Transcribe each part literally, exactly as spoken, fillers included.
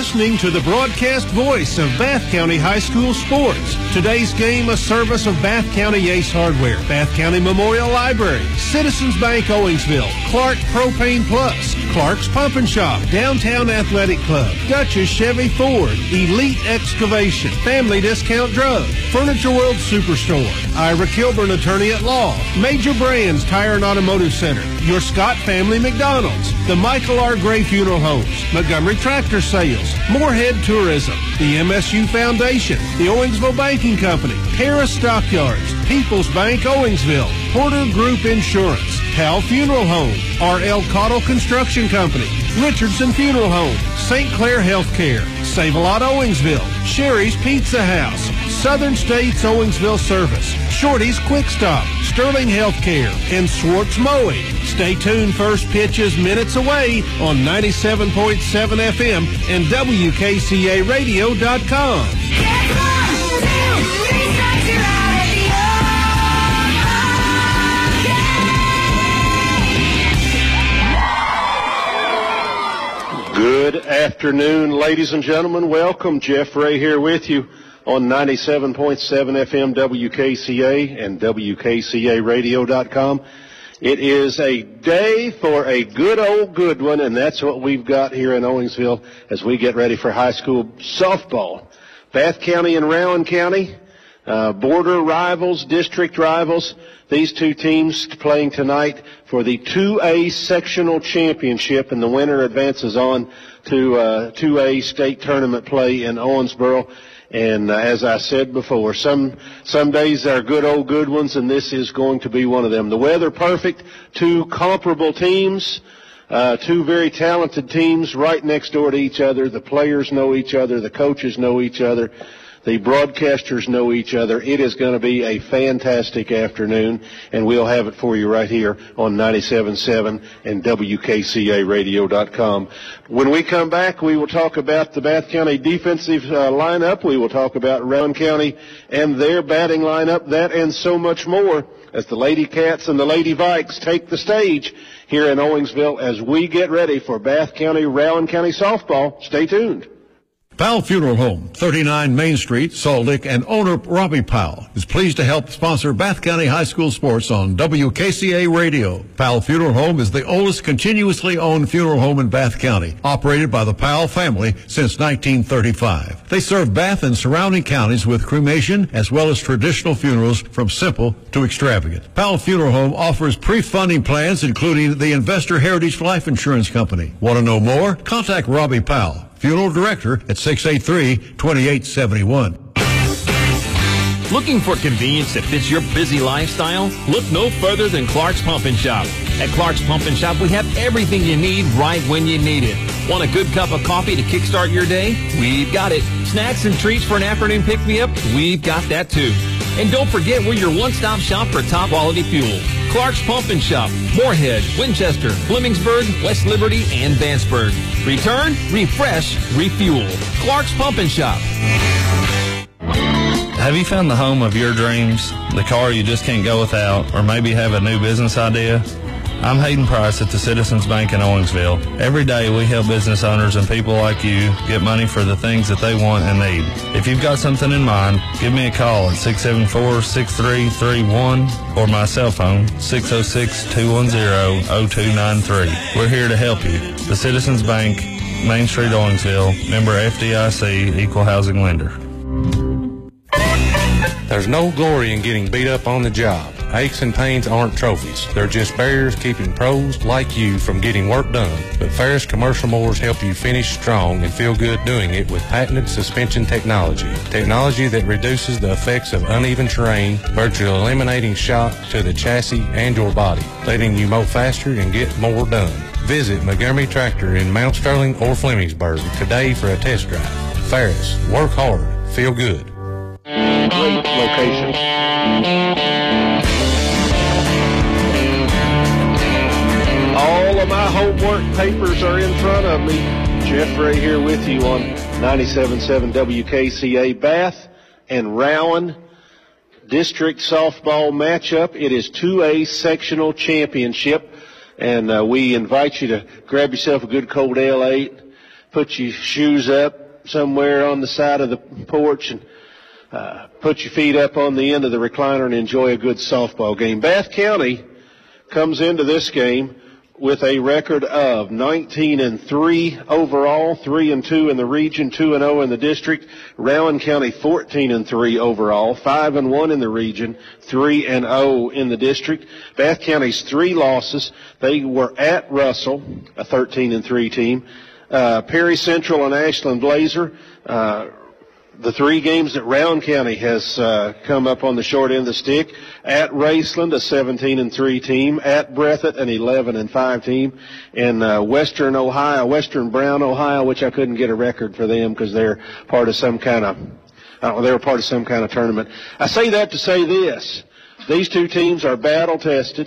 listening to the broadcast voice of Bath County High School sports. Today's game, a service of Bath County Ace Hardware, Bath County Memorial Library, Citizens Bank Owensville, Clark Propane Plus, Clark's Pump and Shop, Downtown Athletic Club, Dutchess Chevy Ford, Elite Excavation, Family Discount Drug, Furniture World Superstore, Ira Kilburn Attorney at Law, Major Brands Tire and Automotive Center, Your Scott Family McDonald's, the Michael R. Gray Funeral Homes, Montgomery Tractor Sales, Moorhead Tourism, the M S U Foundation, the Owensville Banking Company, Harris Stockyards, People's Bank Owensville, Porter Group Insurance, Powell Funeral Home, R L Cottle Construction Company, Richardson Funeral Home, Saint Clair Healthcare, Save-A-Lot Owensville, Sherry's Pizza House, Southern States Owensville Service, Shorty's Quick Stop, Sterling Healthcare, and Swartz Mowing. Stay tuned. First pitch is minutes away on ninety-seven point seven F M and W K C A radio dot com. Good afternoon, ladies and gentlemen. Welcome. Jeff Ray here with you on ninety-seven point seven F M W K C A and W K C A radio dot com. It is a day for a good old good one, and that's what we've got here in Owensville as we get ready for high school softball. Bath County and Rowan County, uh, border rivals, district rivals. These two teams playing tonight for the two A sectional championship, and the winner advances on to uh, two A state tournament play in Owensboro. And uh, as I said before, some some days are good old good ones, and this is going to be one of them. The weather perfect, two comparable teams, uh, two very talented teams right next door to each other. The players know each other, the coaches know each other, the broadcasters know each other. It is going to be a fantastic afternoon, and we'll have it for you right here on ninety-seven point seven and W K C A radio dot com. When we come back, we will talk about the Bath County defensive uh, lineup. We will talk about Rowan County and their batting lineup, that and so much more, as the Lady Cats and the Lady Vikes take the stage here in Owensville as we get ready for Bath County, Rowan County softball. Stay tuned. Powell Funeral Home, thirty-nine Main Street, Salt Lake, and owner Robbie Powell is pleased to help sponsor Bath County High School sports on W K C A Radio. Powell Funeral Home is the oldest continuously owned funeral home in Bath County, operated by the Powell family since nineteen thirty-five. They serve Bath and surrounding counties with cremation as well as traditional funerals from simple to extravagant. Powell Funeral Home offers pre-funding plans including the Investor Heritage Life Insurance Company. Want to know more? Contact Robbie Powell, Funeral Director, at six eight three, two eight seven one. Looking for convenience that fits your busy lifestyle? Look no further than Clark's Pump and Shop. At Clark's Pump and Shop, we have everything you need right when you need it. Want a good cup of coffee to kickstart your day? We've got it. Snacks and treats for an afternoon pick-me-up? We've got that too. And don't forget, we're your one-stop shop for top-quality fuel. Clark's Pump and Shop, Moorhead, Winchester, Flemingsburg, West Liberty, and Vanceburg. Return, refresh, refuel. Clark's Pump and Shop. Have you found the home of your dreams, the car you just can't go without, or maybe have a new business idea? I'm Hayden Price at the Citizens Bank in Owensville. Every day we help business owners and people like you get money for the things that they want and need. If you've got something in mind, give me a call at six seven four, six three three one or my cell phone, six oh six, two one zero, oh two nine three. We're here to help you. The Citizens Bank, Main Street, Owensville, member F D I C, equal housing lender. There's no glory in getting beat up on the job. Aches and pains aren't trophies. They're just barriers keeping pros like you from getting work done. But Ferris Commercial Mowers help you finish strong and feel good doing it with patented suspension technology. Technology that reduces the effects of uneven terrain, virtually eliminating shock to the chassis and your body, letting you mow faster and get more done. Visit Montgomery Tractor in Mount Sterling or Flemingsburg today for a test drive. Ferris, work hard, feel good. Great location. All of my homework papers are in front of me. Jeff Ray here with you on ninety-seven point seven W K C A. Bath and Rowan District Softball matchup. It is two A Sectional Championship, and uh, we invite you to grab yourself a good cold ale eight, put your shoes up somewhere on the side of the porch and uh, put your feet up on the end of the recliner and enjoy a good softball game. Bath County comes into this game with a record of nineteen and three overall, three and two in the region, two and oh in the district. Rowan County fourteen and three overall, five and one in the region, three and oh in the district. Bath County's three losses. They were at Russell, a thirteen and three team. Uh, Perry Central and Ashland Blazer. Uh, The three games that Rowan County has uh, come up on the short end of the stick. At Raceland, a seventeen and three team. At Breathitt, an eleven and five team. And uh, Western Ohio, Western Brown, Ohio, which I couldn't get a record for them because they're part of some kind of, uh, they were part of some kind of tournament. I say that to say this. These two teams are battle tested.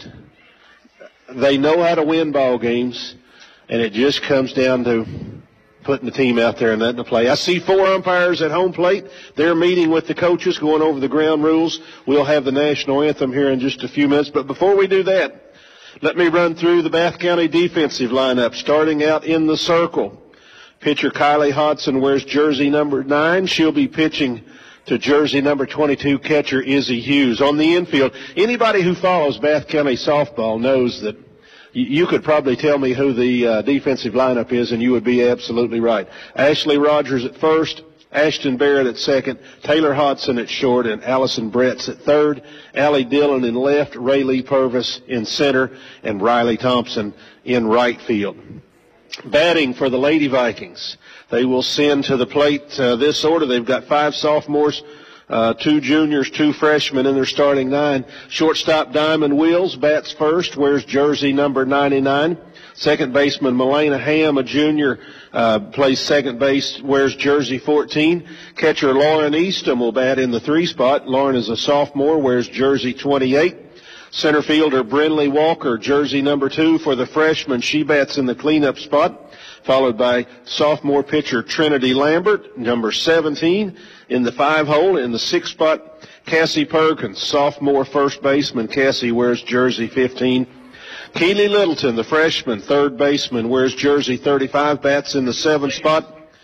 They know how to win ball games, and it just comes down to putting the team out there and letting it play. I see four umpires at home plate. They're meeting with the coaches, going over the ground rules. We'll have the national anthem here in just a few minutes. But before we do that, let me run through the Bath County defensive lineup, starting out in the circle. Pitcher Kylie Hodson wears jersey number nine. She'll be pitching to jersey number twenty-two, catcher Izzy Hughes. On the infield, anybody who follows Bath County softball knows that you could probably tell me who the uh, defensive lineup is, and you would be absolutely right. Ashley Rogers at first, Ashton Barrett at second, Taylor Hodson at short, and Allison Bretts at third. Allie Dillon in left, Raylee Purvis in center, and Riley Thompson in right field. Batting for the Lady Vikings, they will send to the plate uh, this order. They've got five sophomores, Uh, two juniors, two freshmen in their starting nine. Shortstop Diamond Wills bats first, wears jersey number ninety-nine. Second baseman Melena Ham, a junior, uh, plays second base, wears jersey fourteen. Catcher Lauren Easton will bat in the three spot. Lauren is a sophomore, wears jersey twenty-eight. Center fielder Brinley Walker, jersey number two for the freshman. She bats in the cleanup spot, followed by sophomore pitcher Trinity Lambert, number seventeen. In the five hole, in the six spot, Cassie Perkins, sophomore first baseman. Cassie wears jersey fifteen. Keely Littleton, the freshman third baseman, wears jersey thirty-five, bats in the seven spot.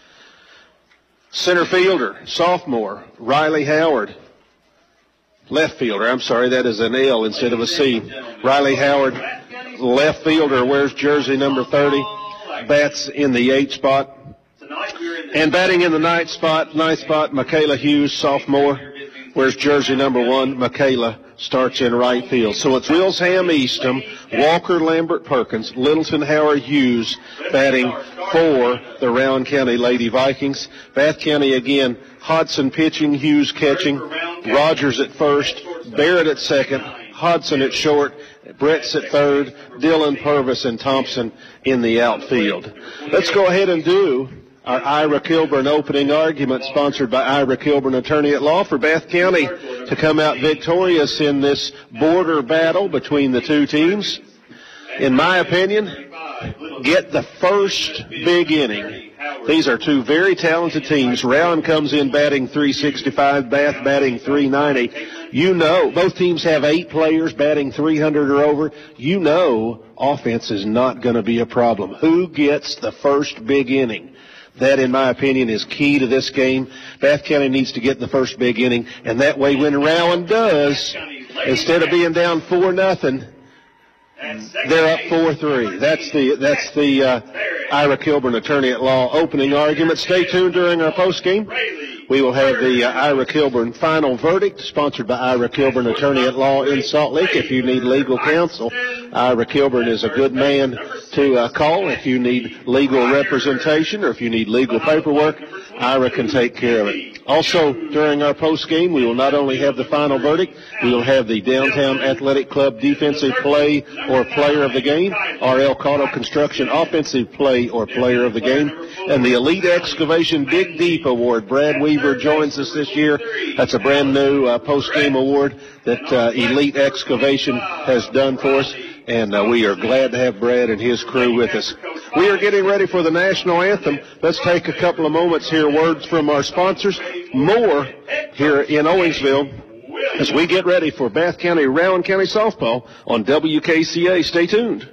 Center fielder, sophomore, Riley Howard. Left fielder, I'm sorry, that is an L instead of a C. Riley Howard, left fielder, wears jersey number thirty, bats in the eight spot. And batting in the ninth spot, ninth spot, Michaela Hughes, sophomore, wears jersey number one. Michaela starts in right field. So it's Wills, Ham, Easton, Walker, Lambert, Perkins, Littleton, Howard, Hughes batting for the Rowan County Lady Vikings. Bath County again, Hodson pitching, Hughes catching, Rogers at first, Barrett at second, Hodson at short, Bretts at third, Dillon, Purvis, and Thompson in the outfield. Let's go ahead and do our Ira Kilburn opening argument, sponsored by Ira Kilburn, attorney at law, for Bath County to come out victorious in this border battle between the two teams. In my opinion, get the first big inning. These are two very talented teams. Rowan comes in batting three sixty-five, Bath batting three ninety. You know, both teams have eight players batting three hundred or over. You know offense is not going to be a problem. Who gets the first big inning? That, in my opinion, is key to this game. Bath County needs to get in the first big inning, and that way when Rowan does, instead of being down four nothing, they're up four three. That's the that's the uh, Ira Kilburn, attorney at law, opening argument. Stay tuned during our post game. We will have the uh, Ira Kilburn final verdict, sponsored by Ira Kilburn, attorney at law in Salt Lake. If you need legal counsel, Ira Kilburn is a good man to uh, call. If you need legal representation or if you need legal paperwork, Ira can take care of it. Also, during our post game, we will not only have the final verdict, we will have the Downtown Athletic Club defensive play or player of the game, R L Cotto Construction offensive play or player of the game, and the Elite Excavation Dig Deep Award. Brad Weaver joins us this year. That's a brand new uh, post-game award that uh, Elite Excavation has done for us, and uh, we are glad to have Brad and his crew with us. We are getting ready for the national anthem. Let's take a couple of moments here, words from our sponsors. More here in Owensville as we get ready for Bath County, Rowan County softball on W K C A. Stay tuned.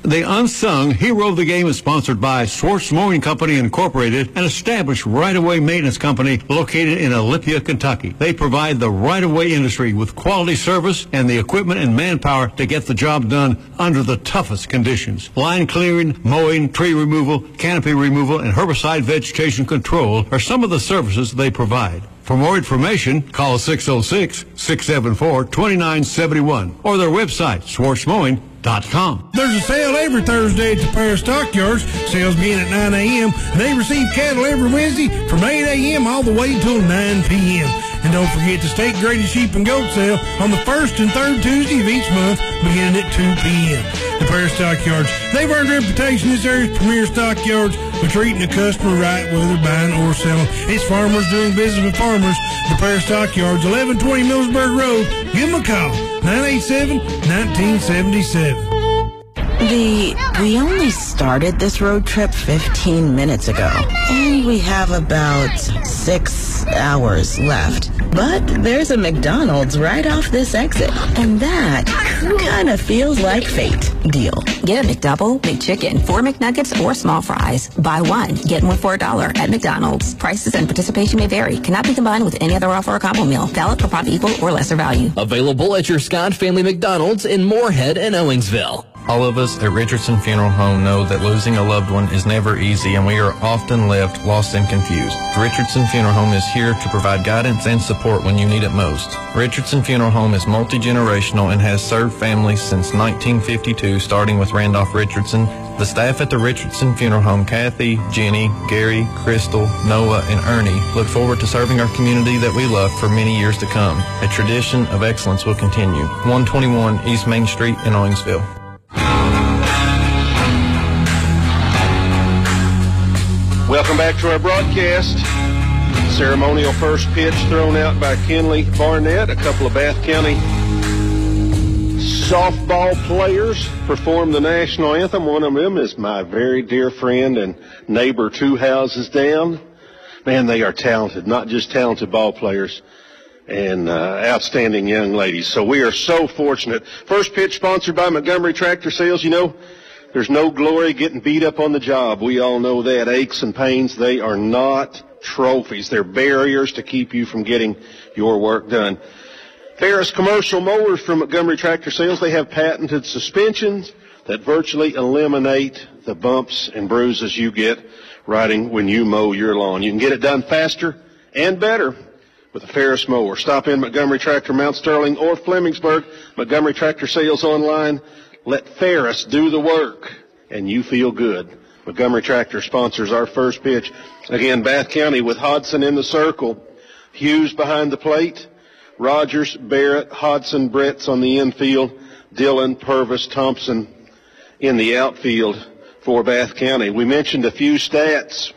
The unsung hero of the game is sponsored by Swartz Mowing Company Incorporated, an established right-of-way maintenance company located in Olympia, Kentucky. They provide the right-of-way industry with quality service and the equipment and manpower to get the job done under the toughest conditions. Line clearing, mowing, tree removal, canopy removal, and herbicide vegetation control are some of the services they provide. For more information, call six oh six, six seven four, two nine seven one or their website, swartz mowing dot com. There's a sale every Thursday at the Paris Stockyards. Sales begin at nine a.m. They receive cattle every Wednesday from eight a.m. all the way until nine p.m. And don't forget the state-graded sheep and goat sale on the first and third Tuesday of each month beginning at two p.m. The Paris Stockyards, they've earned a reputation as area's premier stockyards for treating the customer right, whether buying or selling. It's farmers doing business with farmers. The Paris Stockyards, eleven twenty Millsburg Road. Give them a call, nine eight seven, one nine seven seven. The, we only started this road trip fifteen minutes ago, and we have about six hours left. But there's a McDonald's right off this exit, and that kind of feels like fate. Deal. Get a McDouble, McChicken, four McNuggets, or small fries. Buy one, get one for a dollar at McDonald's. Prices and participation may vary. Cannot be combined with any other offer or combo meal. Valid for profit equal or lesser value. Available at your Scott Family McDonald's in Moorhead and Owensville. All of us at Richardson Funeral Home know that losing a loved one is never easy, and we are often left lost and confused. Richardson Funeral Home is here to provide guidance and support when you need it most. Richardson Funeral Home is multi-generational and has served families since nineteen fifty-two, starting with Randolph Richardson. The staff at the Richardson Funeral Home, Kathy, Jenny, Gary, Crystal, Noah, and Ernie, look forward to serving our community that we love for many years to come. A tradition of excellence will continue. one twenty-one East Main Street in Owensville. Welcome back to our broadcast. Ceremonial first pitch thrown out by Kenley Barnett. A couple of Bath County softball players perform the national anthem. One of them is my very dear friend and neighbor two houses down. Man, they are talented, not just talented ball players, and uh, outstanding young ladies. So we are so fortunate. First pitch sponsored by Montgomery Tractor Sales. You know, there's no glory getting beat up on the job. We all know that. Aches and pains, they are not trophies. They're barriers to keep you from getting your work done. Ferris Commercial Mowers from Montgomery Tractor Sales, they have patented suspensions that virtually eliminate the bumps and bruises you get riding when you mow your lawn. You can get it done faster and better with a Ferris mower. Stop in Montgomery Tractor, Mount Sterling, or Flemingsburg. Montgomery Tractor Sales online. Let Ferris do the work, and you feel good. Montgomery Tractor sponsors our first pitch. Again, Bath County with Hodson in the circle. Hughes behind the plate. Rogers, Barrett, Hodson, Bretts on the infield. Dillon, Purvis, Thompson in the outfield for Bath County. We mentioned a few stats.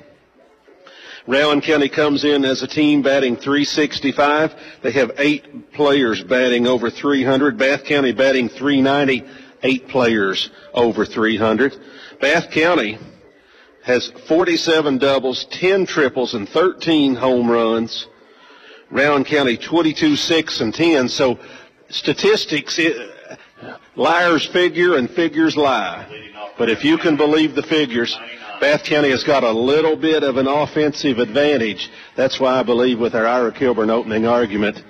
Rowan County comes in as a team batting three sixty-five. They have eight players batting over three hundred. Bath County batting three ninety. Eight players over three hundred. Bath County has forty-seven doubles, ten triples, and thirteen home runs. Rowan County twenty-two, six, and ten. So statistics, it, liars figure and figures lie. But if you can believe the figures, Bath County has got a little bit of an offensive advantage. That's why I believe with our Ira Kilburn opening argument,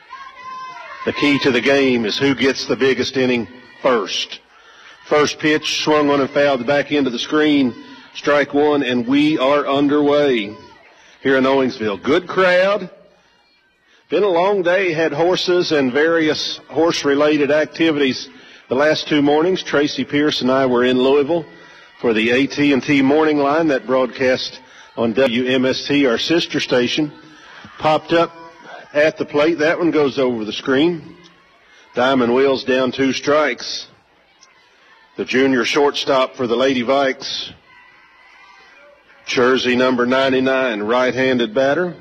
the key to the game is who gets the biggest inning first. First pitch swung on and fouled back into the screen. Strike one, and we are underway here in Owensville. Good crowd. Been a long day. Had horses and various horse-related activities the last two mornings. Tracy Pierce and I were in Louisville for the A T and T Morning Line. That broadcast on W M S T, our sister station. Popped up at the plate. That one goes over the screen. Diamond Wheels down two strikes. The junior shortstop for the Lady Vikes. Jersey number ninety-nine, right-handed batter.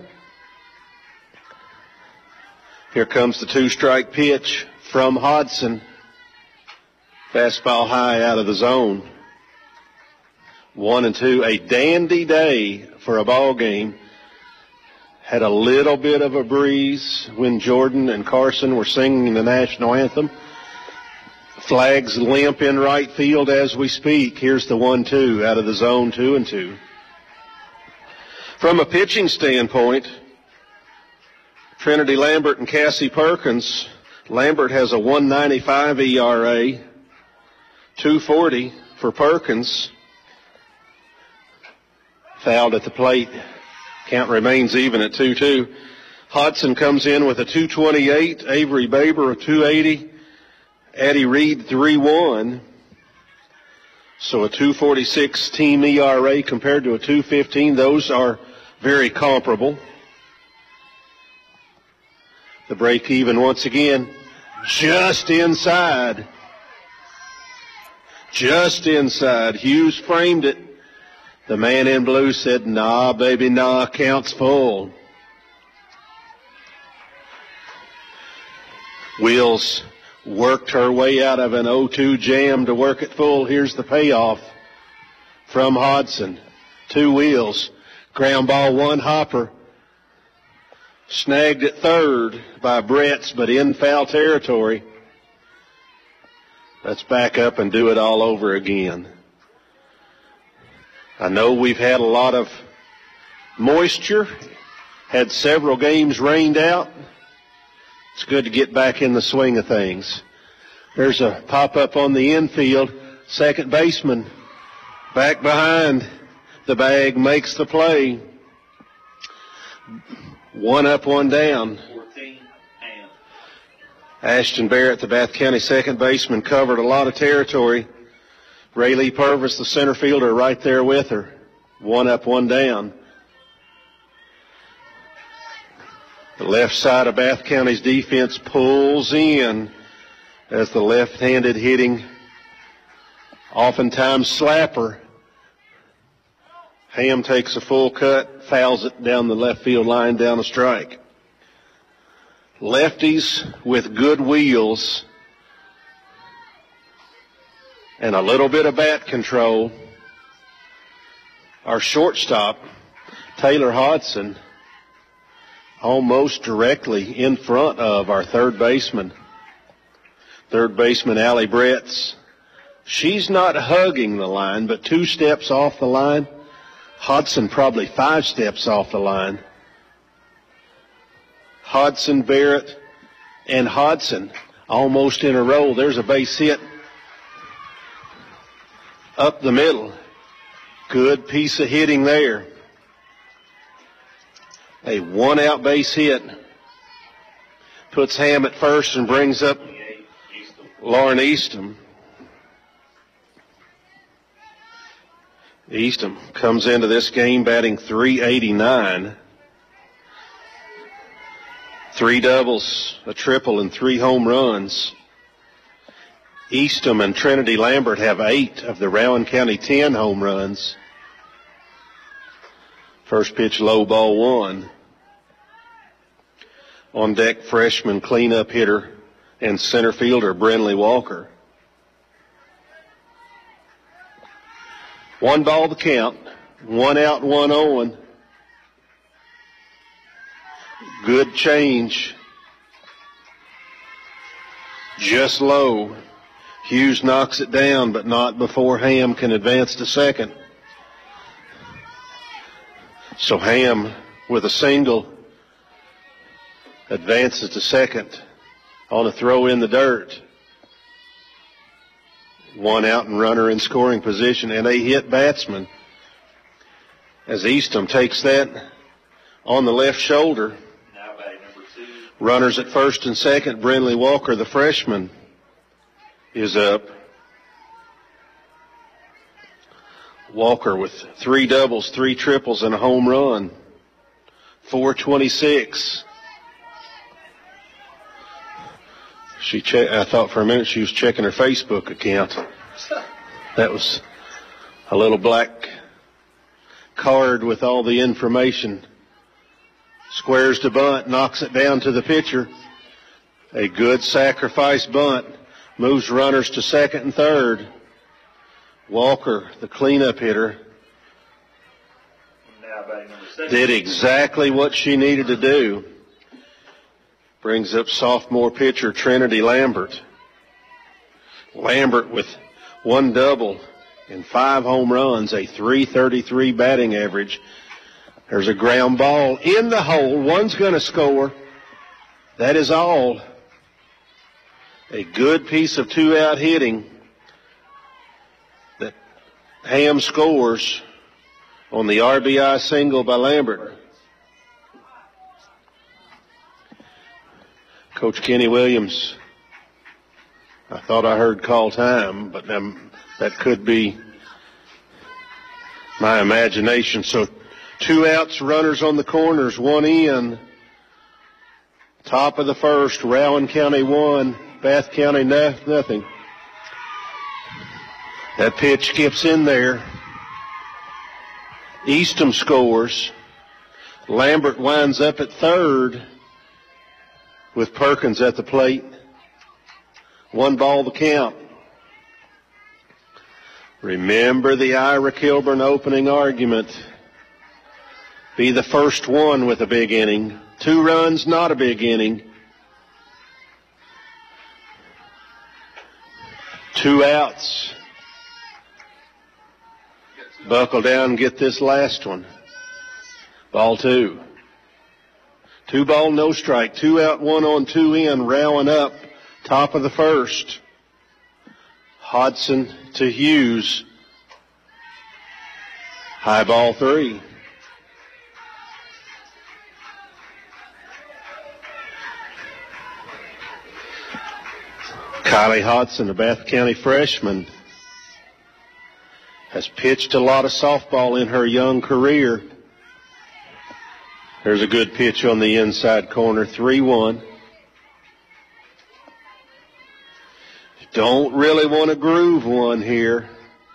Here comes the two-strike pitch from Hodson. Fastball high out of the zone. One and two, a dandy day for a ball game. Had a little bit of a breeze when Jordan and Carson were singing the national anthem. Flags limp in right field as we speak. Here's the one two out of the zone, two and two. From a pitching standpoint, Trinity Lambert and Cassie Perkins. Lambert has a one ninety-five E R A, two forty for Perkins. Fouled at the plate. Count remains even at two two. Hodson comes in with a two twenty-eight. Avery Baber a two eighty. Addie Reed three one. So a two forty-six team E R A compared to a two fifteen. Those are very comparable. The break even once again, just inside. Just inside. Hughes framed it. The man in blue said, nah, baby, nah, count's full. Wheels worked her way out of an oh two jam to work it full. Here's the payoff from Hodson. Two Wheels. Ground ball, one hopper. Snagged at third by Bretts, but in foul territory. Let's back up and do it all over again. I know we've had a lot of moisture, had several games rained out. It's good to get back in the swing of things. There's a pop-up on the infield. Second baseman back behind the bag makes the play. One up, one down. Ashton Barrett, the Bath County second baseman, covered a lot of territory. Raylee Purvis, the center fielder, right there with her. One up, one down. The left side of Bath County's defense pulls in as the left-handed hitting, oftentimes slapper. Ham takes a full cut, fouls it down the left field line, down a strike. Lefties with good wheels and a little bit of bat control. Our shortstop, Taylor Hodson, almost directly in front of our third baseman. Third baseman, Allie Bretts. She's not hugging the line, but two steps off the line. Hodson probably five steps off the line. Hodson, Barrett, and Hodson almost in a row. There's a base hit up the middle. Good piece of hitting there. A one-out base hit. Puts Ham at first and brings up Lauren Eastham. Eastham comes into this game batting three eighty-nine. Three doubles, a triple, and three home runs. Eastham and Trinity Lambert have eight of the Rowan County ten home runs. First pitch, low ball one. On deck, freshman cleanup hitter and center fielder Brenley Walker. One ball to count. One out, one on. Good change. Just low. Hughes knocks it down, but not before Ham can advance to second. So Ham, with a single, advances to second on a throw in the dirt. One out and runner in scoring position, and a hit batsman. As Eastham takes that on the left shoulder. Runners at first and second. Brenley Walker, the freshman, is up. Walker with three doubles, three triples, and a home run. four twenty-six. She che- I thought for a minute she was checking her Facebook account. That was a little black card with all the information. Squares to bunt, knocks it down to the pitcher. A good sacrifice bunt. Moves runners to second and third. Walker, the cleanup hitter, did exactly what she needed to do. Brings up sophomore pitcher Trinity Lambert. Lambert with one double and five home runs, a three thirty-three batting average. There's a ground ball in the hole. One's going to score. That is all. A good piece of two-out hitting that Ham scores on the R B I single by Lambert. Coach Kenny Williams, I thought I heard call time, but um, that could be my imagination. So two outs, runners on the corners, one in. Top of the first, Rowan County one, Bath County no, nothing. That pitch gets in there. Eastham scores. Lambert winds up at third with Perkins at the plate. One ball the count. Remember the Ira Kilburn opening argument. Be the first one with a big inning. Two runs, not a big inning. Two outs. Buckle down and get this last one. Ball two. Two ball, no strike. Two out, one on, two in. Rowan up. Top of the first. Hodson to Hughes. High ball three. Kylie Hodson, a Bath County freshman, has pitched a lot of softball in her young career. There's a good pitch on the inside corner, three one. Don't really want to groove one here.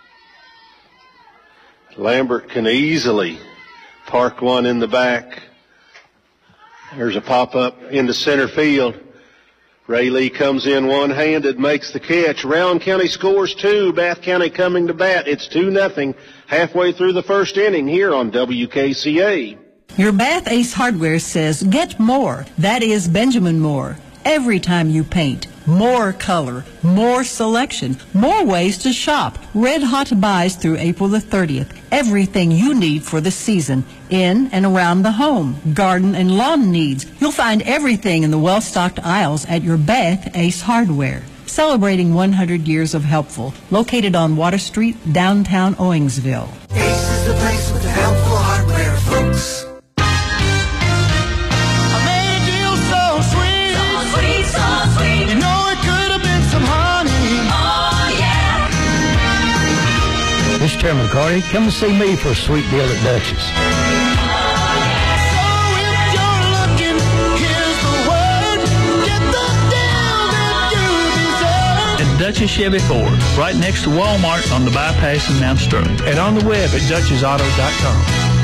Lambert can easily park one in the back. There's a pop-up into center field. Ray Lee comes in one-handed, makes the catch. Rowan County scores two. Bath County coming to bat. It's two nothing halfway through the first inning here on W K C A. Your Bath Ace Hardware says get more. That is Benjamin Moore. Every time you paint, more color, more selection, more ways to shop. Red hot buys through April the thirtieth. Everything you need for the season, in and around the home, garden and lawn needs. You'll find everything in the well-stocked aisles at your Bath Ace Hardware. Celebrating one hundred years of helpful. Located on Water Street, downtown Owingsville. Ace is the place with the helpful hardware, folks. This is Chairman Carty. Come and see me for a sweet deal at Dutchess. At Dutchess Chevy Ford, right next to Walmart on the bypass in Mount Sterling. And on the web at Dutchess Auto dot com.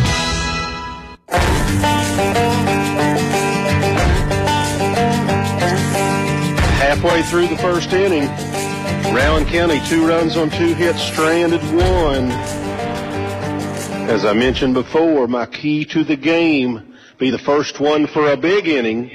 Halfway through the first inning, Rowan County, two runs on two hits, stranded one. As I mentioned before, my key to the game, be the first one for a big inning.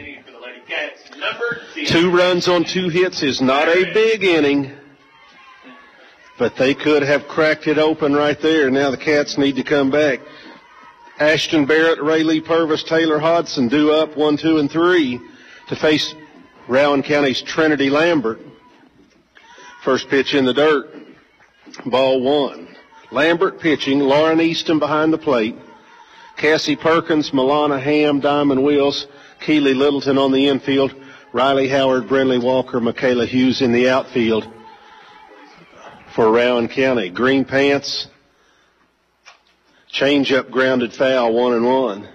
Two runs on two hits is not a big inning, but they could have cracked it open right there. Now the Cats need to come back. Ashton Barrett, Ray Lee Purvis, Taylor Hodson due up one, two, and three to face Rowan County's Trinity Lambert. First pitch in the dirt, ball one. Lambert pitching, Lauren Easton behind the plate. Cassie Perkins, Milana Ham, Diamond Wills, Keely Littleton on the infield. Riley Howard, Brinley Walker, Michaela Hughes in the outfield for Rowan County. Green pants, change-up grounded foul, one and one.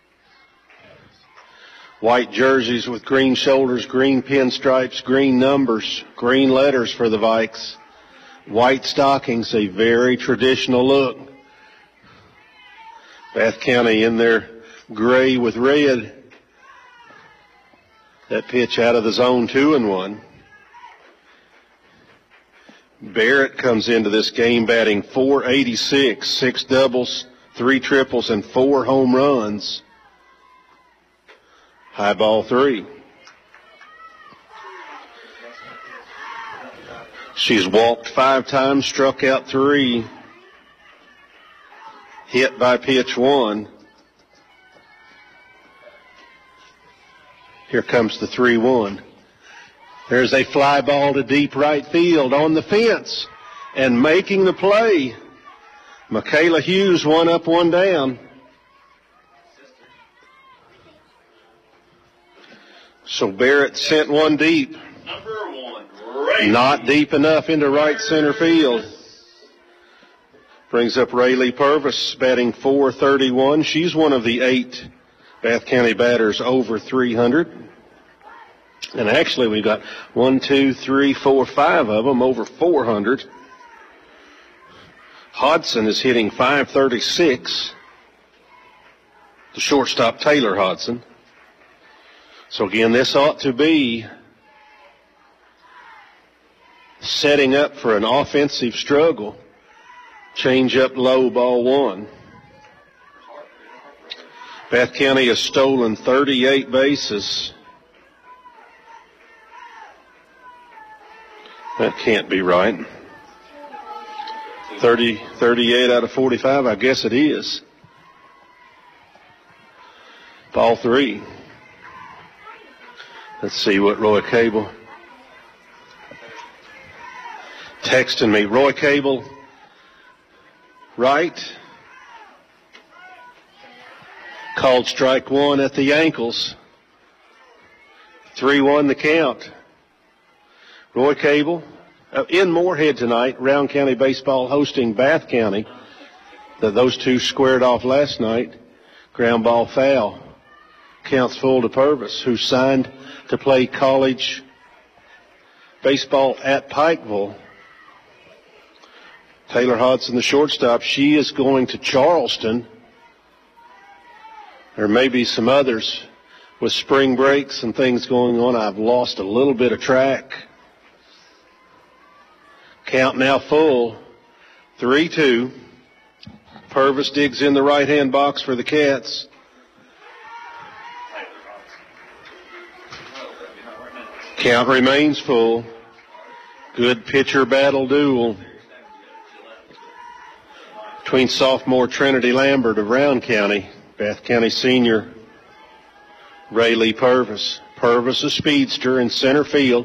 White jerseys with green shoulders, green pinstripes, green numbers, green letters for the Vikes. White stockings, a very traditional look. Bath County in their gray with red. That pitch out of the zone, two and one. Barrett comes into this game batting four eighty-six, six doubles, three triples, and four home runs. High ball three. She's walked five times, struck out three, hit by pitch one. Here comes the three one. There's a fly ball to deep right field on the fence and making the play. Michaela Hughes, one up, one down. So Barrett sent one deep. Number one, Ray. Not deep enough into right center field. Brings up Rayleigh Purvis, batting four thirty-one. She's one of the eight Bath County batters over three hundred. And actually we've got one, two, three, four, five of them over four hundred. Hodson is hitting five thirty-six. The shortstop, Taylor Hodson. So again, this ought to be setting up for an offensive struggle. Change up low, ball one. Bath County has stolen thirty-eight bases. That can't be right. thirty, thirty-eight out of forty-five, I guess it is. Ball three. Let's see what Roy Cable. Texting me, Roy Cable, right. Called strike one at the ankles. three one the count. Roy Cable, uh, in Moorhead tonight, Round County Baseball hosting Bath County. The, those two squared off last night. Ground ball foul. Counts full to Purvis, who signed to play college baseball at Pikeville. Taylor Hodson, the shortstop, she is going to Charleston. There may be some others with spring breaks and things going on. I've lost a little bit of track. Count now full. three two. Purvis digs in the right-hand box for the Cats. Count remains full. Good pitcher battle duel between sophomore Trinity Lambert of Round County, Bath County senior Rayleigh Purvis. Purvis, a speedster in center field.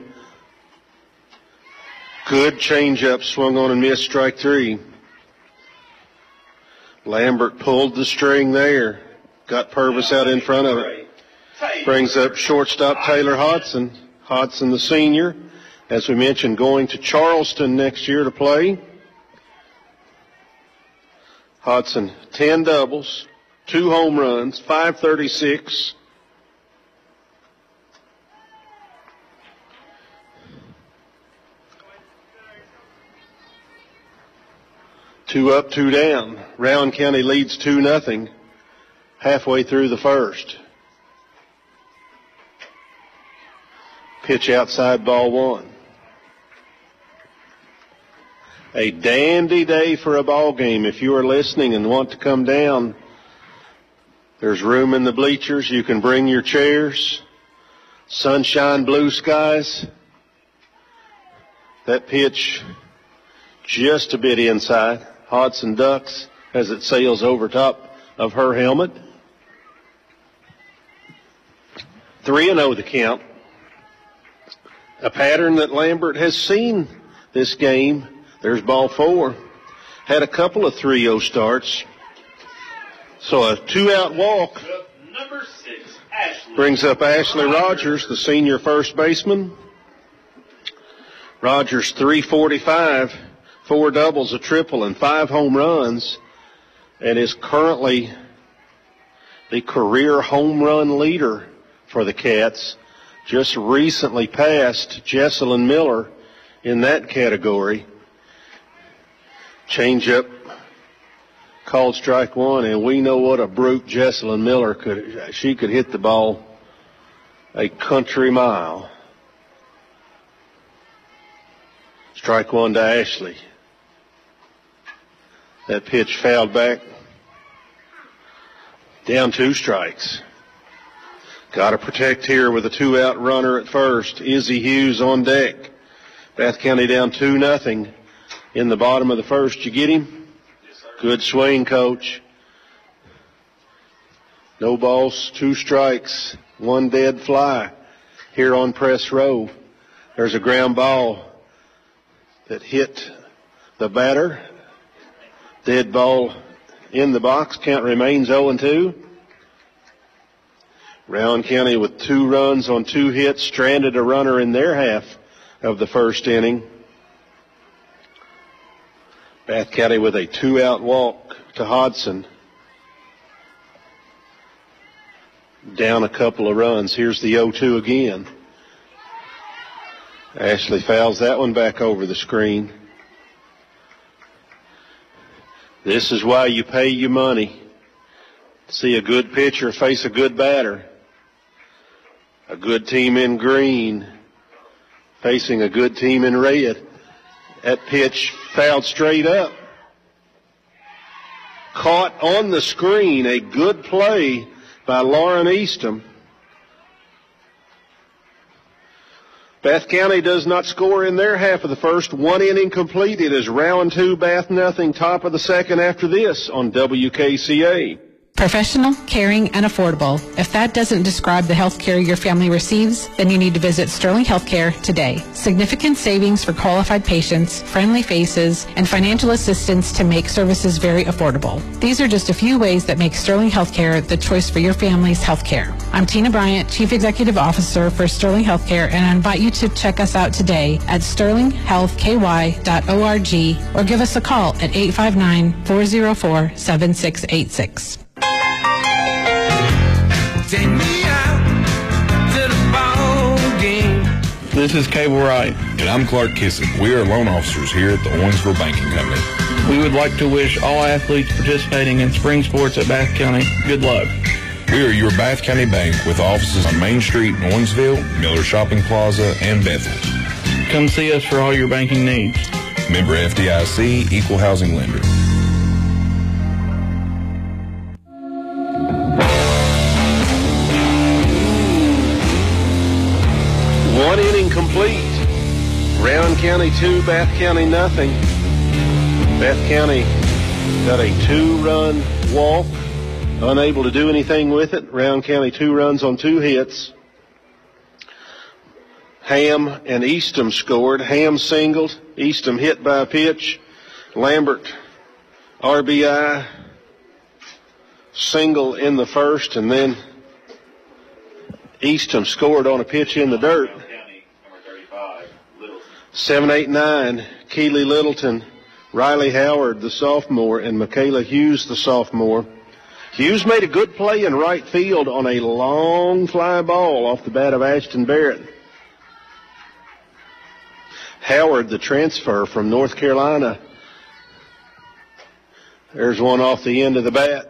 Good changeup, swung on and missed, strike three. Lambert pulled the string there. Got Purvis out in front of it. Brings up shortstop Taylor Hodson. Hodson, the senior, as we mentioned, going to Charleston next year to play. Hodson, ten doubles, two home runs, five thirty-six. Two up, two down. Round County leads two nothing halfway through the first. Pitch outside, ball one. A dandy day for a ball game. If you are listening and want to come down, there's room in the bleachers. You can bring your chairs. Sunshine, blue skies. That pitch just a bit inside. Hodson ducks as it sails over top of her helmet. three and oh the count. A pattern that Lambert has seen this game. There's ball four. Had a couple of three oh starts. So a two-out walk. Number six, Ashley. Brings up Ashley Rogers, the senior first baseman. Rogers, three forty-five, four doubles, a triple, and five home runs, and is currently the career home run leader for the Cats. Just recently passed Jesselyn Miller in that category. Changeup called strike one, and we know what a brute Jesselyn Miller could. She could hit the ball a country mile. Strike one to Ashley. That pitch fouled back. Down two strikes. Got to protect here with a two-out runner at first. Izzy Hughes on deck. Bath County down two nothing in the bottom of the first. You get him? Good swing, Coach. No balls, two strikes, one dead fly here on press row. There's a ground ball that hit the batter. Dead ball in the box. Count remains oh and two. Rowan County with two runs on two hits, stranded a runner in their half of the first inning. Bath County with a two-out walk to Hodson. Down a couple of runs. Here's the oh two again. Ashley fouls that one back over the screen. This is why you pay your money. See a good pitcher face a good batter. A good team in green facing a good team in red. That pitch fouled straight up. Caught on the screen. A good play by Lauren Eastham. Bath County does not score in their half of the first. One inning completed as Rowan two, Bath nothing. Top of the second after this on W K C A. Professional, caring, and affordable. If that doesn't describe the health care your family receives, then you need to visit Sterling Healthcare today. Significant savings for qualified patients, friendly faces, and financial assistance to make services very affordable. These are just a few ways that make Sterling Healthcare the choice for your family's health care. I'm Tina Bryant, Chief Executive Officer for Sterling Healthcare, and I invite you to check us out today at sterling health k y dot org or give us a call at eight five nine, four oh four, seven six eight six. Take me out to the ball game. This is Cable Wright. And I'm Clark Kissick. We are loan officers here at the Owensville Banking Company. We would like to wish all athletes participating in spring sports at Bath County good luck. We are your Bath County bank with offices on Main Street in Owensville, Miller Shopping Plaza, and Bethel. Come see us for all your banking needs. Member F D I C, Equal Housing Lender. One inning complete. Rowan County two, Bath County nothing. Bath County got a two-run walk, unable to do anything with it. Rowan County two runs on two hits. Ham and Eastham scored. Ham singled. Eastham hit by a pitch. Lambert R B I single in the first, and then Eastham scored on a pitch in the dirt. Seven, eight, nine, Keely Littleton, Riley Howard, the sophomore, and Michaela Hughes, the sophomore. Hughes made a good play in right field on a long fly ball off the bat of Ashton Barrett. Howard, the transfer from North Carolina. There's one off the end of the bat.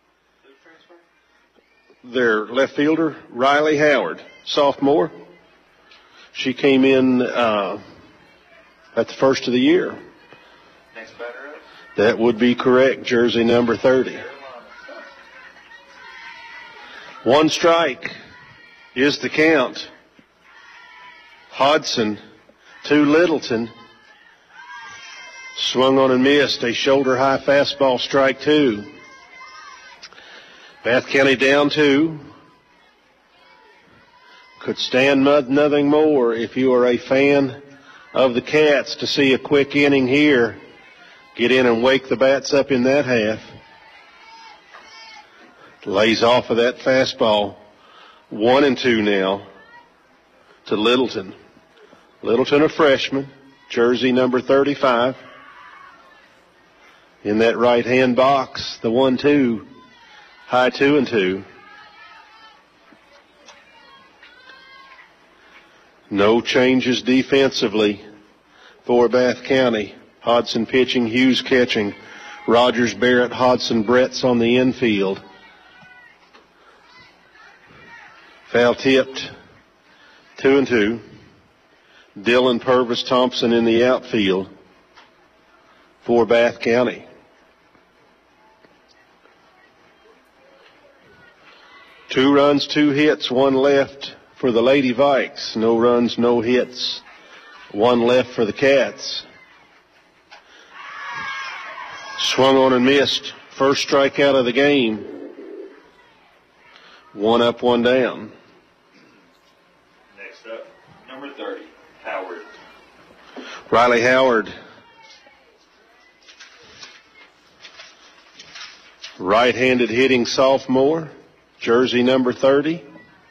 Their left fielder, Riley Howard, sophomore. She came in uh, at the first of the year. Next batter up. That would be correct, jersey number thirty. One strike is the count. Hodson to Littleton. Swung on and missed. A shoulder-high fastball, strike two. Bath County down two. Could stand nothing more if you are a fan of the Cats to see a quick inning here. Get in and wake the bats up in that half. Lays off of that fastball. One and two now to Littleton. Littleton, a freshman, jersey number thirty-five. In that right-hand box, the one two, high two and two. No changes defensively for Bath County. Hodson pitching, Hughes catching. Rogers, Barrett, Hodson, Bretts on the infield. Foul tipped, two and two. Dylan Purvis Thompson in the outfield for Bath County. Two runs, two hits, one left for the Lady Vikes. No runs, no hits One left for the Cats. Swung on and missed. First strikeout of the game. One up, one down. Next up, number thirty, Howard. Riley Howard. Right-handed hitting sophomore. Jersey number thirty.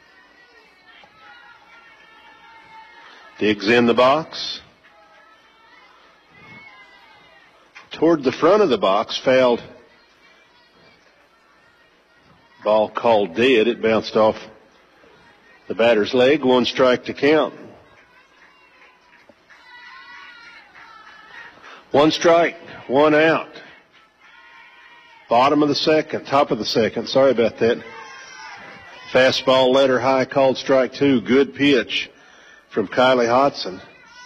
Digs in the box. Toward the front of the box, fouled. Ball called dead. It bounced off the batter's leg. One strike to count. One strike, one out. Bottom of the second, top of the second. Sorry about that. Fastball letter high, called strike two. Good pitch from Kylie Hodson.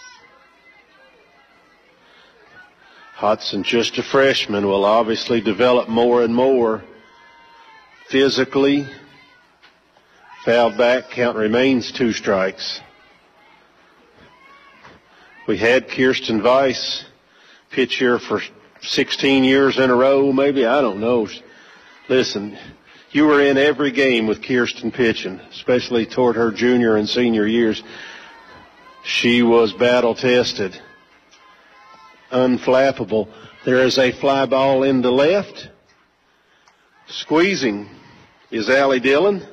Hodson, just a freshman, will obviously develop more and more physically. Foul back, count remains two strikes. We had Kirsten Weiss pitch here for sixteen years in a row, maybe, I don't know. Listen, you were in every game with Kirsten pitching, especially toward her junior and senior years. She was battle tested. Unflappable. There is a fly ball into left. Squeezing is Allie Dillon.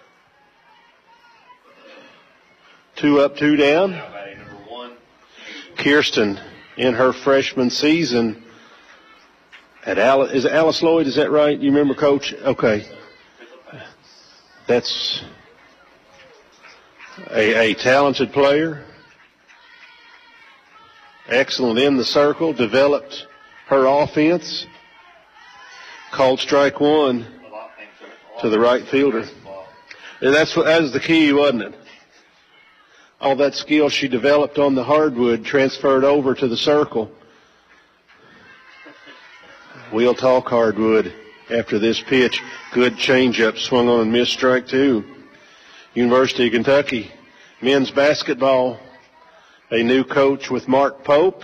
Two up, two down. Kirsten, in her freshman season, at Alice, is it Alice Lloyd? Is that right? You remember, Coach? Okay. That's a, a talented player. Excellent in the circle. Developed her offense. Called strike one to the right fielder. And that's what, that was the key, wasn't it? All that skill she developed on the hardwood transferred over to the circle. We'll talk hardwood after this pitch. Good changeup, swung on and missed, strike two. University of Kentucky men's basketball. A new coach with Mark Pope.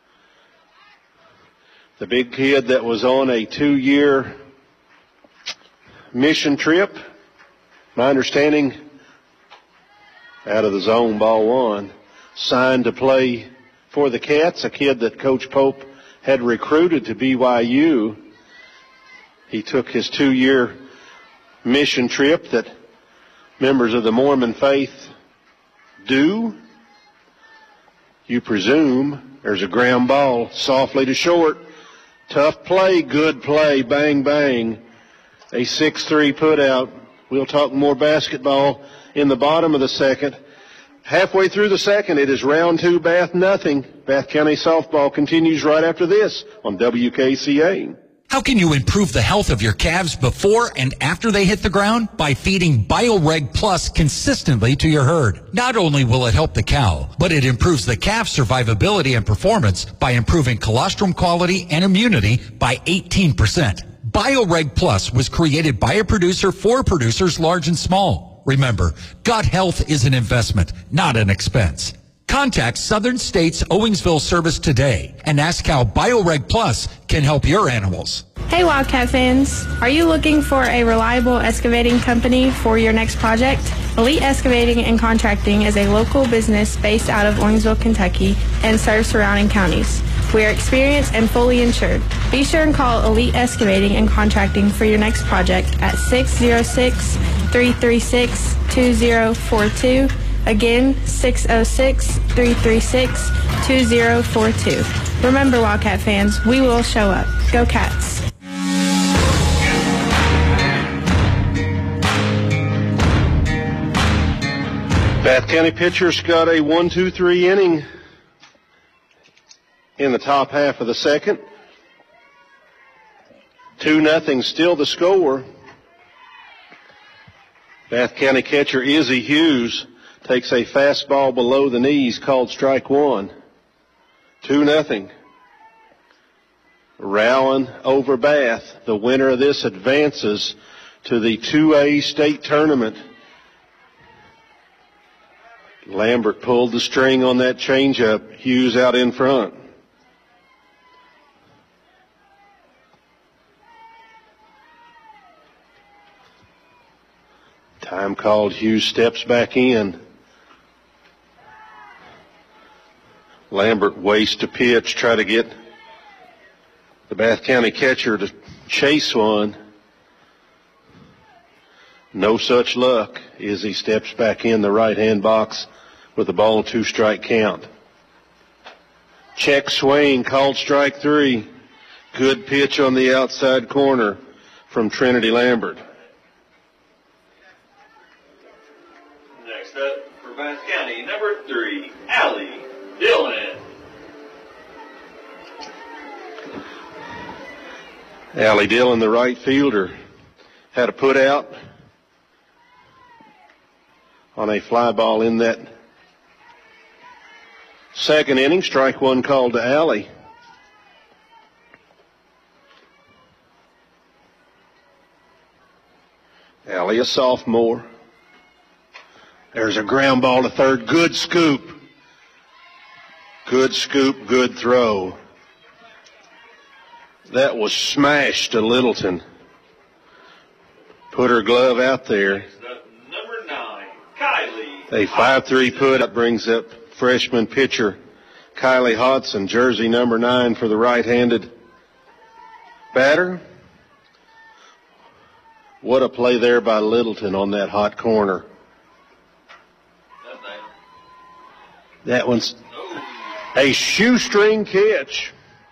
The big kid that was on a two-year mission trip. My understanding, out of the zone, ball one. Signed to play for the Cats, a kid that Coach Pope had recruited to B Y U. He took his two-year mission trip that members of the Mormon faith do. You presume. There's a ground ball, softly to short. Tough play, good play, bang, bang. A six three put out. We'll talk more basketball in the bottom of the second. Halfway through the second, it is round two, Bath nothing. Bath County softball continues right after this on W K C A. How can you improve the health of your calves before and after they hit the ground? By feeding BioReg Plus consistently to your herd. Not only will it help the cow, but it improves the calf survivability and performance by improving colostrum quality and immunity by eighteen percent. BioReg Plus was created by a producer for producers large and small. Remember, gut health is an investment, not an expense. Contact Southern States Owingsville Service today and ask how BioReg Plus can help your animals. Hey Wildcat fans, are you looking for a reliable excavating company for your next project? Elite Excavating and Contracting is a local business based out of Owingsville, Kentucky and serves surrounding counties. We are experienced and fully insured. Be sure and call Elite Excavating and Contracting for your next project at six oh six, three three six, two oh four two. Again, six oh six, three three six, two oh four two. Remember, Wildcat fans, we will show up. Go Cats. Bath County pitchers got a one two three inning in the top half of the second. two nothing still the score. Bath County catcher Izzy Hughes takes a fastball below the knees, called strike one. two nothing. Rowan over Bath. The winner of this advances to the two A state tournament Lambert pulled the string on that changeup. Hughes out in front. Time called. Hughes steps back in. Lambert wastes a pitch, try to get the Bath County catcher to chase one. No such luck. Izzy steps back in the right-hand box with a ball and two strike count. Check swing, called strike three. Good pitch on the outside corner from Trinity Lambert. Next up for Bath County, number three, Allie Dillon. Allie Dillon, the right fielder, had a put out on a fly ball in that second inning. Strike one called to Allie. Allie, a sophomore. There's a ground ball to third. Good scoop. Good scoop, good throw. That was smashed to Littleton. Put her glove out there. Number nine, Kylie. A five three put up brings up freshman pitcher Kylie Hodson, jersey number nine for the right-handed batter. What a play there by Littleton on that hot corner. That one's a shoestring catch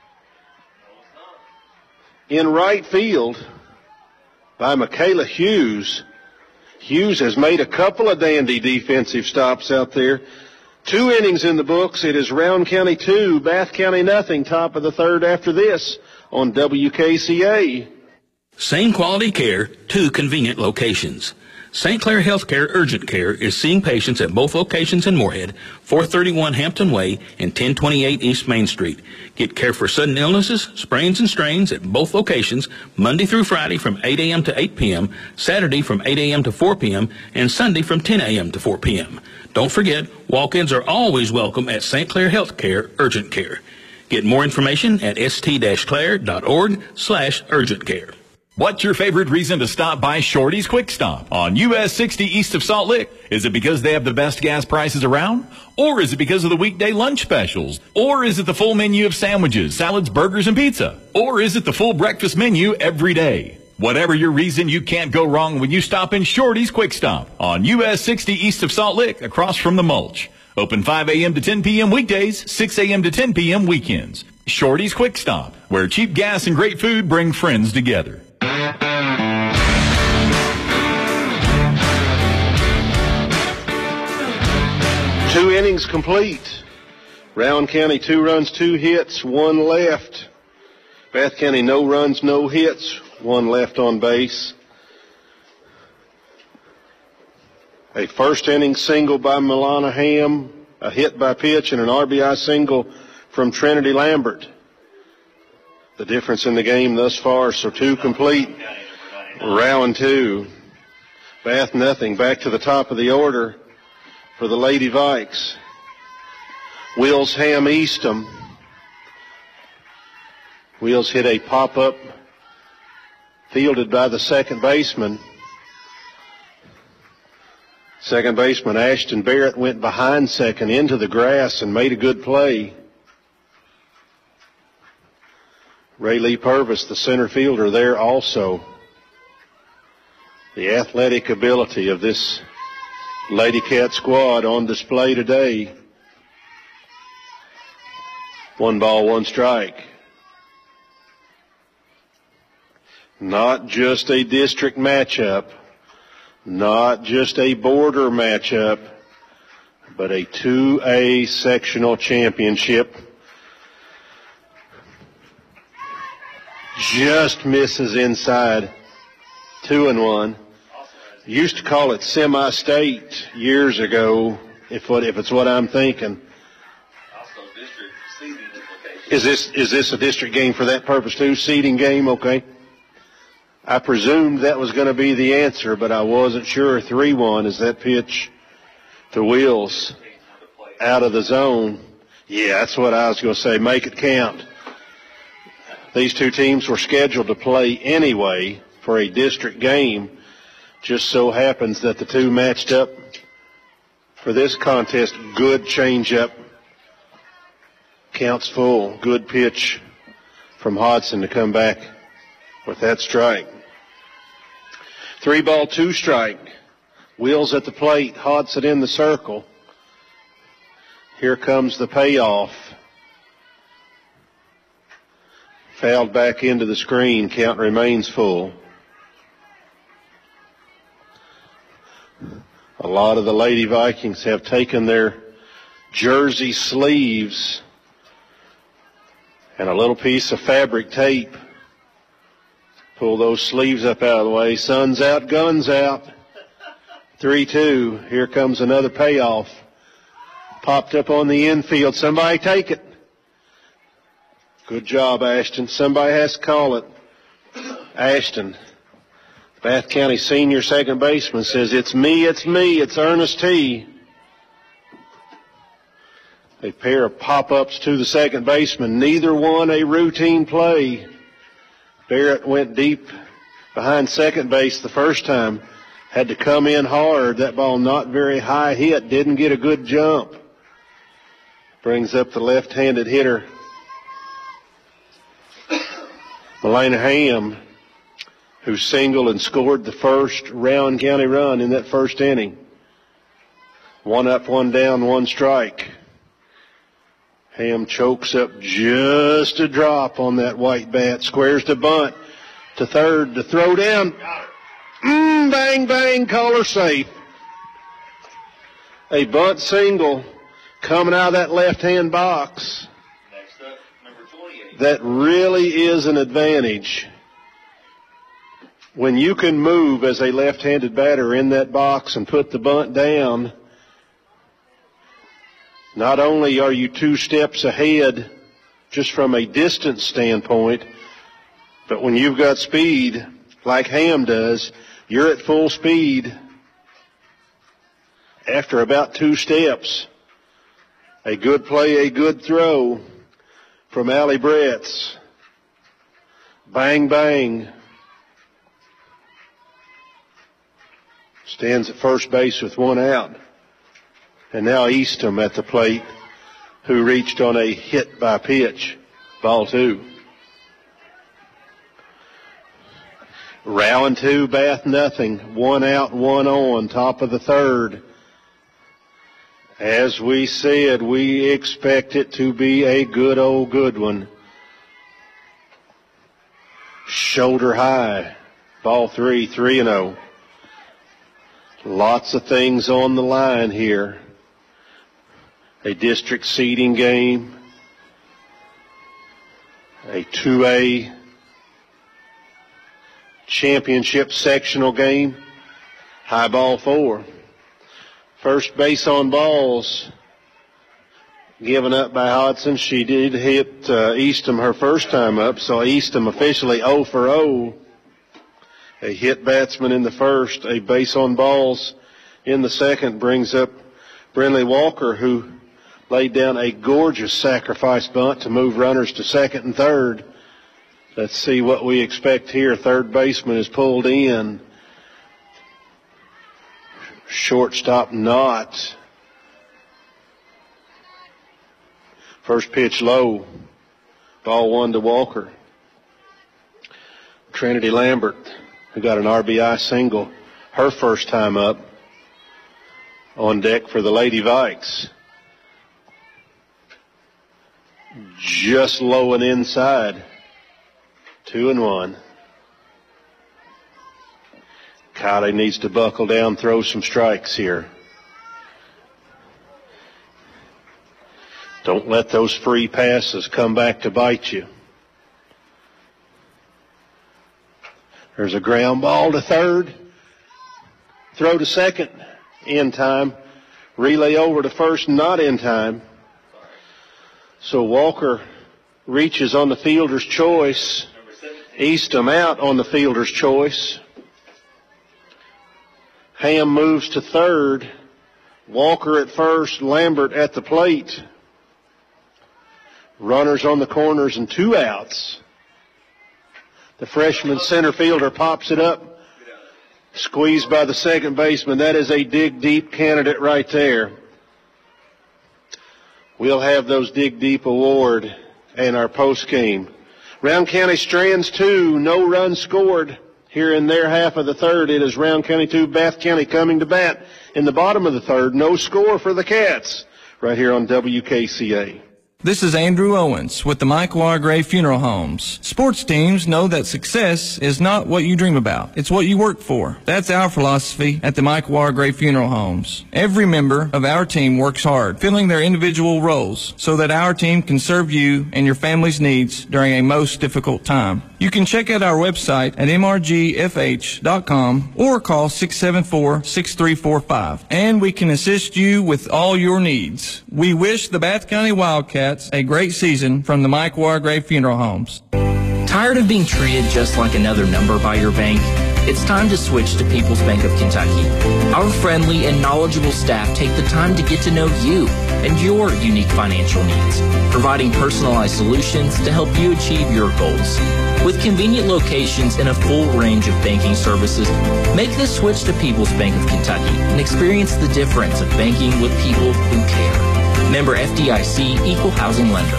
in right field by Michaela Hughes. Hughes has made a couple of dandy defensive stops out there. Two innings in the books. It is Round County two, Bath County nothing. Top of the third after this on W K C A. Same quality care, two convenient locations. Saint Clair Healthcare Urgent Care is seeing patients at both locations in Moorhead, four thirty-one Hampton Way and ten twenty-eight East Main Street. Get care for sudden illnesses, sprains and strains at both locations, Monday through Friday from eight a.m. to eight p.m., Saturday from eight a.m. to four p.m., and Sunday from ten a.m. to four p.m. Don't forget, walk-ins are always welcome at Saint Clair Healthcare Urgent Care. Get more information at st-clair.org slash urgent care. What's your favorite reason to stop by Shorty's Quick Stop on U S sixty east of Salt Lick? Is it because they have the best gas prices around? Or is it because of the weekday lunch specials? Or is it the full menu of sandwiches, salads, burgers, and pizza? Or is it the full breakfast menu every day? Whatever your reason, you can't go wrong when you stop in Shorty's Quick Stop on U S sixty east of Salt Lick across from the mulch. Open five a.m. to ten p.m. weekdays, six a.m. to ten p.m. weekends. Shorty's Quick Stop, where cheap gas and great food bring friends together. Two innings complete. Round County, two runs, two hits, one left. Bath County, no runs, no hits, one left on base. A first inning single by Milana Ham, a hit by pitch, and an R B I single from Trinity Lambert. The difference in the game thus far, so two complete. Round two. Bath nothing. Back to the top of the order for the Lady Vikes. Wills Ham Eastham. Wills hit a pop-up fielded by the second baseman. Second baseman Ashton Barrett went behind second into the grass and made a good play. Ray Lee Purvis, the center fielder, there also. The athletic ability of this Lady Cat squad on display today. One ball, one strike. Not just a district matchup, not just a border matchup, but a two A sectional championship. Just misses inside. Two and one. Used to call it semi-state years ago, if what if it's what I'm thinking. Is this is this a district game for that purpose too? Seeding game, okay. I presumed that was going to be the answer, but I wasn't sure. three one is that pitch to Wills. out of the zone. Yeah, that's what I was going to say. Make it count. These two teams were scheduled to play anyway for a district game. Just so happens that the two matched up for this contest. Good changeup. Counts full. Good pitch from Hodson to come back with that strike. Three ball, two strike. Wheels at the plate. Hodson in the circle. Here comes the payoff. Fouled back into the screen. Count remains full. A lot of the Lady Vikings have taken their jersey sleeves and a little piece of fabric tape. Pull those sleeves up out of the way. Sun's out, guns out. three two. Here comes another payoff. Popped up on the infield. Somebody take it. Good job, Ashton. Somebody has to call it. Ashton, Bath County senior second baseman, says, it's me, it's me, it's Ernest T. A pair of pop-ups to the second baseman. Neither one a routine play. Barrett went deep behind second base the first time. Had to come in hard. That ball not very high hit. Didn't get a good jump. Brings up the left-handed hitter, Melena Ham, who singled and scored the first Rowan County run in that first inning. One up, one down, one strike. Ham chokes up just a drop on that white bat. Squares to bunt to third to throw down. Mm, bang, bang, caller safe. A bunt single coming out of that left-hand box. Next up, number twenty-eight. That really is an advantage. When you can move as a left-handed batter in that box and put the bunt down, not only are you two steps ahead just from a distance standpoint, but when you've got speed like Ham does, you're at full speed after about two steps. A good play, a good throw from Allie Bretz. Bang, bang. Stands at first base with one out. And now Eastham at the plate, who reached on a hit by pitch. Ball two. Round two, Bath nothing. One out, one on, top of the third. As we said, we expect it to be a good old good one. Shoulder high. Ball three, three and oh. Lots of things on the line here. A district seeding game. A two A championship sectional game. High ball four. First base on balls given up by Hodson. She did hit uh, Eastham her first time up, so Eastham officially oh for oh. A hit batsman in the first, a base on balls in the second brings up Brinley Walker, who laid down a gorgeous sacrifice bunt to move runners to second and third. Let's see what we expect here. Third baseman is pulled in. Shortstop not. First pitch low. Ball one to Walker. Trinity Lambert, who got an R B I single her first time up, on deck for the Lady Vikes. Just low and inside. Two and one. Kylie needs to buckle down, throw some strikes here. Don't let those free passes come back to bite you. There's a ground ball to third. Throw to second. In time. Relay over to first, not in time. So Walker reaches on the fielder's choice. Eastham out on the fielder's choice. Ham moves to third. Walker at first, Lambert at the plate. Runners on the corners and two outs. The freshman center fielder pops it up. Squeezed by the second baseman. That is a dig deep candidate right there. We'll have those dig deep award in our post game. Round County Strands two, no runs scored here in their half of the third. It is Round County two, Bath County coming to bat in the bottom of the third. No score for the Cats right here on W K C A. This is Andrew Owens with the Mike Wargrave Funeral Homes. Sports teams know that success is not what you dream about. It's what you work for. That's our philosophy at the Mike Wargrave Funeral Homes. Every member of our team works hard, filling their individual roles so that our team can serve you and your family's needs during a most difficult time. You can check out our website at m r g f h dot com or call six seven four, six three four five, and we can assist you with all your needs. We wish the Bath County Wildcats a great season from the Mike Wargrave Funeral Homes. Tired of being treated just like another number by your bank? It's time to switch to People's Bank of Kentucky. Our friendly and knowledgeable staff take the time to get to know you and your unique financial needs, providing personalized solutions to help you achieve your goals. With convenient locations and a full range of banking services, make the switch to People's Bank of Kentucky and experience the difference of banking with people who care. Member F D I C, Equal Housing Lender.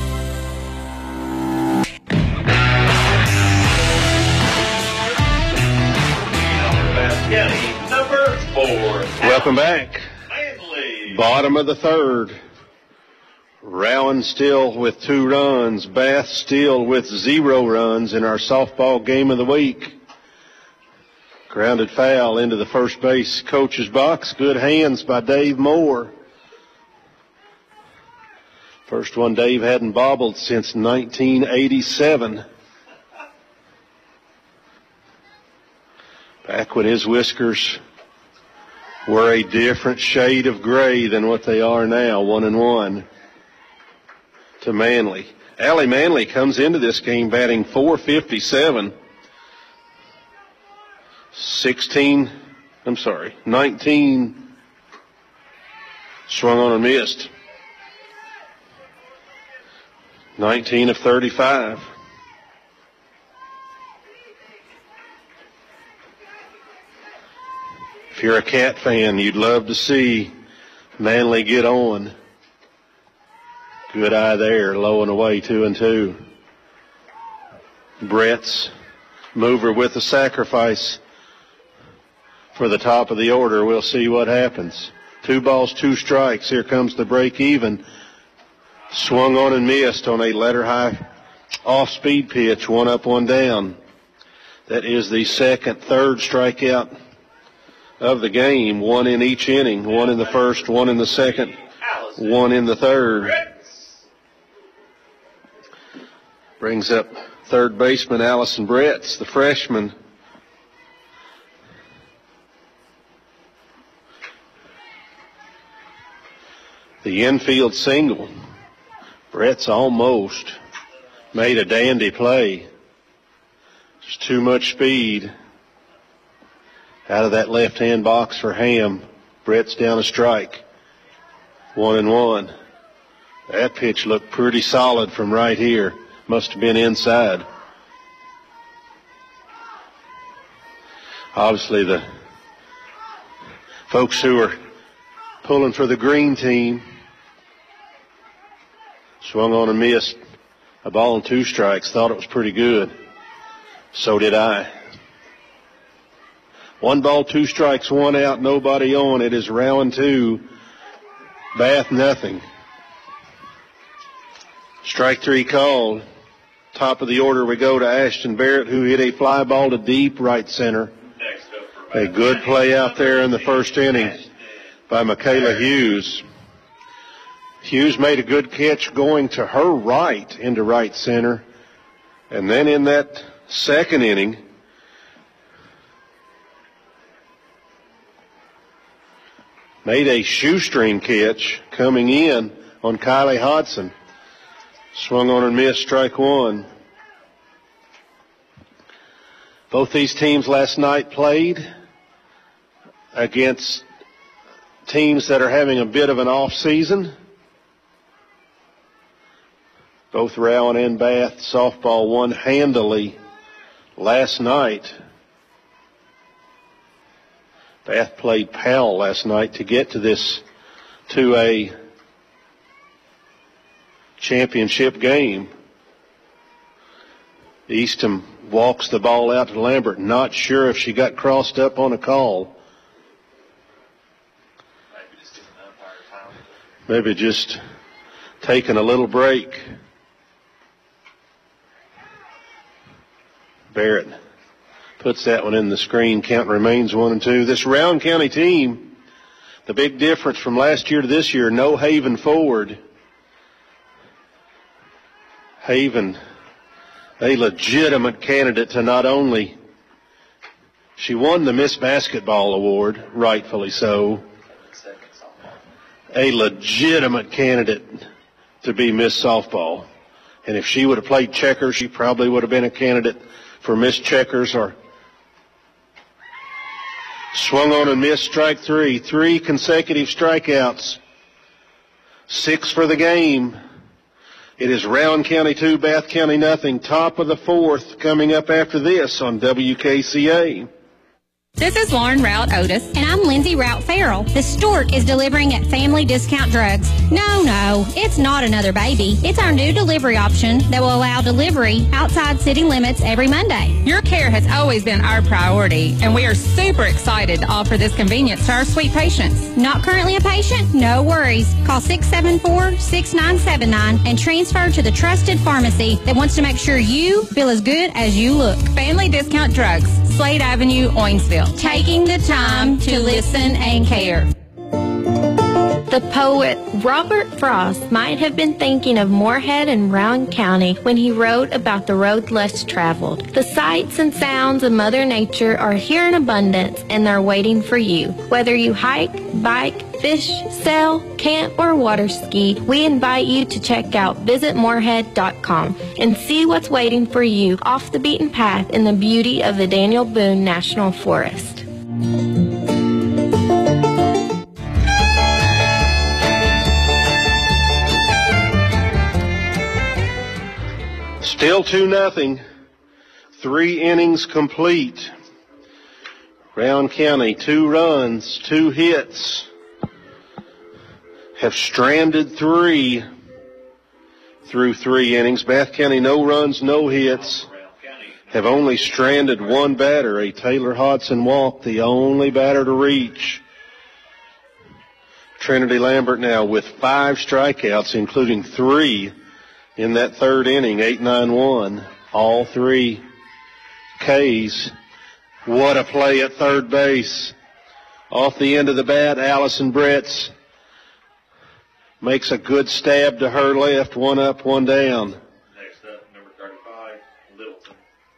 County, number four. Welcome back. Bottom of the third. Rowan still with two runs. Bath still with zero runs in our softball game of the week. Grounded foul into the first base coach's box. Good hands by Dave Moore. First one Dave hadn't bobbled since nineteen eighty-seven. Back when his whiskers were a different shade of gray than what they are now, one and one to Manley. Allie Manley comes into this game batting four fifty-seven. sixteen, I'm sorry, nineteen swung on and missed. nineteen of thirty-five. If you're a Cat fan, you'd love to see Manley get on. Good eye there, low and away, two and two. Brett's mover with the sacrifice for the top of the order. We'll see what happens. Two balls, two strikes. Here comes the break even. Swung on and missed on a letter high off-speed pitch, one up, one down. That is the second, third strikeout of the game, one in each inning, one in the first, one in the second, one in the third. Brings up third baseman Allison Bretts, the freshman. The infield single. Bretts almost made a dandy play. Just too much speed out of that left-hand box for Ham. Brett's down a strike. One and one. That pitch looked pretty solid from right here. Must have been inside. Obviously the folks who are pulling for the green team swung on and missed a ball and two strikes. Thought it was pretty good. So did I. One ball, two strikes, one out, nobody on. It is round two. Bath nothing. Strike three called. Top of the order we go to Ashton Barrett, who hit a fly ball to deep right center. A good play out there in the first inning by Michaela Hughes. Hughes made a good catch going to her right into right center. And then in that second inning, made a shoestring catch coming in on Kylie Hodson. Swung on and missed, strike one. Both these teams last night played against teams that are having a bit of an off season. Both Rowan and Bath softball won handily last night. Bath played Powell last night to get to this two A championship game. Eastham walks the ball out to Lambert. Not sure if she got crossed up on a call. Maybe just taking a little break. Barrett puts that one in the screen. Count remains one and two. This Rowan County team, the big difference from last year to this year, no Haven forward. Haven, a legitimate candidate to not only, she won the Miss Basketball Award, rightfully so, a legitimate candidate to be Miss Softball. And if she would have played checkers, she probably would have been a candidate for Miss Checkers, or swung on and missed strike three. Three consecutive strikeouts. Six for the game. It is Rowan County two, Bath County nothing. Top of the fourth coming up after this on W K C A. This is Lauren Rout Otis. And I'm Lindsay Rout Farrell. The Stork is delivering at Family Discount Drugs. No, no, it's not another baby. It's our new delivery option that will allow delivery outside city limits every Monday. Your care has always been our priority, and we are super excited to offer this convenience to our sweet patients. Not currently a patient? No worries. Call six seven four, six nine seven nine and transfer to the trusted pharmacy that wants to make sure you feel as good as you look. Family Discount Drugs, Slade Avenue, Owensville. Taking the time to listen and care. The poet Robert Frost might have been thinking of Moorhead and Rowan County when he wrote about the road less traveled. The sights and sounds of Mother Nature are here in abundance, and they're waiting for you. Whether you hike, bike, fish, sail, camp, or water ski, we invite you to check out visit moorhead dot com and see what's waiting for you off the beaten path in the beauty of the Daniel Boone National Forest. Still two nothing. Three innings complete. Rowan County, two runs, two hits. Have stranded three through three innings. Bath County, no runs, no hits. Have only stranded one batter, a Taylor Hodson walk, the only batter to reach. Trinity Lambert now with five strikeouts, including three in that third inning, eight nine one. All three Ks. What a play at third base. Off the end of the bat, Allison Bretz makes a good stab to her left, one up, one down. Next up, number thirty-five, Littleton.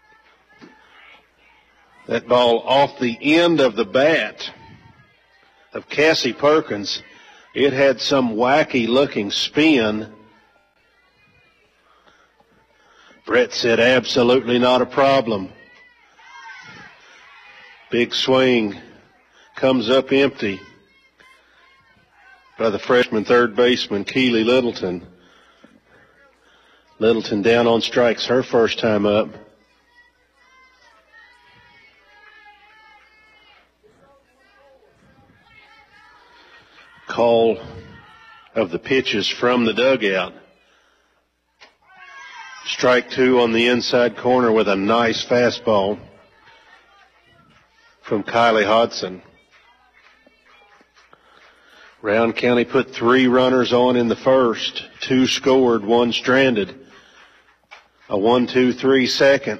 That ball off the end of the bat of Cassie Perkins. It had some wacky looking spin. Brett said absolutely not a problem. Big swing comes up empty by the freshman third baseman, Keely Littleton. Littleton down on strikes her first time up. Call of the pitches from the dugout. Strike two on the inside corner with a nice fastball from Kylie Hodson. Rowan County put three runners on in the first. Two scored, one stranded. A one, two, three second.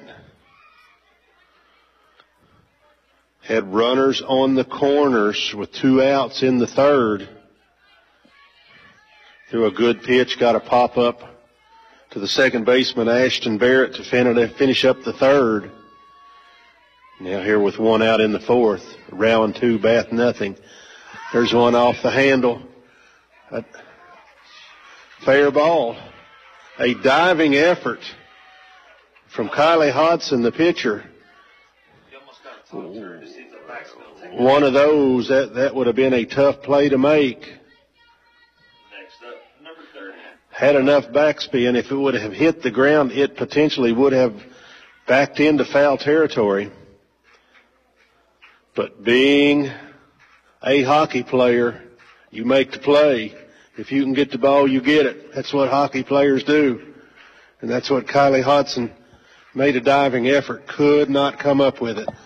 Had runners on the corners with two outs in the third. Threw a good pitch, got a pop up to the second baseman, Ashton Barrett, to finish up the third. Now here with one out in the fourth. Rowan two, Bath nothing. There's one off the handle. A fair ball. A diving effort from Kylie Hodson, the pitcher. one of those, that, that would have been a tough play to make. Next up, number thirty. Had enough backspin. If it would have hit the ground, it potentially would have backed into foul territory. But being a hockey player, you make the play. If you can get the ball, you get it. That's what hockey players do. And that's what Kylie Hodson made a diving effort, could not come up with it.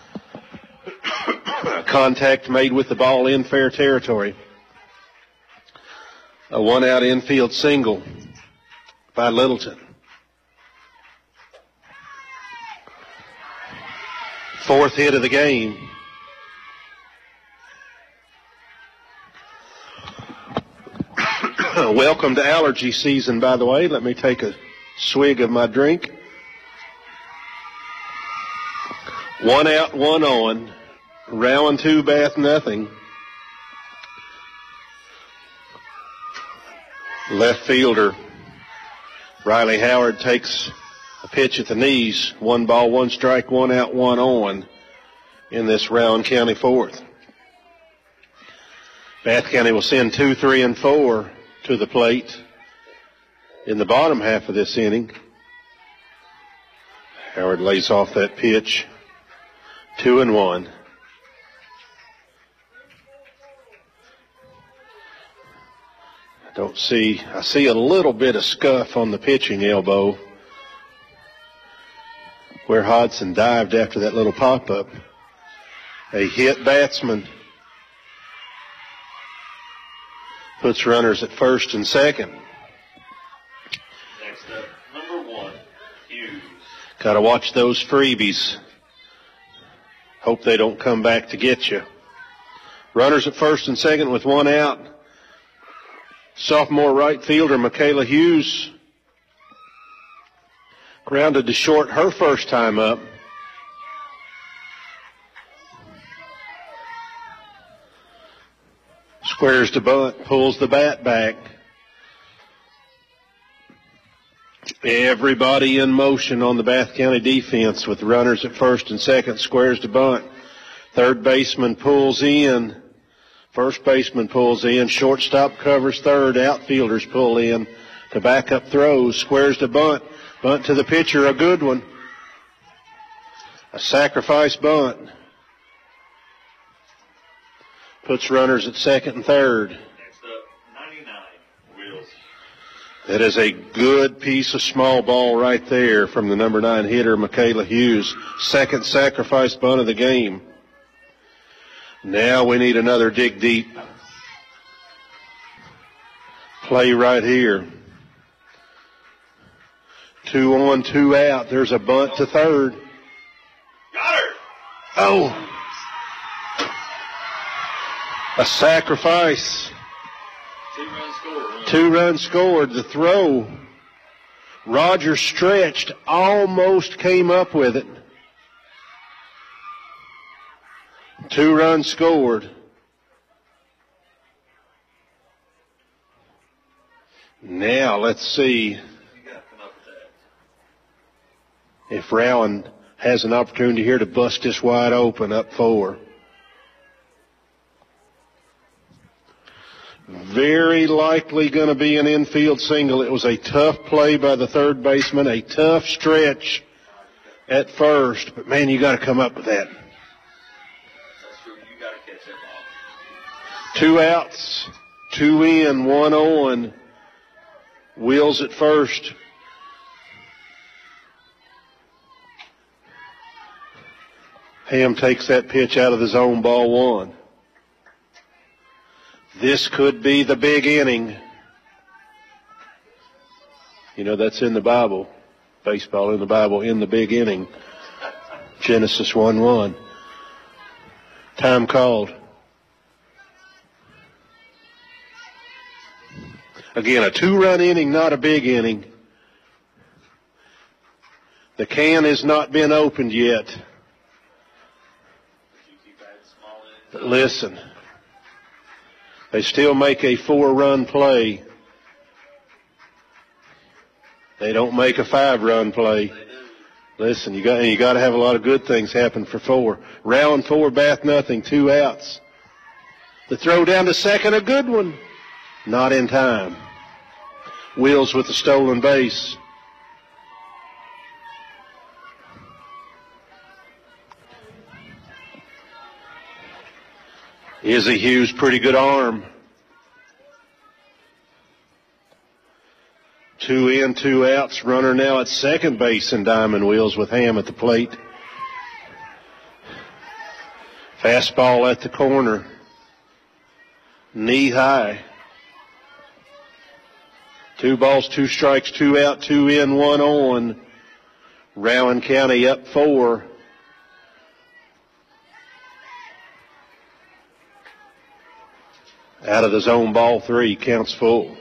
Contact made with the ball in fair territory. A one-out infield single by Littleton. Fourth hit of the game. Welcome to allergy season, by the way. Let me take a swig of my drink. One out, one on. Round two, Bath nothing. Left fielder Riley Howard takes a pitch at the knees. One ball, one strike, one out, one on in this Rowan County fourth. Bath County will send two, three, and four to the plate in the bottom half of this inning. Howard lays off that pitch. Two and one. I don't see, I see a little bit of scuff on the pitching elbow where Hodson dived after that little pop-up. A hit batsman puts runners at first and second. Next up, number one, Hughes. Got to watch those freebies. Hope they don't come back to get you. Runners at first and second with one out. Sophomore right fielder Michaela Hughes grounded to short her first time up. Squares to bunt, pulls the bat back. Everybody in motion on the Bath County defense with runners at first and second, squares to bunt. Third baseman pulls in. First baseman pulls in. Shortstop covers third. Outfielders pull in to back up throws. Squares to bunt. Bunt to the pitcher, a good one. A sacrifice bunt. Puts runners at second and third. Next up, ninety-nine, Wills. That is a good piece of small ball right there from the number nine hitter, Michaela Hughes. Second sacrifice bunt of the game. Now we need another dig deep play right here. Two on, two out. There's a bunt to third. Got her. Oh. A sacrifice. Two runs scored. Two runs scored. The throw. Roger stretched, almost came up with it. Two runs scored. Now let's see if Rowan has an opportunity here to bust this wide open up four. Very likely going to be an infield single. It was a tough play by the third baseman, a tough stretch at first, but man, you got to come up with that. Two outs, two in, one on. Wills at first. Ham takes that pitch out of the zone, ball one. This could be the big inning. You know, that's in the Bible. Baseball in the Bible, in the big inning. Genesis one one. Time called. Again, a two-run inning, not a big inning. The can has not been opened yet. But listen, they still make a four-run play. They don't make a five-run play. Listen, you got you got to have a lot of good things happen for four. Round four, Bath nothing, two outs. The throw down to second, a good one. Not in time. Wheels with the stolen base. Izzy Hughes, pretty good arm. Two in, two outs. Runner now at second base in Diamond Wheels with Ham at the plate. Fastball at the corner. Knee high. Two balls, two strikes, two out, two in, one on. Rowan County up four. Out of the zone, ball three, counts full.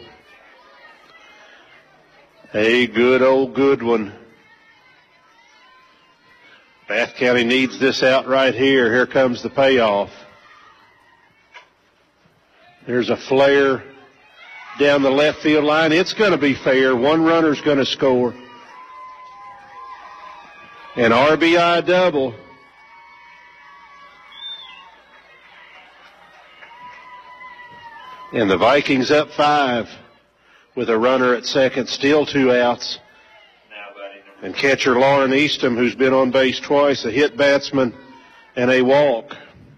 A good old good one. Bath County needs this out right here. Here comes the payoff. There's a flare down the left field line. It's going to be fair. One runner's going to score. An R B I double. And the Vikings up five with a runner at second, still two outs. And catcher Lauren Eastham, who's been on base twice, a hit batsman and a walk.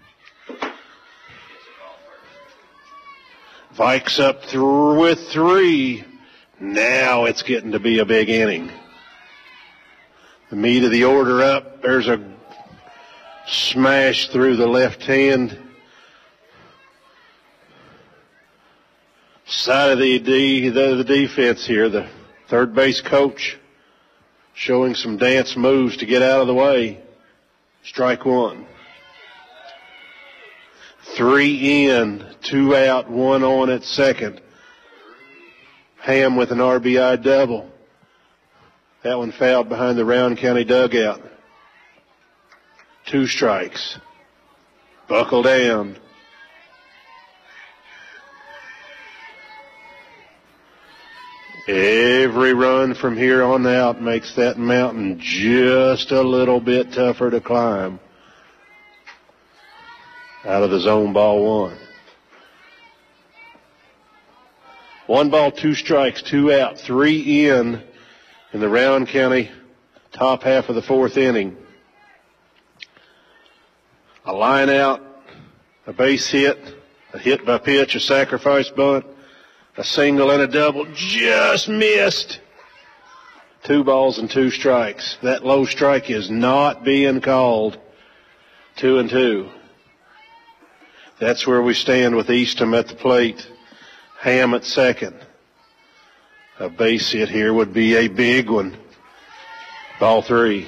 Vikes up th- with three. Now it's getting to be a big inning. The meat of the order up. There's a smash through the left hand side of the, D, the, the defense here. The third base coach showing some dance moves to get out of the way. Strike one. Three in, two out, one on at second. Ham with an R B I double. That one fouled behind the Rowan County dugout. Two strikes. Buckle down. Every run from here on out makes that mountain just a little bit tougher to climb. Out of the zone, ball one. One ball, two strikes, two out, three in in the Rowan County top half of the fourth inning. A line out, a base hit, a hit by pitch, a sacrifice bunt, a single and a double, just missed. Two balls and two strikes. That low strike is not being called. Two and two. That's where we stand with Eastham at the plate. Ham at second. A base hit here would be a big one. Ball three.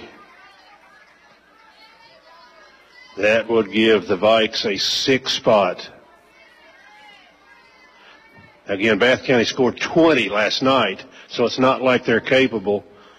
That would give the Vikes a six spot. Again, Bath County scored twenty last night, so it's not like they're capable.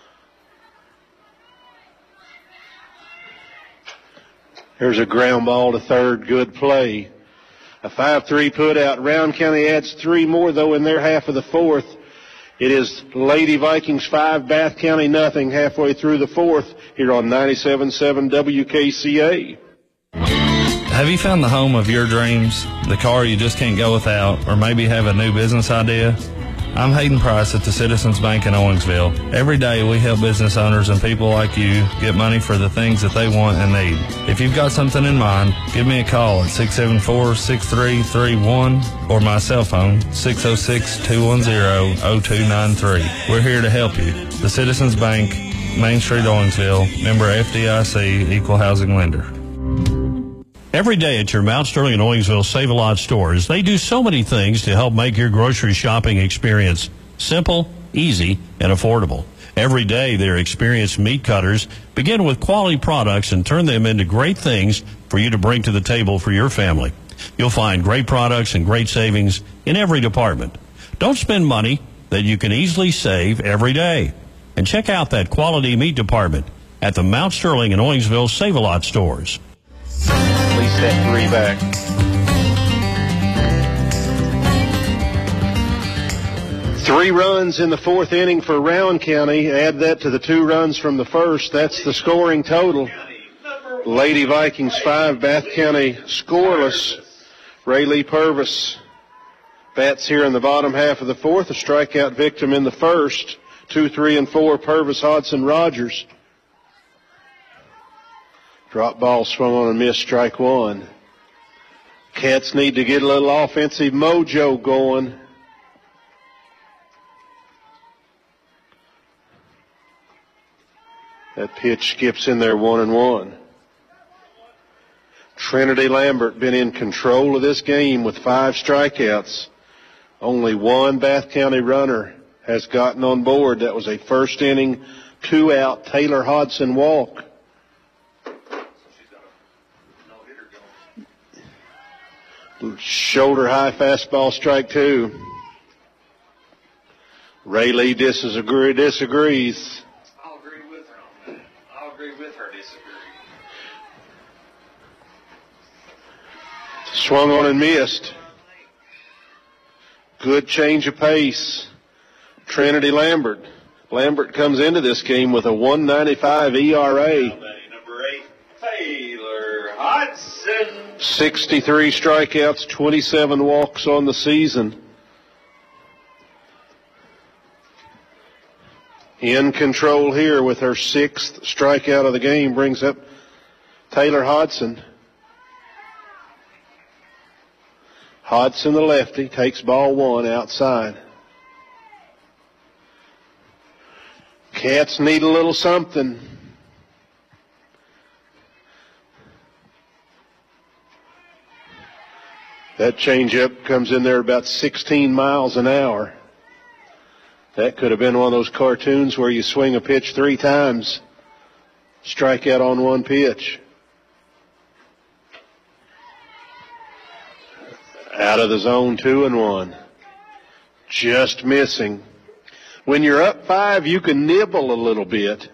Here's a ground ball to third, good play. A five three put out. Rowan County adds three more, though, in their half of the fourth. It is Lady Vikings five, Bath County nothing, halfway through the fourth here on ninety-seven point seven W K C A. Have you found the home of your dreams, the car you just can't go without, or maybe have a new business idea? I'm Hayden Price at the Citizens Bank in Owensville. Every day we help business owners and people like you get money for the things that they want and need. If you've got something in mind, give me a call at six seven four, six three three one or my cell phone, six oh six, two one zero, oh two nine three. We're here to help you. The Citizens Bank, Main Street, Owensville, member F D I C, equal housing lender. Every day at your Mount Sterling and Owensville Save-A-Lot stores, they do so many things to help make your grocery shopping experience simple, easy, and affordable. Every day, their experienced meat cutters begin with quality products and turn them into great things for you to bring to the table for your family. You'll find great products and great savings in every department. Don't spend money that you can easily save every day. And check out that quality meat department at the Mount Sterling and Owensville Save-A-Lot stores. At least that three back. Three runs in the fourth inning for Rowan County. Add that to the two runs from the first. That's the scoring total. Lady Vikings five, Bath County scoreless. Raylee Purvis bats here in the bottom half of the fourth. A strikeout victim in the first. Two, three, and four, Purvis, Hodson, Rogers. Drop ball swung on and missed, strike one. Cats need to get a little offensive mojo going. That pitch skips in there, one and one. Trinity Lambert been in control of this game with five strikeouts. Only one Bath County runner has gotten on board. That was a first inning, two out Taylor Hodson walk. Shoulder high fastball, strike two. Raylee disagree, disagrees. I'll agree with her on that. I'll agree with her disagree. Swung on and missed. Good change of pace. Trinity Lambert. Lambert comes into this game with a one ninety-five E R A. Number eight, Taylor Hodson. sixty-three strikeouts, twenty-seven walks on the season. In control here with her sixth strikeout of the game, brings up Taylor Hodson. Hodson, the lefty, takes ball one outside. Cats need a little something. That changeup comes in there about sixteen miles an hour. That could have been one of those cartoons where you swing a pitch three times, strike out on one pitch. Out of the zone, two and one. Just missing. When you're up five, you can nibble a little bit.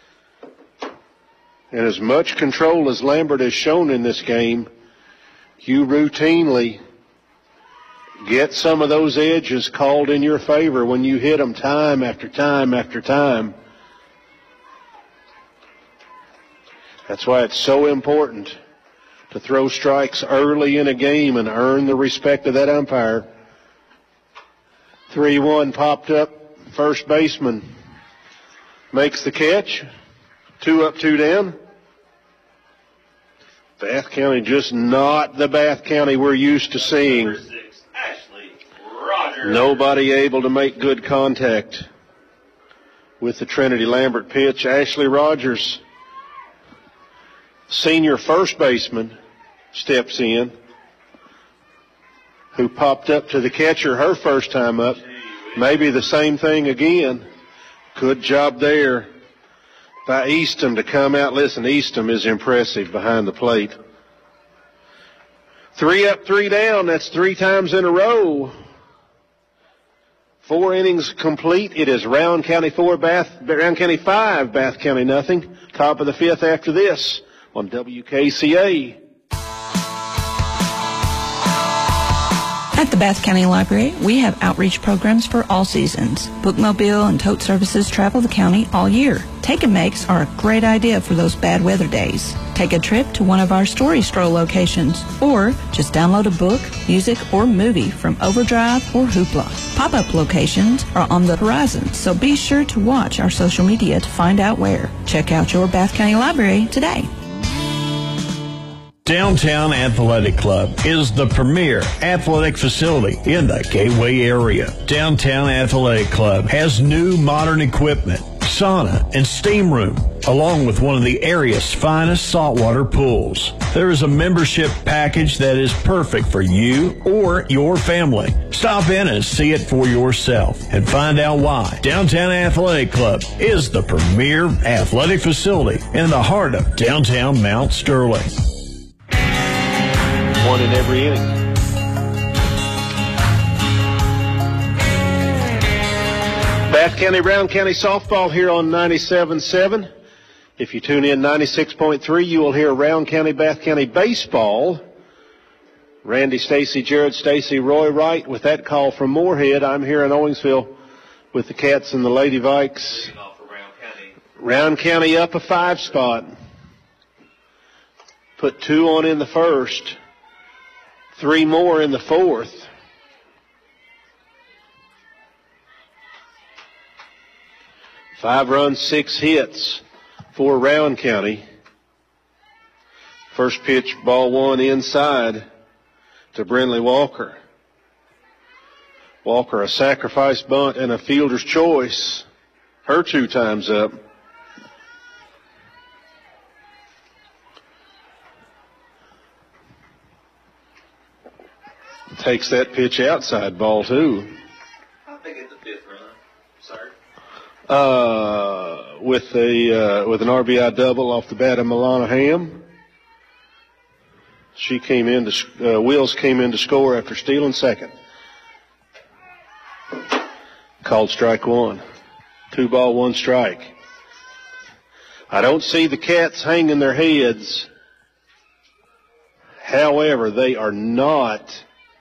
And as much control as Lambert has shown in this game, you routinely get some of those edges called in your favor when you hit them time after time after time. That's why it's so important to throw strikes early in a game and earn the respect of that umpire. three one popped up. First baseman makes the catch. Two up, two down. Bath County just not the Bath County we're used to seeing. Six, Ashley Rogers. Nobody able to make good contact with the Trinity Lambert pitch. Ashley Rogers, senior first baseman, steps in, who popped up to the catcher her first time up. Maybe the same thing again. Good job there by Eastham to come out. Listen, Eastham is impressive behind the plate. Three up, three down. That's three times in a row. Four innings complete. It is Rowan County four, Bath, Rowan County five, Bath County nothing. Top of the fifth after this on W K C A. At the Bath County Library, we have outreach programs for all seasons. Bookmobile and tote services travel the county all year. Take and makes are a great idea for those bad weather days. Take a trip to one of our Story Stroll locations, or just download a book, music, or movie from Overdrive or Hoopla. Pop-up locations are on the horizon, so be sure to watch our social media to find out where. Check out your Bath County Library today. Downtown Athletic Club is the premier athletic facility in the Gateway area. Downtown Athletic Club has new modern equipment, sauna, and steam room, along with one of the area's finest saltwater pools. There is a membership package that is perfect for you or your family. Stop in and see it for yourself and find out why Downtown Athletic Club is the premier athletic facility in the heart of downtown Mount Sterling. One in every inning. Bath County, Rowan County softball here on ninety-seven point seven. If you tune in ninety-six point three, you will hear Rowan County, Bath County baseball. Randy Stacy, Jared Stacy, Roy Wright with that call from Moorhead. I'm here in Owensville with the Cats and the Lady Vikes. Round County up a five spot. Put two on in the first. Three more in the fourth. Five runs, six hits for Round County. First pitch, ball one inside to Brinley Walker. Walker, a sacrifice bunt and a fielder's choice. Her two times up. Takes that pitch outside, ball two. I think it's the fifth run, sir. Uh, with a uh, with an R B I double off the bat of Milana Ham. She came in to uh, Wills came in to score after stealing second. Called strike one. Two ball, one strike. I don't see the Cats hanging their heads. However, they are not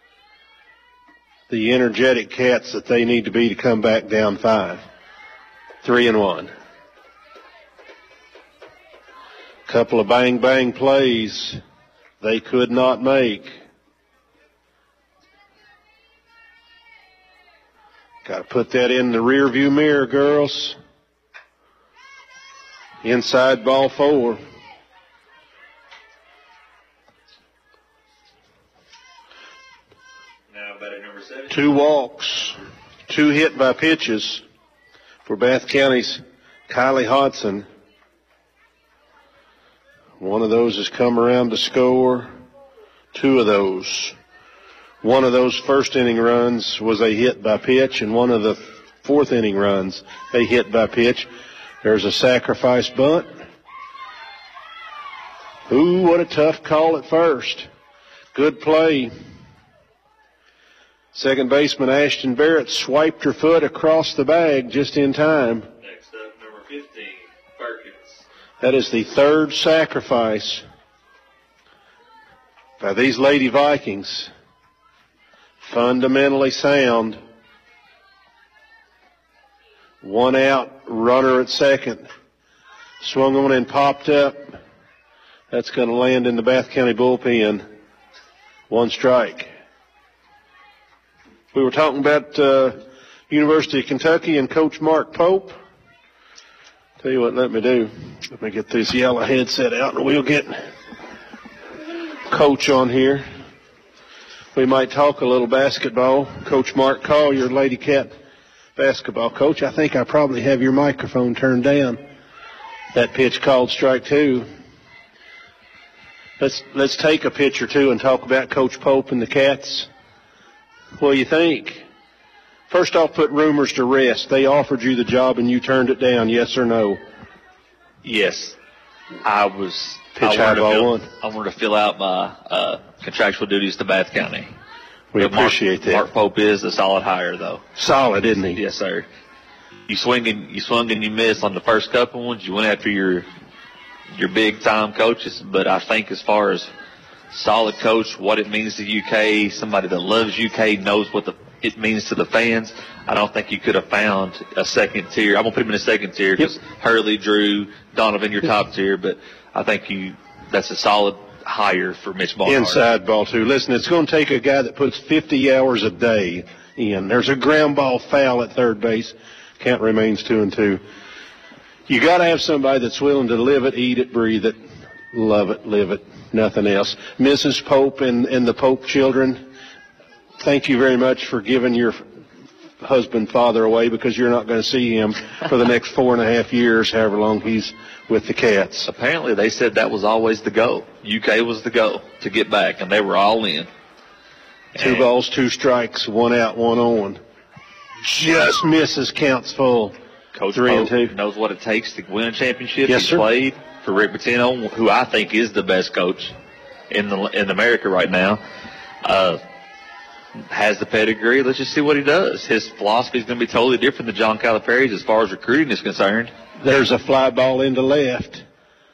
the energetic Cats that they need to be to come back down five. Three and one. Couple of bang-bang plays they could not make. Got to put that in the rear view mirror, girls. Inside ball four. Now batter number seven. Two walks, two hit by pitches for Bath County's Kylie Hodson. One of those has come around to score. Two of those. One of those first inning runs was a hit by pitch, and one of the fourth inning runs a hit by pitch. There's a sacrifice bunt. Ooh, what a tough call at first. Good play. Second baseman Ashton Barrett swiped her foot across the bag just in time. Next up, number fifteen, Perkins. That is the third sacrifice by these Lady Vikings. Fundamentally sound. One out, runner at second. Swung on and popped up. That's going to land in the Bath County bullpen. One strike. We were talking about uh, University of Kentucky and Coach Mark Pope. Tell you what, let me do. Let me get this yellow headset out and we'll get Coach on here. We might talk a little basketball. Coach Mark Collier, Lady Cat basketball coach. I think I probably have your microphone turned down. That pitch called strike two. Let's let's take a pitch or two and talk about Coach Pope and the Cats. What do you think? First off, put rumors to rest. They offered you the job and you turned it down, yes or no? Yes. I was Pitch I high wanted, ball to fill, one. I wanted to fill out my uh, contractual duties to Bath County. We But Mark- appreciate that. Mark Pope is a solid hire, though. Solid, isn't he? Yes, sir. You swing and you swung and you missed on the first couple ones. You went after your your big time coaches, but I think as far as solid coach, what it means to U K, somebody that loves U K, knows what the it means to the fans. I don't think you could have found a second tier. I'm gonna put him in a second tier because yep. Hurley, Drew, Donovan, your top tier, but I think you that's a solid hire for Mitch Barnhart. Inside ball two. Listen, it's going to take a guy that puts fifty hours a day in. There's a ground ball foul at third base. Count remains two and two. You got to have somebody that's willing to live it, eat it, breathe it, love it, live it, nothing else. Missus Pope and, and the Pope children, thank you very much for giving your husband, father away, because you're not going to see him for the next four and a half years, however long he's with the Cats. Apparently they said that was always the goal. U K was the goal to get back, and they were all in. Two And balls, two strikes, one out, one on. Just misses, counts full. Coach Three and Pope two. knows what it takes to win a championship. Yes, He sir. played for Rick Pitino, who I think is the best coach in the in America right now. Uh, has the pedigree. Let's just see what he does. His philosophy is going to be totally different than John Calipari's as far as recruiting is concerned. There's a fly ball into left.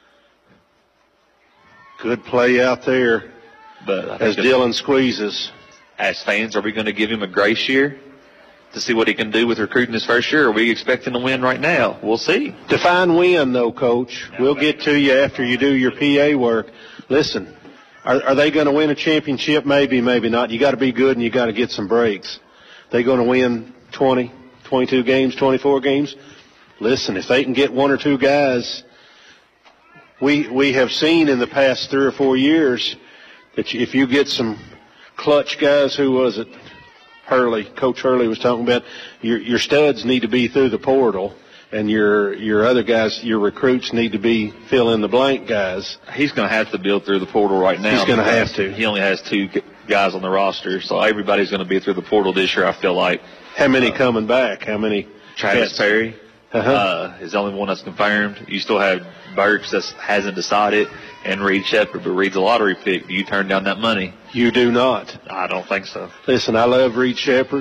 Good play out there But I as think Dylan squeezes. as fans, are we going to give him a grace year? to see what he can do with recruiting his first year. Are we expecting to win right now? We'll see. Define win, though, Coach. We'll get to you after you do your P A work. Listen, are, are they going to win a championship? Maybe, maybe not. You got to be good and you got to get some breaks. They going to win twenty, twenty-two games, twenty-four games? Listen, if they can get one or two guys, we we have seen in the past three or four years that if you get some clutch guys, who was it? Hurley, Coach Hurley was talking about, your your studs need to be through the portal, and your your other guys, your recruits need to be fill in the blank guys. He's going to have to build through the portal right now. He's going to have to. He only has two guys on the roster, so everybody's going to be through the portal this year, I feel like. How many uh, coming back? How many? Travis cats? Perry uh-huh. uh, is the only one that's confirmed. You still have Burks that hasn't decided, and Reed Shepard, but Reed's a lottery pick. Do you turn down that money? You do not. I don't think so. Listen, I love Reed Shepard.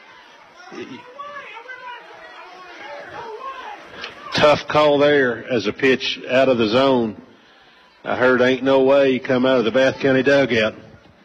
Tough call there as a pitch out of the zone. I heard ain't no way come out of the Bath County dugout.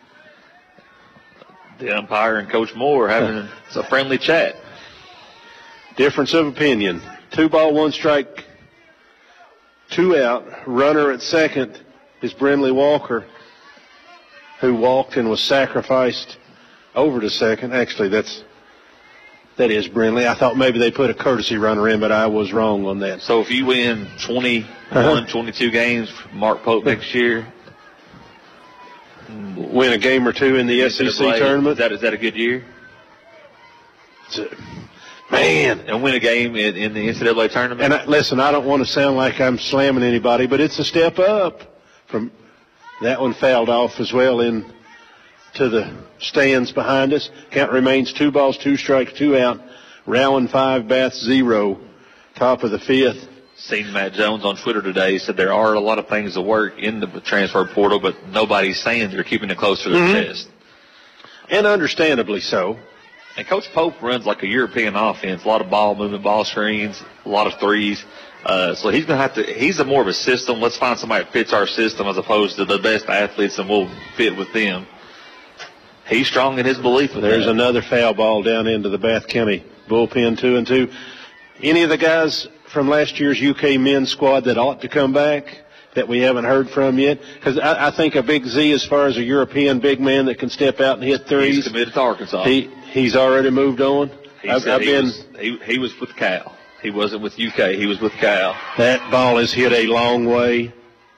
The umpire and Coach Moore having a friendly chat. Difference of opinion. Two ball, one strike, two out. Runner at second is Brinley Walker, who walked and was sacrificed over to second. Actually, that's that is Brinley. I thought maybe they put a courtesy runner in, but I was wrong on that. So if you win twenty-one, uh-huh. twenty-two games, Mark Pope next year, win a game or two in the S E C tournament. Is that, is that a good year? It's a, man. And win a game in, in the N C double A tournament? And I, listen, I don't want to sound like I'm slamming anybody, but it's a step up from that one fouled off as well in to the stands behind us. Count remains two balls, two strikes, two out. Rowan five, Bath zero. Top of the fifth. Seen Matt Jones on Twitter today. He said there are a lot of things to work in the transfer portal, but nobody's saying they're keeping it close to their mm-hmm. chest. And understandably so. And Coach Pope runs like a European offense. A lot of ball movement, ball screens, a lot of threes. Uh, so he's going to have to, he's a more of a system. Let's find somebody that fits our system as opposed to the best athletes and we'll fit with them. He's strong in his belief of There's that. another foul ball down into the Bath County bullpen, two and two. Any of the guys from last year's U K men's squad that ought to come back that we haven't heard from yet? Because I, I think a Big Z, as far as a European big man that can step out and hit threes. He's committed to Arkansas. He, he's already moved on. He I've, said I've he, been, was, he, he was with Cal. He wasn't with U K. He was with Cal. That ball is hit a long way.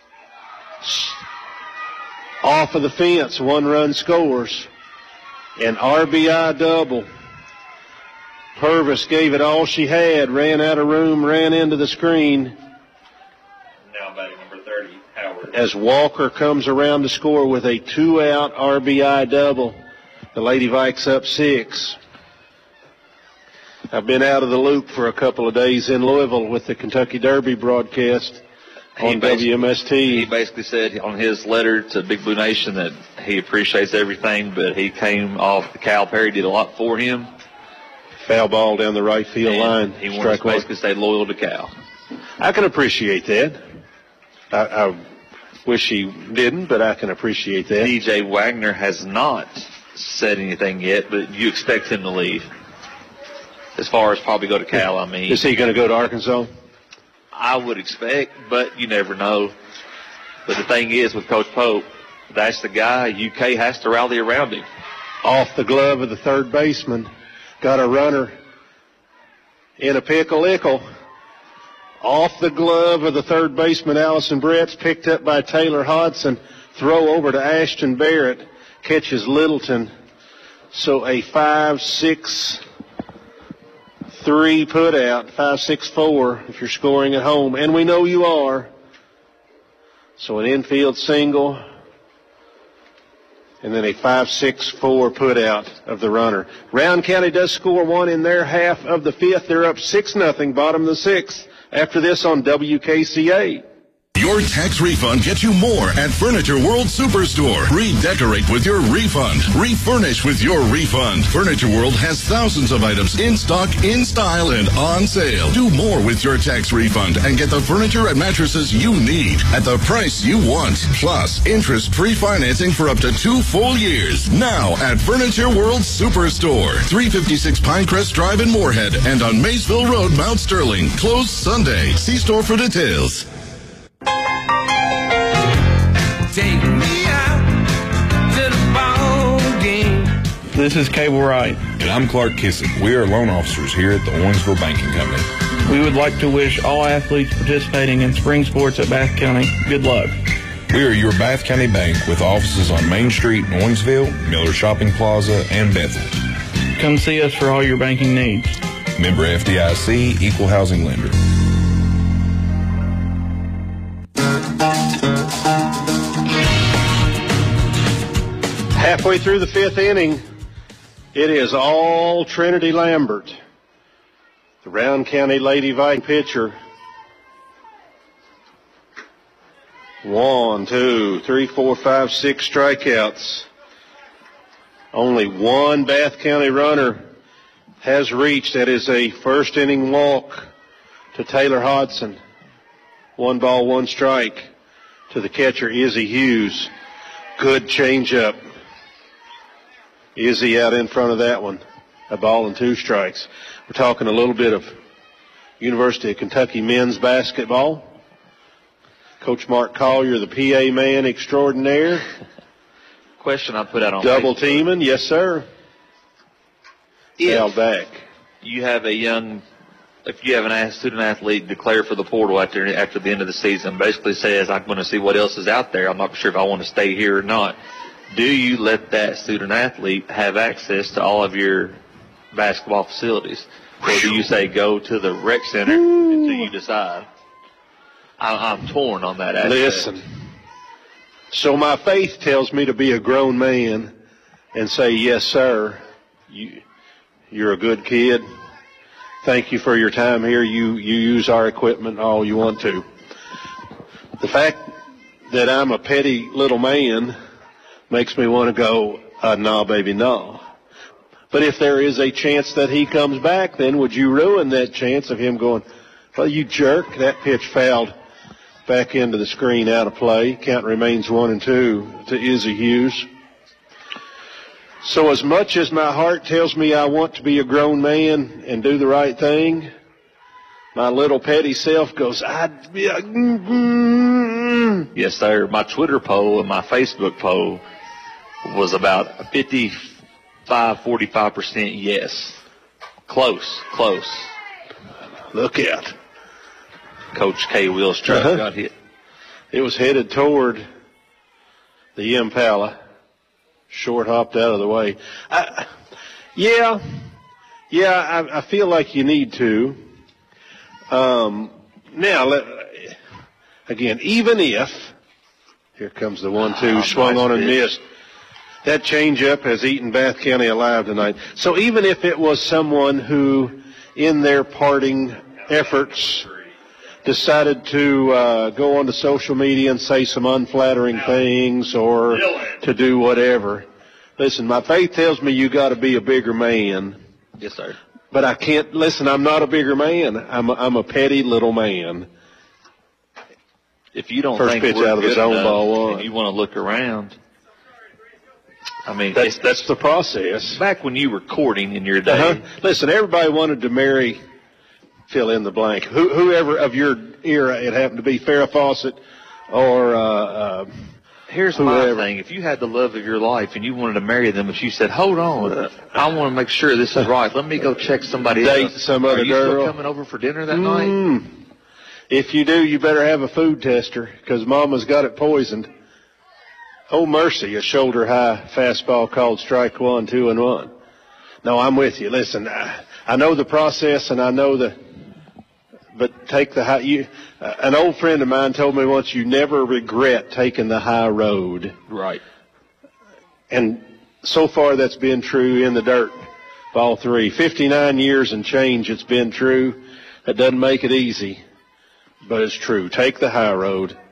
Off of the fence, one run scores. An R B I double. Purvis gave it all she had, ran out of room, ran into the screen. Now batting number thirty, Howard. As Walker comes around to score with a two-out R B I double. The Lady Vikes up six. I've been out of the loop for a couple of days in Louisville with the Kentucky Derby broadcast on W M S T. He basically said on his letter to Big Blue Nation that he appreciates everything, but he came off the Cal Perry, did a lot for him. Foul ball down the right field and line. He wants to basically stay loyal to Cal. I can appreciate that. I, I wish he didn't, but I can appreciate that. D J Wagner has not said anything yet, but you expect him to leave. As far as probably go to Cal, I mean. Is he going to go to Arkansas? I would expect, but you never know. But the thing is, with Coach Pope, that's the guy. U K has to rally around him. Off the glove of the third baseman. Got a runner in a pickle-ickle. Off the glove of the third baseman, Allison Bretts, picked up by Taylor Hodson. Throw over to Ashton Barrett. Catches Littleton. So a five six three put out, five six four if you're scoring at home. And we know you are. So an infield single. And then a five six four put out of the runner. Round County does score one in their half of the fifth. They're up six nothing, bottom of the sixth. After this on W K C A. Your tax refund gets you more at Furniture World Superstore. Redecorate with your refund. Refurnish with your refund. Furniture World has thousands of items in stock, in style, and on sale. Do more with your tax refund and get the furniture and mattresses you need at the price you want. Plus, interest-free financing for up to two full years. Now at Furniture World Superstore. three fifty-six Pinecrest Drive in Moorhead and on Maysville Road, Mount Sterling. Closed Sunday. See store for details. Take me out to the ball game. This is Cable Wright. And I'm Clark Kissick. We are loan officers here at the Owensville Banking Company. We would like to wish all athletes participating in spring sports at Bath County good luck. We are your Bath County bank with offices on Main Street in Owensville, Miller Shopping Plaza, and Bethel. Come see us for all your banking needs. Member F D I C, Equal Housing Lender. Halfway through the fifth inning, it is all Trinity Lambert, the Round County Lady Viking pitcher. One, two, three, four, five, six strikeouts. Only one Bath County runner has reached. That is a first inning walk to Taylor Hodson. One ball, one strike to the catcher, Izzy Hughes. Good changeup. Izzy out in front of that one. A ball and two strikes. We're talking a little bit of University of Kentucky men's basketball. Coach Mark Collier, the P A man extraordinaire. Question I put out on Double Facebook. teaming, yes, sir. Foul back. You have a young, if you have an student athlete declare for the portal after after the end of the season, basically says, I'm going to see what else is out there. I'm not sure if I want to stay here or not. Do you let that student athlete have access to all of your basketball facilities? Or do you say go to the rec center until you decide? I, I'm torn on that aspect. Listen, so my faith tells me to be a grown man and say, yes, sir, you, you're a good kid. Thank you for your time here. You, you use our equipment all you want to. The fact that I'm a petty little man makes me want to go, uh, no, baby, no. But if there is a chance that he comes back, then would you ruin that chance of him going, well, you jerk, that pitch fouled back into the screen, out of play. Count remains one and two to Izzy Hughes. So as much as my heart tells me I want to be a grown man and do the right thing, my little petty self goes, I'd be a... Yes, sir. My Twitter poll and my Facebook poll was about fifty-five, forty-five percent yes. Close, close. Look out. Coach K. Will's truck Uh-huh. got hit. It was headed toward the Impala. Short hopped out of the way. I, yeah, yeah, I, I feel like you need to. Um, now, let, again, even if, here comes the one two, Oh, swung nice on and pitch. missed. That changeup has eaten Bath County alive tonight. So even if it was someone who, in their parting efforts, decided to uh, go onto social media and say some unflattering things or to do whatever, listen, my faith tells me you got to be a bigger man. Yes, sir. But I can't, listen, I'm not a bigger man. I'm a, I'm a petty little man. If you don't First think pitch we're out of the good zone, enough ball one. and you want to look around, I mean, That's, it- that's the process. back when you were courting in your day, Uh-huh. Listen, everybody wanted to marry, fill in the blank, Who, whoever of your era it happened to be, Farrah Fawcett or uh, uh, here's whoever. my thing. If you had the love of your life and you wanted to marry them, if you said, hold on, I want to make sure this is right, let me go check somebody Date else. some Are other you girl. still coming over for dinner that night? Mm. If you do, you better have a food tester because Mama's got it poisoned. Oh, mercy, a shoulder-high fastball called strike one, two, and one. No, I'm with you. Listen, I, I know the process and I know the, but take the high. You, uh, an old friend of mine told me once, you never regret taking the high road. Right. And so far that's been true in the dirt. Ball three. fifty-nine years and change it's been true. That doesn't make it easy, but it's true. Take the high road.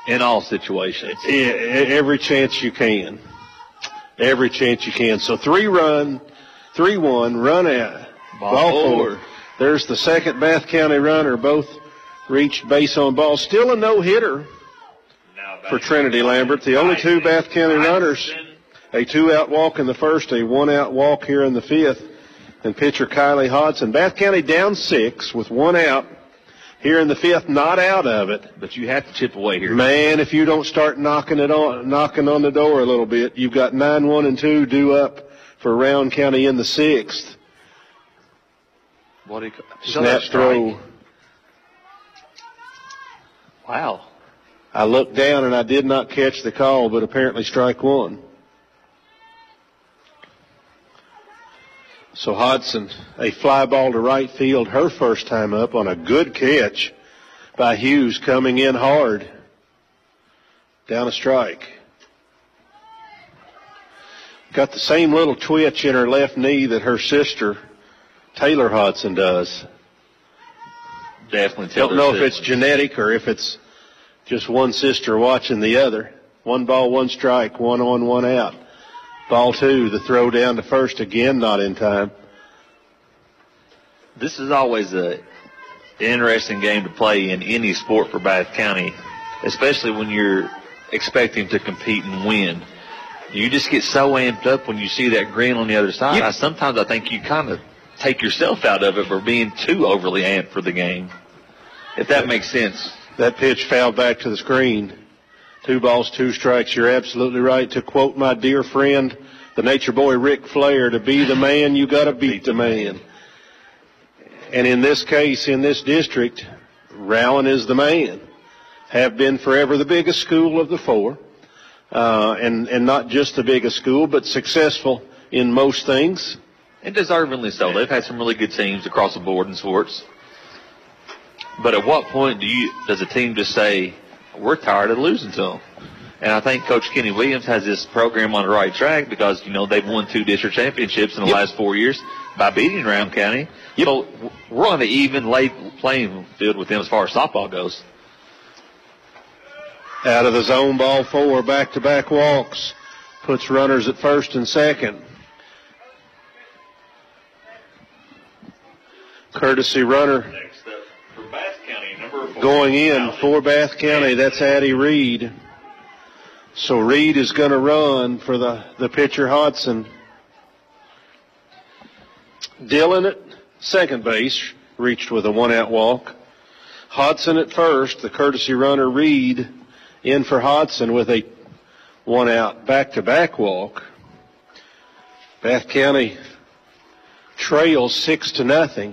in all situations. Yeah, every chance you can. Every chance you can. So three run, three one, run out. Ball, ball four. four. There's the second Bath County runner. Both reached base on ball. Still a no-hitter for Trinity Lambert. The only two Bath County runners, a two-out walk in the first, a one-out walk here in the fifth. And pitcher Kylie Hodson. Bath County down six with one out here in the fifth, not out of it. But you have to chip away here. Man, if you don't start knocking it on, knocking on the door a little bit, you've got nine, one, and two due up for Rowan County in the sixth. What do you Snap throw. Wow. I looked down and I did not catch the call, but apparently strike one. So Hodson, a fly ball to right field, her first time up on a good catch by Hughes, coming in hard. Down a strike. Got the same little twitch in her left knee that her sister, Taylor Hodson, does. Definitely. Don't know if it's genetic or if it's just one sister watching the other. One ball, one strike, one on, one out. Ball two, the throw down to first, again not in time. This is always a interesting game to play in any sport for Bath County, especially when you're expecting to compete and win. You just get so amped up when you see that green on the other side. Yep. I, sometimes I think you kind of take yourself out of it for being too overly amped for the game, if that makes sense. That pitch fouled back to the screen. Two balls, two strikes. You're absolutely right. To quote my dear friend, the nature boy Ric Flair, to be the man, you got to beat the man. And in this case, in this district, Rowan is the man. Have been forever the biggest school of the four. Uh, and, and not just the biggest school, but successful in most things. And deservingly so. They've had some really good teams across the board in sports. But at what point do you, does a team just say, we're tired of losing to them? And I think Coach Kenny Williams has this program on the right track because, you know, they've won two district championships in the yep. last four years by beating Rowan County. Yep. So we're on an even late playing field with them as far as softball goes. Out of the zone, ball four, back-to-back walks. Puts runners at first and second. Courtesy runner Next up for Bath County, number four. Going in for Bath County, that's Addie Reed. So Reed is going to run for the, the pitcher Hodson. Dillon at second base, reached with a one-out walk. Hodson at first, the courtesy runner Reed in for Hodson with a one-out back-to-back walk. Bath County trails six to nothing.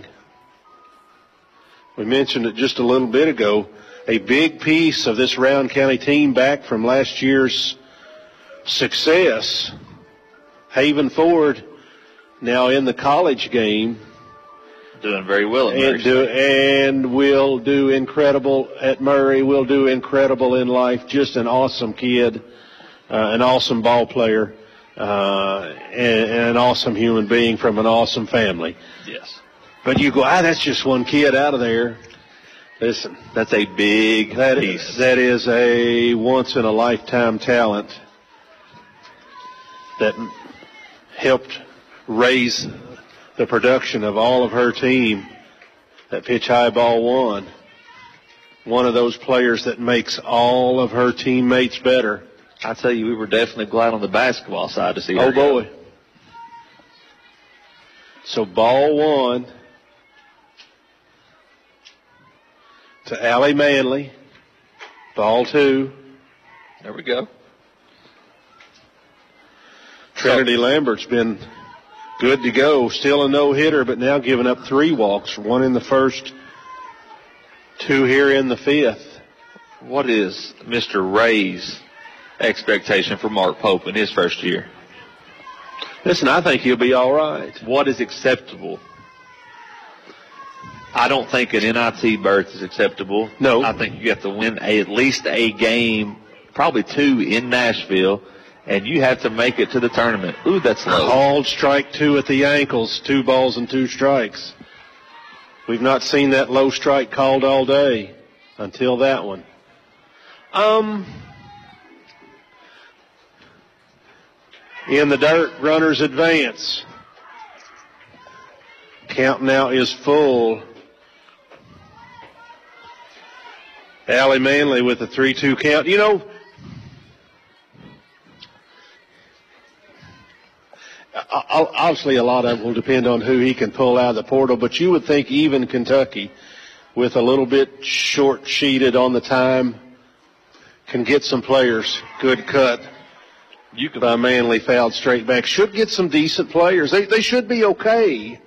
We mentioned it just a little bit ago. A big piece of this Rowan County team back from last year's success. Haven Ford now in the college game. Doing very well at and, do, and will do incredible at Murray, will do incredible in life. Just an awesome kid, uh, an awesome ball player, uh, and, and an awesome human being from an awesome family. Yes. But you go, ah, that's just one kid out of there. Listen, that's a big that piece. Is, that is a once-in-a-lifetime talent that helped raise the production of all of her team. That pitch high ball one. One of those players that makes all of her teammates better. I tell you, we were definitely glad on the basketball side to see her. Oh, boy. So ball one to Allie Manley. Ball two. There we go. Trinity Lambert's been good to go. Still a no-hitter, but now giving up three walks. One in the first, two here in the fifth. What is Mister Ray's expectation for Mark Pope in his first year? Listen, I think he'll be all right. What is acceptable? I don't think an N I T berth is acceptable. No. I think you have to win a, at least a game, probably two in Nashville, and you have to make it to the tournament. Ooh, that's low. Called strike two at the ankles, two balls and two strikes. We've not seen that low strike called all day until that one. Um, in the dirt, runners advance. Count now is full. Allie Manley with a three two count. You know, obviously a lot of it will depend on who he can pull out of the portal, but you would think even Kentucky, with a little bit short-sheeted on the time, can get some players. Good cut you could, by Manley, fouled straight back. Should get some decent players. They, they should be okay.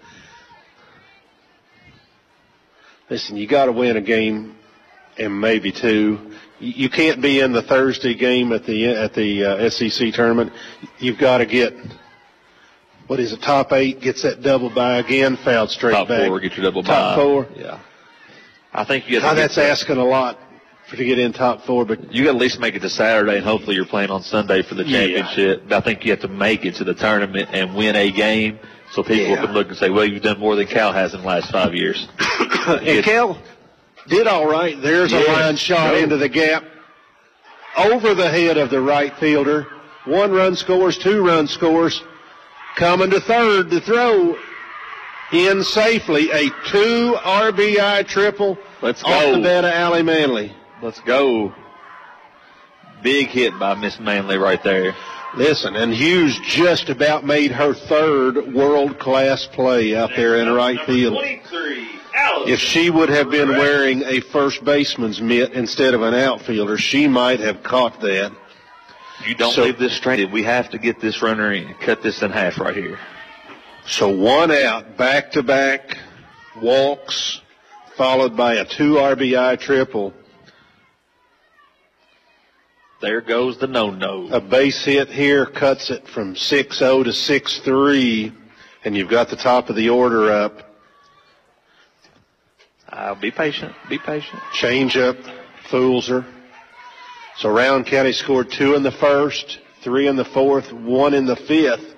Listen, you got to win a game and maybe two. You can't be in the Thursday game at the at the uh, S E C tournament. You've got to get, what is it, top eight, gets that double bye again, fouled straight top back. Top four, get your double bye. Top four. Yeah. I think you got to oh, that's that. asking a lot for to get in top four, but you got to at least make it to Saturday, and hopefully you're playing on Sunday for the championship. Yeah. I think you have to make it to the tournament and win a game so people yeah. can look and say, well, you've done more than Cal has in the last five years. And Cal did all right. There's yeah. a line shot no. into the gap over the head of the right fielder. One run scores, two run scores. Coming to third to throw in safely. A two R B I triple. Let's go. Off the bat of Allie Manley. Let's go. Big hit by Miss Manley right there. Listen, and Hughes just about made her third world-class play out there in right field. If she would have been wearing a first baseman's mitt instead of an outfielder, she might have caught that. You don't so, leave this stranded. We have to get this runner and cut this in half right here. So one out, back-to-back walks, followed by a two R B I triple. There goes the no-no. A base hit here cuts it from six oh to six three, and you've got the top of the order up. Uh, be patient. Be patient. Change up fools her. So Rowan County scored two in the first, three in the fourth, one in the fifth.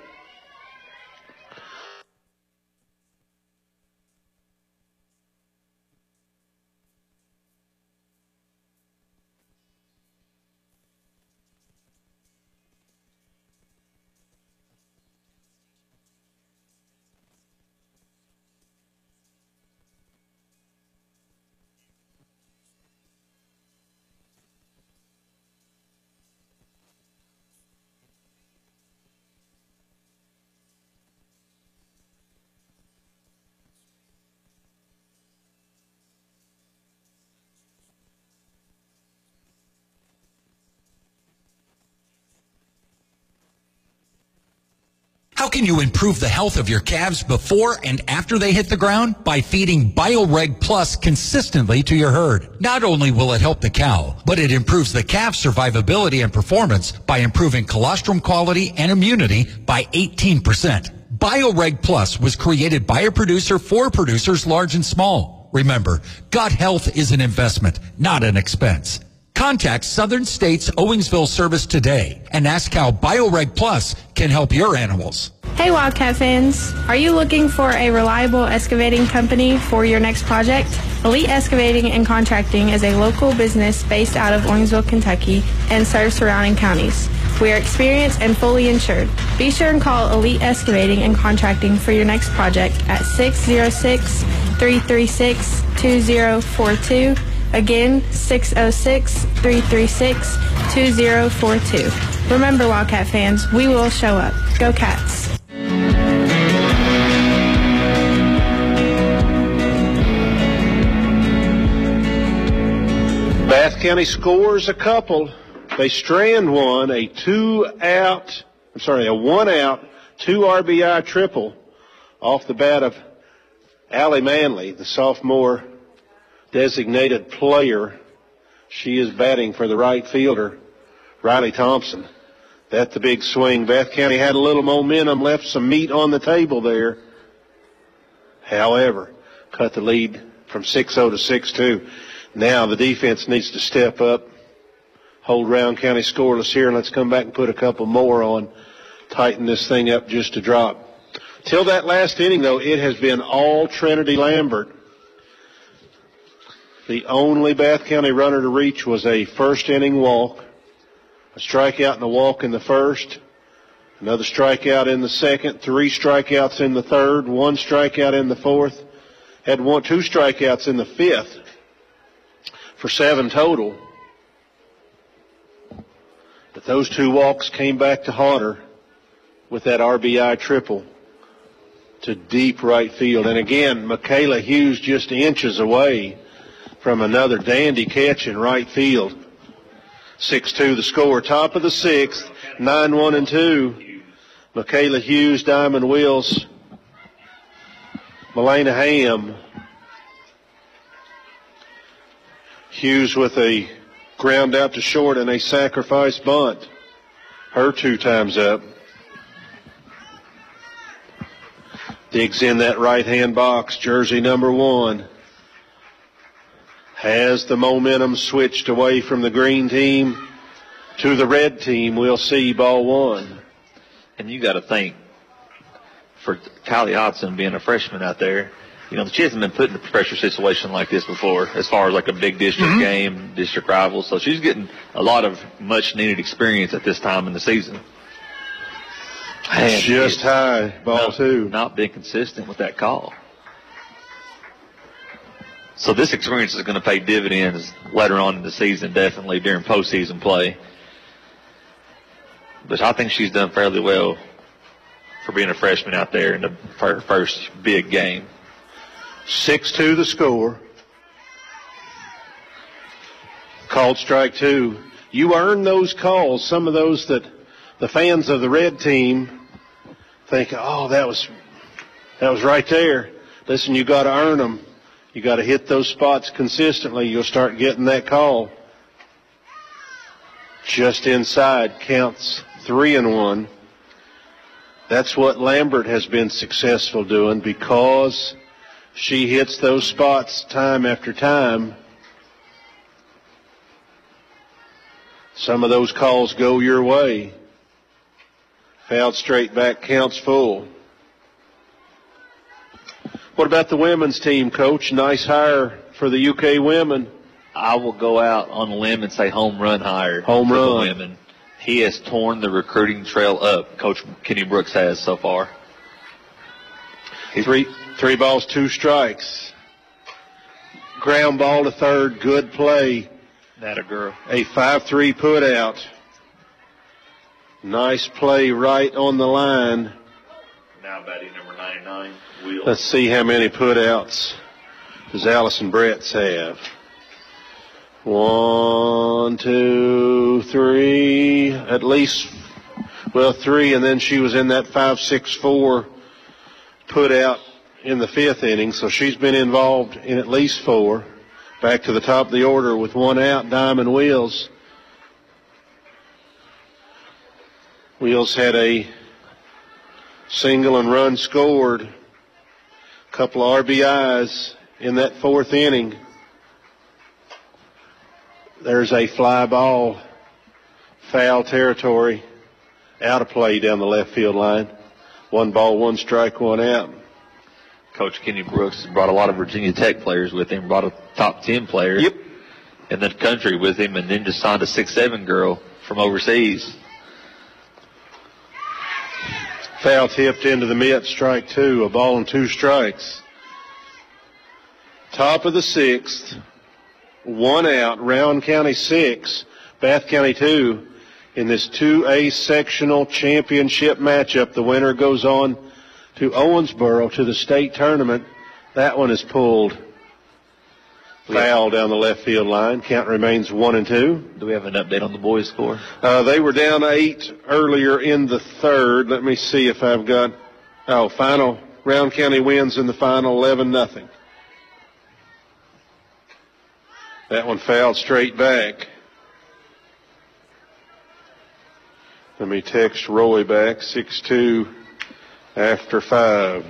How can you improve the health of your calves before and after they hit the ground? By feeding BioReg Plus consistently to your herd. Not only will it help the cow, but it improves the calf's survivability and performance by improving colostrum quality and immunity by eighteen percent. BioReg Plus was created by a producer for producers large and small. Remember, gut health is an investment, not an expense. Contact Southern States Owingsville Service today and ask how BioReg Plus can help your animals. Hey Wildcat fans, are you looking for a reliable excavating company for your next project? Elite Excavating and Contracting is a local business based out of Owingsville, Kentucky and serves surrounding counties. We are experienced and fully insured. Be sure and call Elite Excavating and Contracting for your next project at six oh six, three three six, two oh four two. Again, six oh six, three three six, two oh four two. Remember, Wildcat fans, we will show up. Go Cats. Bath County scores a couple. They strand one, a two-out, I'm sorry, a one-out, two R B I triple off the bat of Allie Manley, the sophomore designated player. She is batting for the right fielder, Riley Thompson. That's the big swing. Bath County had a little momentum, left some meat on the table there. However, cut the lead from six oh to six two. Now the defense needs to step up, hold Rowan County scoreless here, and let's come back and put a couple more on, tighten this thing up just a drop. Till that last inning, though, it has been all Trinity Lambert. The only Bath County runner to reach was a first inning walk, a strikeout and a walk in the first, another strikeout in the second, three strikeouts in the third, one strikeout in the fourth, had one, two strikeouts in the fifth for seven total. But those two walks came back to haunt her with that R B I triple to deep right field. And again, Michaela Hughes just inches away from another dandy catch in right field. six two the score. Top of the sixth, nine one and two. Michaela Hughes, Diamond Wills, Melena Ham. Hughes with a ground out to short and a sacrifice bunt. Her two times up. Digs in that right-hand box. Jersey number one. Has the momentum switched away from the green team to the red team. We'll see ball one. And you got to think, for Kylie Hodson being a freshman out there, you know, she hasn't been put in a pressure situation like this before as far as like a big district mm-hmm. game, district rival. So she's getting a lot of much-needed experience at this time in the season. And just high, ball not, two. Not being consistent with that call. So this experience is going to pay dividends later on in the season, definitely during postseason play. But I think she's done fairly well for being a freshman out there in the first big game. six two the score. Called strike two. You earn those calls. Some of those that the fans of the red team think, oh, that was that was right there. Listen, you got to earn them. You got to hit those spots consistently. You'll start getting that call. Just inside, counts three and one. That's what Lambert has been successful doing because she hits those spots time after time. Some of those calls go your way. Fouled straight back, counts full. What about the women's team, Coach? Nice hire for the U K women. I will go out on a limb and say home run hire home for run. the women. He has torn the recruiting trail up, Coach Kenny Brooks has so far. Three, three balls, two strikes. Ground ball to third, good play. That a girl. A five three put out. Nice play right on the line. Now batting number ninety-nine, Wheels. Let's see how many put outs does Allison Bretts have. One, two, three, at least, well, three, and then she was in that five six four put out in the fifth inning, so she's been involved in at least four. Back to the top of the order with one out, Diamond Wheels. Wheels had a single and run scored. A couple of R B Is in that fourth inning. There's a fly ball, foul territory, out of play down the left field line. One ball, one strike, one out. Coach Kenny Brooks brought a lot of Virginia Tech players with him, brought a top ten player yep. in the country with him, and then just signed a six seven girl from overseas. Foul tipped into the mitt, strike two, a ball and two strikes. Top of the sixth, one out, Rowan County six, Bath County two. In this two A sectional championship matchup, the winner goes on to Owensboro to the state tournament. That one is pulled. Foul down the left field line. Count remains one and two. Do we have an update on the boys' score? Uh, they were down eight earlier in the third. Let me see if I've got. Oh, final. Rowan County wins in the final, eleven nothing. That one fouled straight back. Let me text Roy back. six two after five.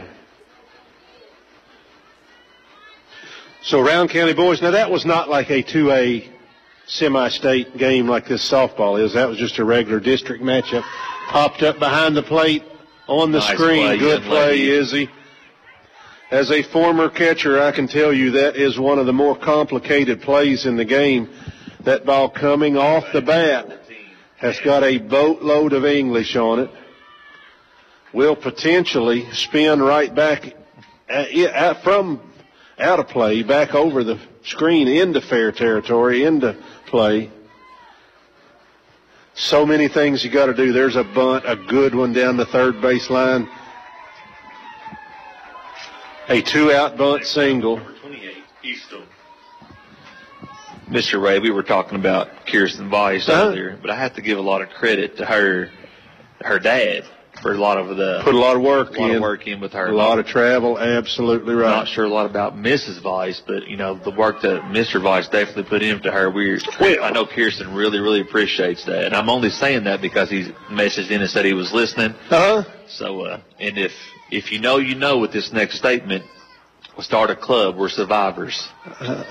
So Rowan County boys, now that was not like a two A semi-state game like this softball is. That was just a regular district matchup. Popped up behind the plate on the nice screen. Play, Good play, lady. Izzy. As a former catcher, I can tell you that is one of the more complicated plays in the game. That ball coming off the bat has got a boatload of English on it. Will potentially spin right back at, at, from out of play, back over the screen into fair territory, into play. So many things you got to do. There's a bunt, a good one down the third base line. A two-out bunt single. Mister Ray, we were talking about Kirsten Weiss uh-huh. earlier, but I have to give a lot of credit to her, her dad, for a lot of the put a lot of work a lot in, of work in with her. A lot of travel, absolutely right. I'm not sure a lot about Missus Weiss, but you know the work that Mister Weiss definitely put into her. We, well, I know Kirsten really, really appreciates that, and I'm only saying that because he messaged in and said he was listening. Uh huh. So, uh, and if if you know, you know, with this next statement, we'll start a club. We're survivors. Uh,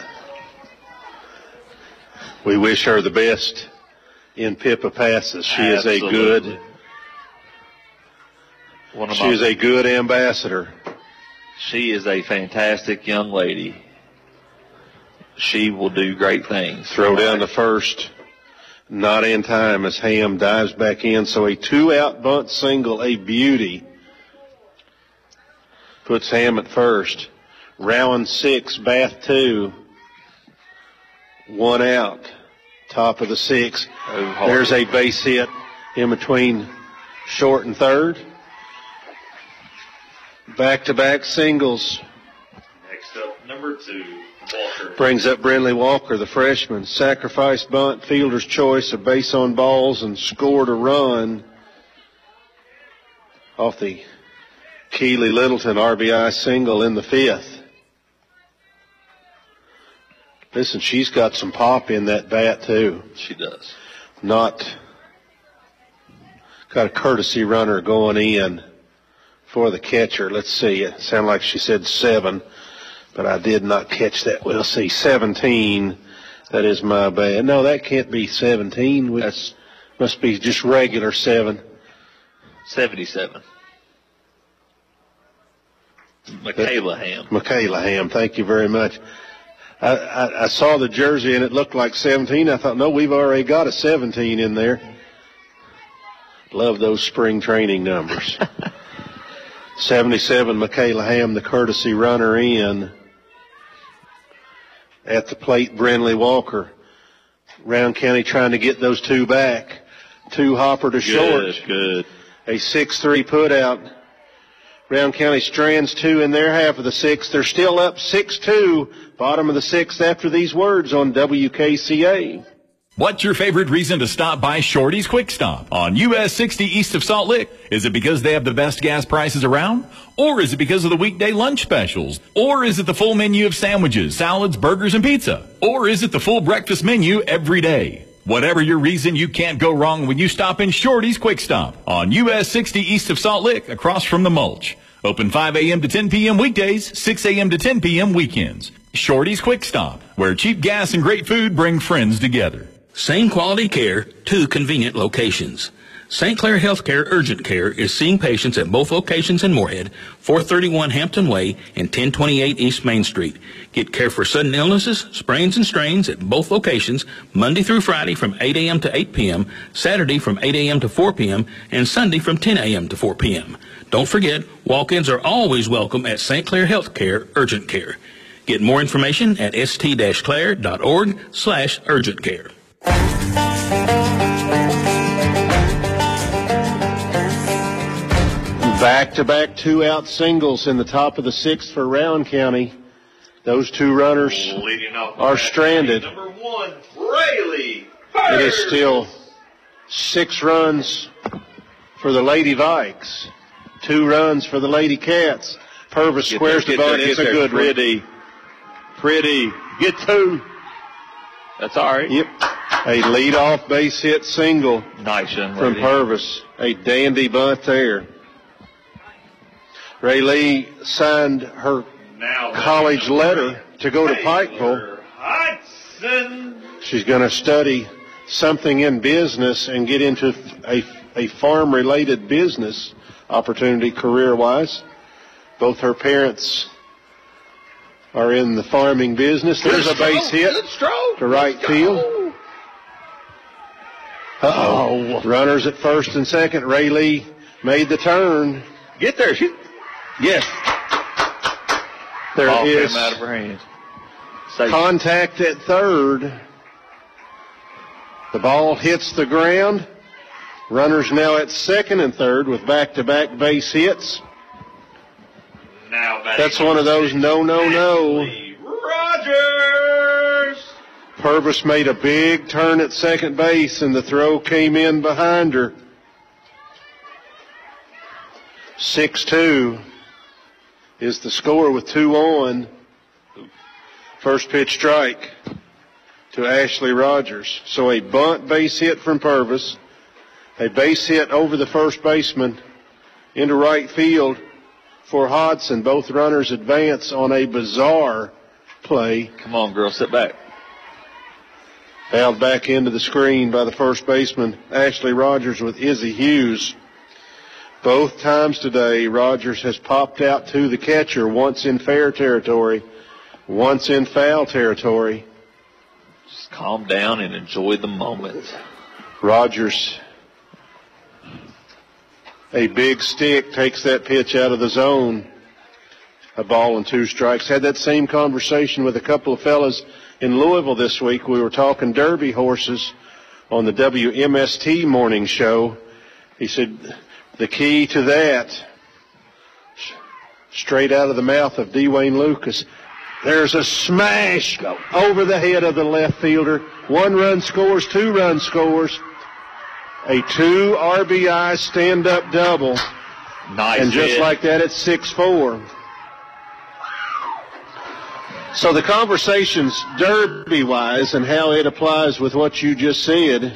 we wish her the best in Pippa Passes. She Absolutely. is a good. One of she my, is a good ambassador. She is a fantastic young lady. She will do great things. Throw down the first. Not in time as Ham dives back in. So a two-out bunt single, a beauty. Puts Ham at first. Rowan six, Bath two. One out. Top of the six. Oh, there's a base hit in between short and third. Back-to-back singles. Next up, number two, Walker. Brings up Brinley Walker, the freshman. Sacrifice bunt, fielder's choice, a base on balls, and scored a run off the Keely Littleton R B I single in the fifth. Listen, she's got some pop in that bat, too. She does. Not got a courtesy runner going in for the catcher. Let's see. It sounded like she said seven, but I did not catch that. We'll see. seventeen. That is my bad. No, that can't be seventeen. That must be just regular seven. seventy-seven. Michaela Ham. Michaela Ham. Thank you very much. I, I, I saw the jersey and it looked like seventeen. I thought, no, we've already got a seventeen in there. Love those spring training numbers. seventy-seven, Michaela Ham, the courtesy runner in. At the plate, Brinley Walker. Round County trying to get those two back. Two hopper to short. Good, good. A six three put out. Round County strands two in their half of the sixth. They're still up six two. Bottom of the sixth after these words on W K C A. What's your favorite reason to stop by Shorty's Quick Stop on U S sixty east of Salt Lick? Is it because they have the best gas prices around? Or is it because of the weekday lunch specials? Or is it the full menu of sandwiches, salads, burgers, and pizza? Or is it the full breakfast menu every day? Whatever your reason, you can't go wrong when you stop in Shorty's Quick Stop on U S sixty east of Salt Lick across from the mulch. Open five a.m. to ten p.m. weekdays, six a.m. to ten p.m. weekends. Shorty's Quick Stop, where cheap gas and great food bring friends together. Same quality care, two convenient locations. Saint Clair Healthcare Urgent Care is seeing patients at both locations in Moorhead, four thirty-one Hampton Way and ten twenty-eight East Main Street. Get care for sudden illnesses, sprains, and strains at both locations Monday through Friday from eight a.m. to eight p.m., Saturday from eight a.m. to four p.m., and Sunday from ten a.m. to four p.m. Don't forget, walk-ins are always welcome at Saint Clair Healthcare Urgent Care. Get more information at st-clair.org slash urgent care. Back-to-back two-out singles in the top of the sixth for Rowan County. Those two runners are stranded. Number one, Rayleigh. It is still six runs for the Lady Vikes, two runs for the Lady Cats. Purvis squares the bunt. It's a good one. Pretty. Pretty. Get two. That's all right. Yep. A leadoff base hit single. Nice young from lady. Purvis. A dandy bunt there. Rayleigh signed her now college letter to go to Pikeville. Hudson. She's going to study something in business and get into a, a farm-related business opportunity career-wise. Both her parents are in the farming business. There's a base hit to right field. Uh-oh. Runners at first and second. Ray Lee made the turn. Get there. Shoot. Yes. There Ball is came out of her hands. Safe. Contact at third. The ball hits the ground. Runners now at second and third with back-to-back base hits. Now That's one of those no, no, no. Rogers. Purvis made a big turn at second base, and the throw came in behind her. six two is the score with two on. First pitch strike to Ashley Rogers. So a bunt base hit from Purvis, a base hit over the first baseman into right field for Hodson. Both runners advance on a bizarre play. Come on, girl, sit back. Fouled back into the screen by the first baseman, Ashley Rogers, with Izzy Hughes. Both times today, Rogers has popped out to the catcher, once in fair territory, once in foul territory. Just calm down and enjoy the moment. Rogers, a big stick, takes that pitch out of the zone. A ball and two strikes. Had that same conversation with a couple of fellas in Louisville this week. We were talking Derby horses on the W M S T morning show. He said the key to that, straight out of the mouth of Dwayne Lucas, there's a smash over the head of the left fielder. One run scores, two run scores. A two R B I stand-up double. Nice. And just hit. like that, it's six four. So the conversation's Derby-wise and how it applies with what you just said.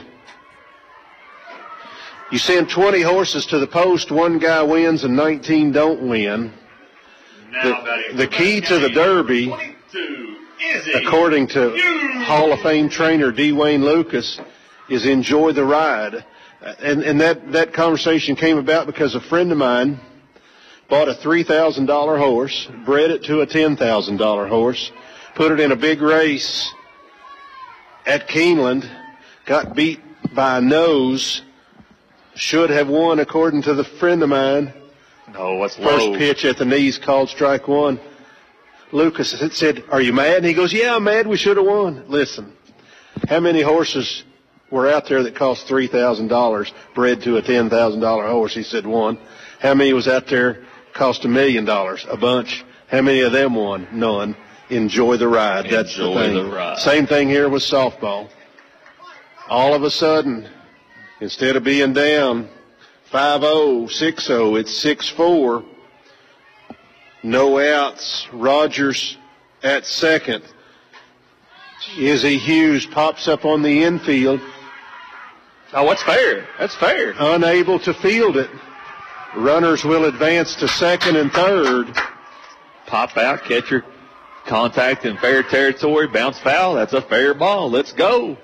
You send twenty horses to the post, one guy wins and nineteen don't win. The, the key to the Derby, according to Hall of Fame trainer Dwayne Lucas, is enjoy the ride. And, and that, that conversation came about because a friend of mine bought a three thousand dollars horse, bred it to a ten thousand dollars horse, put it in a big race at Keeneland, got beat by a nose, should have won according to the friend of mine. No, what's First low? pitch at the knees called strike one. Lucas said, "Are you mad?" And he goes, "Yeah, I'm mad. We should have won." Listen, how many horses were out there that cost three thousand dollars, bred to a ten thousand dollars horse? He said one. How many was out there cost a million dollars? A bunch. How many of them won? None. Enjoy the ride. That's the Enjoy thing. the ride. Same thing here with softball. All of a sudden, instead of being down five oh, six oh, it's six four. No outs. Rogers at second. Izzy Hughes pops up on the infield. Oh, what's fair? That's fair. Unable to field it. Runners will advance to second and third. Pop out, catcher, contact in fair territory, bounce foul. That's a fair ball. Let's go.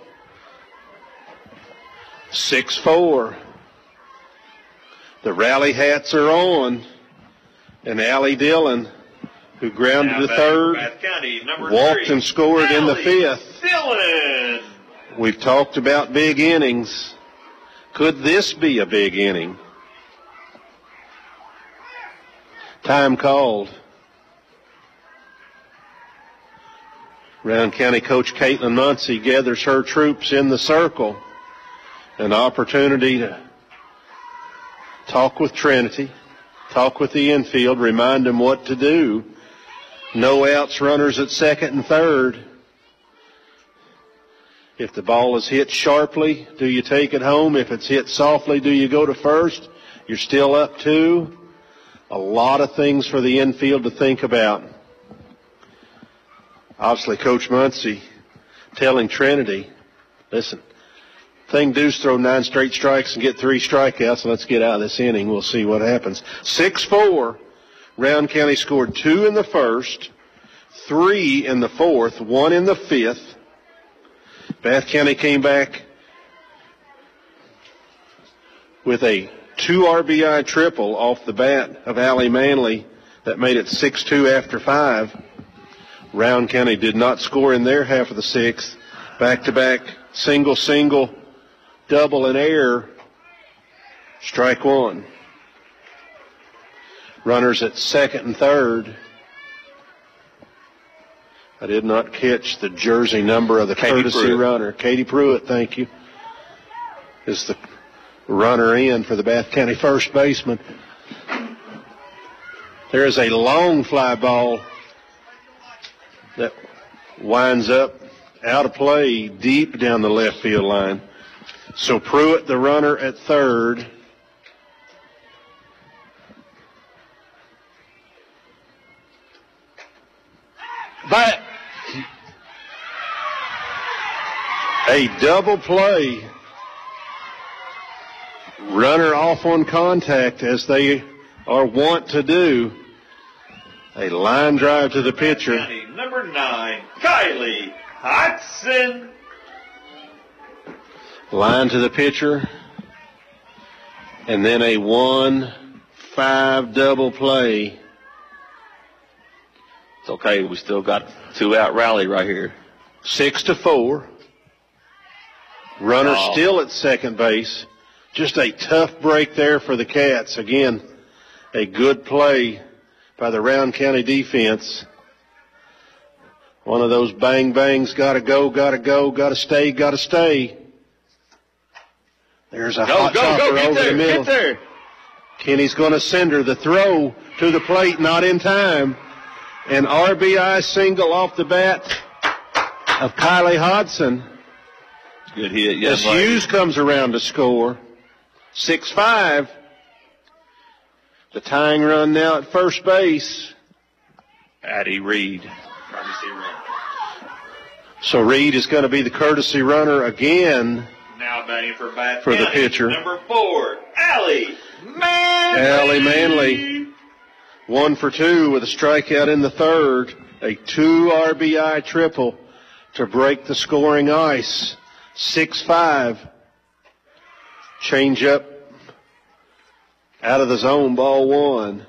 six four. The rally hats are on. And Allie Dillon, who grounded Now to back third, Bath County, number walked three, and scored in the Allie fifth. Dillon. We've talked about big innings. Could this be a big inning? Time called. Round County coach Caitlin Muncie gathers her troops in the circle. An opportunity to talk with Trinity, talk with the infield, remind them what to do. No outs, runners at second and third. If the ball is hit sharply, do you take it home? If it's hit softly, do you go to first? You're still up two. A lot of things for the infield to think about. Obviously, Coach Muncie telling Trinity, listen, thing do is throw nine straight strikes and get three strikeouts, and let's get out of this inning. We'll see what happens. six four. Round County scored two in the first, three in the fourth, one in the fifth. Bath County came back with a two R B I triple off the bat of Allie Manley that made it six two after five. Round County did not score in their half of the sixth. Back-to-back, single, single, double, and air. Strike one. Runners at second and third. I did not catch the jersey number of the Katie courtesy Pruitt. runner. Katie Pruitt, thank you, is the runner in for the Bath County first baseman. There is a long fly ball that winds up out of play deep down the left field line. So Pruitt, the runner at third. Back. A double play. Runner off on contact as they are wont to do. A line drive to the pitcher. County, number nine, Kylie Hodson. Line to the pitcher. And then a one five double play. It's okay. We still got two out rally right here. Six to four. Runner Oh. still at second base. Just a tough break there for the Cats. Again, a good play by the Round County defense. One of those bang bangs, gotta go, gotta go, gotta stay, gotta stay. There's a Go, hot go, chopper go, get over there, the middle. get there. Kenny's going to send her the throw to the plate, not in time. An R B I single off the bat of Kylie Hodson. Good hit, yes. As Hughes comes around to score. six five. The tying run now at first base. Addie Reed. So Reed is going to be the courtesy runner again. Now batting for Bath For the County, pitcher. number four, Allie Manley. Allie Manley. One for two with a strikeout in the third. A two R B I triple to break the scoring ice. six five. Change up out of the zone, ball one.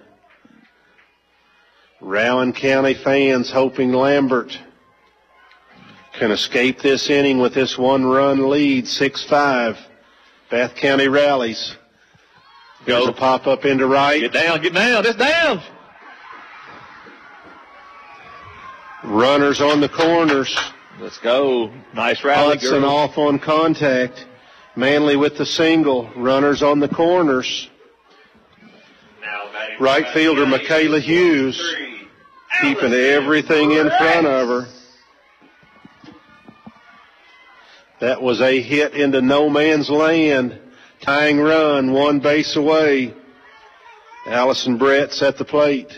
Rowan County fans hoping Lambert can escape this inning with this one-run lead, six five. Bath County rallies. Goes a pop-up into right. Get down, get down, it's down. Runners on the corners. Let's go. Nice rally, Hudson girl. off on contact. Manley with the single. Runners on the corners. Right fielder Michaela Hughes keeping everything in front of her. That was a hit into no man's land. Tying run, one base away. Allison Brett's at the plate.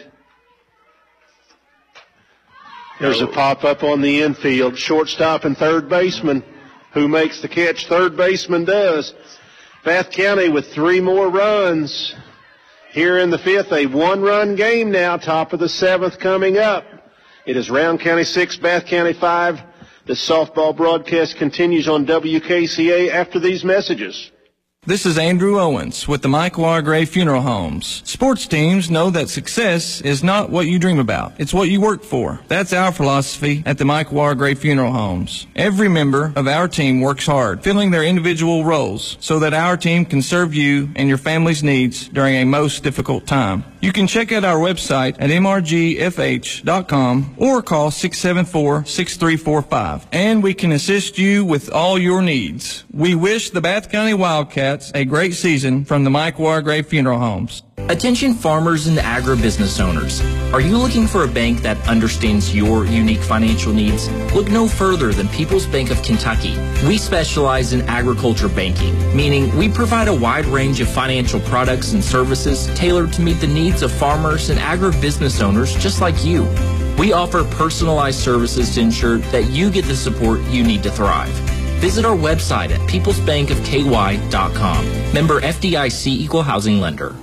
There's a pop-up on the infield. Shortstop and third baseman. Who makes the catch? Third baseman does. Bath County with three more runs. Here in the fifth, a one-run game now. Top of the seventh coming up. It is Round County six, Bath County five. The softball broadcast continues on W K C A after these messages. This is Andrew Owens with the Mike Wargrave Funeral Homes. Sports teams know that success is not what you dream about. It's what you work for. That's our philosophy at the Mike Wargrave Funeral Homes. Every member of our team works hard, filling their individual roles so that our team can serve you and your family's needs during a most difficult time. You can check out our website at m r g f h dot com or call six seven four, six three four five, and we can assist you with all your needs. We wish the Bath County Wildcats a great season from the Mike Wargrave Funeral Homes. Attention farmers and agribusiness owners. Are you looking for a bank that understands your unique financial needs? Look no further than People's Bank of Kentucky. We specialize in agriculture banking, meaning we provide a wide range of financial products and services tailored to meet the needs of farmers and agribusiness owners just like you. We offer personalized services to ensure that you get the support you need to thrive. Visit our website at peoples bank of k y dot com. Member F D I C Equal Housing Lender.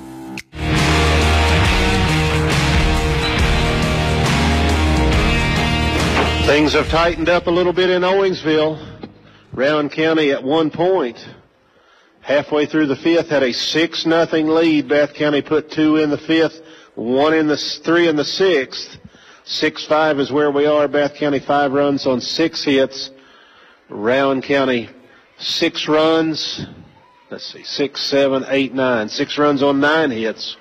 Things have tightened up a little bit in Owingsville. Rowan County at one point, halfway through the fifth, had a six nothing lead. Bath County put two in the fifth, one in the three in the sixth. six five is where we are. Bath County five runs on six hits. Rowan County six runs. Let's see, six, seven, eight, nine. Six runs on nine hits.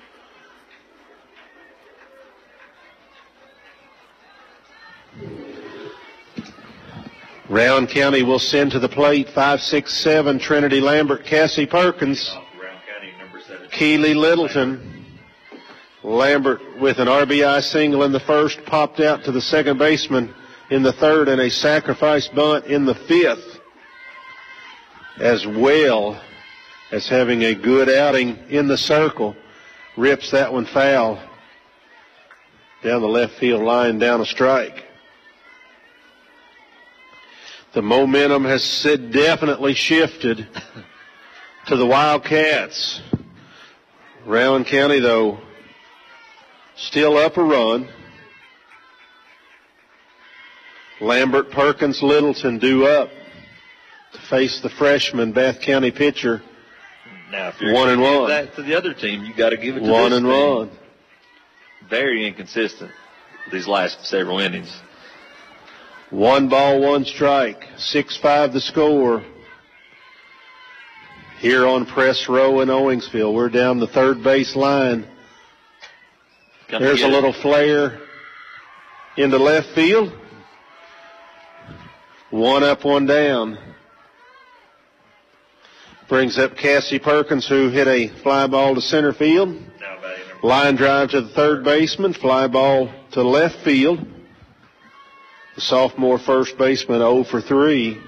Rowan County will send to the plate five, six, seven, Trinity Lambert, Cassie Perkins, Keely Littleton. Lambert with an R B I single in the first, popped out to the second baseman in the third, and a sacrifice bunt in the fifth, as well as having a good outing in the circle. Rips that one foul down the left field line, down a strike. The momentum has definitely shifted to the Wildcats. Rowan County, though, still up a run. Lambert, Perkins, Littleton due up to face the freshman Bath County pitcher. Now, if you're one and going to one. give that to the other team, you got to give it to one this and team. one. Very inconsistent these last several innings. One ball, one strike. six five the score. Here on Press Row in Owingsville. We're down the third base line. Come There's a get it. little flare into left field. One up, one down. Brings up Cassie Perkins, who hit a fly ball to center field. Line drive to the third baseman. Fly ball to left field. The sophomore first baseman oh for three.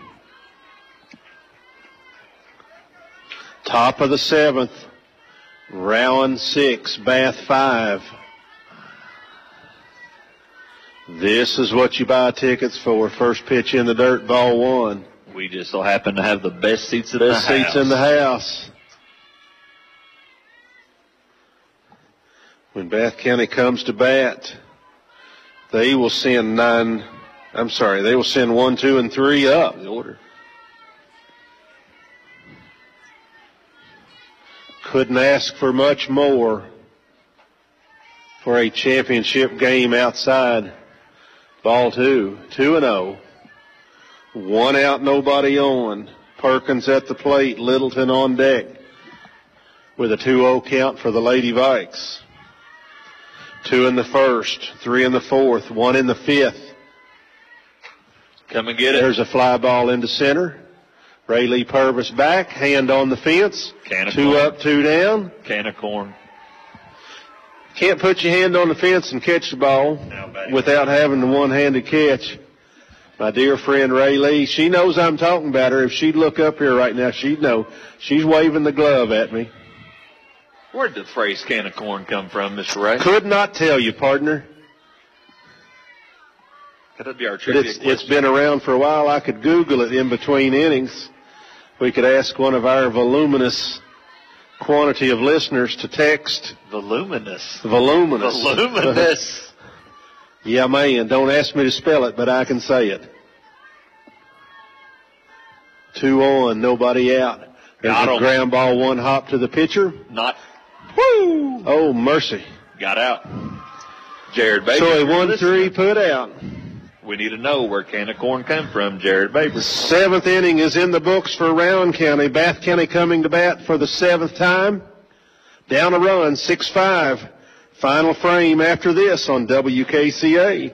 Top of the seventh. Rowan six, Bath five. This is what you buy tickets for. First pitch in the dirt, ball one. We just so happen to have the best seats in the Best seats house. in the house. When Bath County comes to bat, they will send nine, I'm sorry, they will send one, two, and three up. The order. Couldn't ask for much more for a championship game outside. Ball two, two and oh. One out, nobody on. Perkins at the plate, Littleton on deck with a two oh count for the Lady Vikes. Two in the first, three in the fourth, one in the fifth. Come and get it. There's a fly ball into center. Ray Lee Purvis back, hand on the fence. Can of two corn. up, two down. Can of corn. Can't put your hand on the fence and catch the ball without having the one-handed catch. My dear friend Ray Lee, she knows I'm talking about her. If she'd look up here right now, she'd know. She's waving the glove at me. Where'd the phrase can of corn come from, Mister Ray? Could not tell you, partner. That'd be our But trivia it's, question. it's been around for a while. I could Google it in between innings. We could ask one of our voluminous quantity of listeners to text. Voluminous. Voluminous. Voluminous. Yeah, man. Don't ask me to spell it, but I can say it. Two on, nobody out. There's Got a 'em. ground ball, one hop to the pitcher. Not. Woo! Oh, mercy. Got out. Jared Baker. So a if you're one three listening, put out. We need to know where can of corn come from, Jared Baker. Seventh inning is in the books for Rowan County. Bath County coming to bat for the seventh time. Down a run, six five. Final frame after this on W K C A.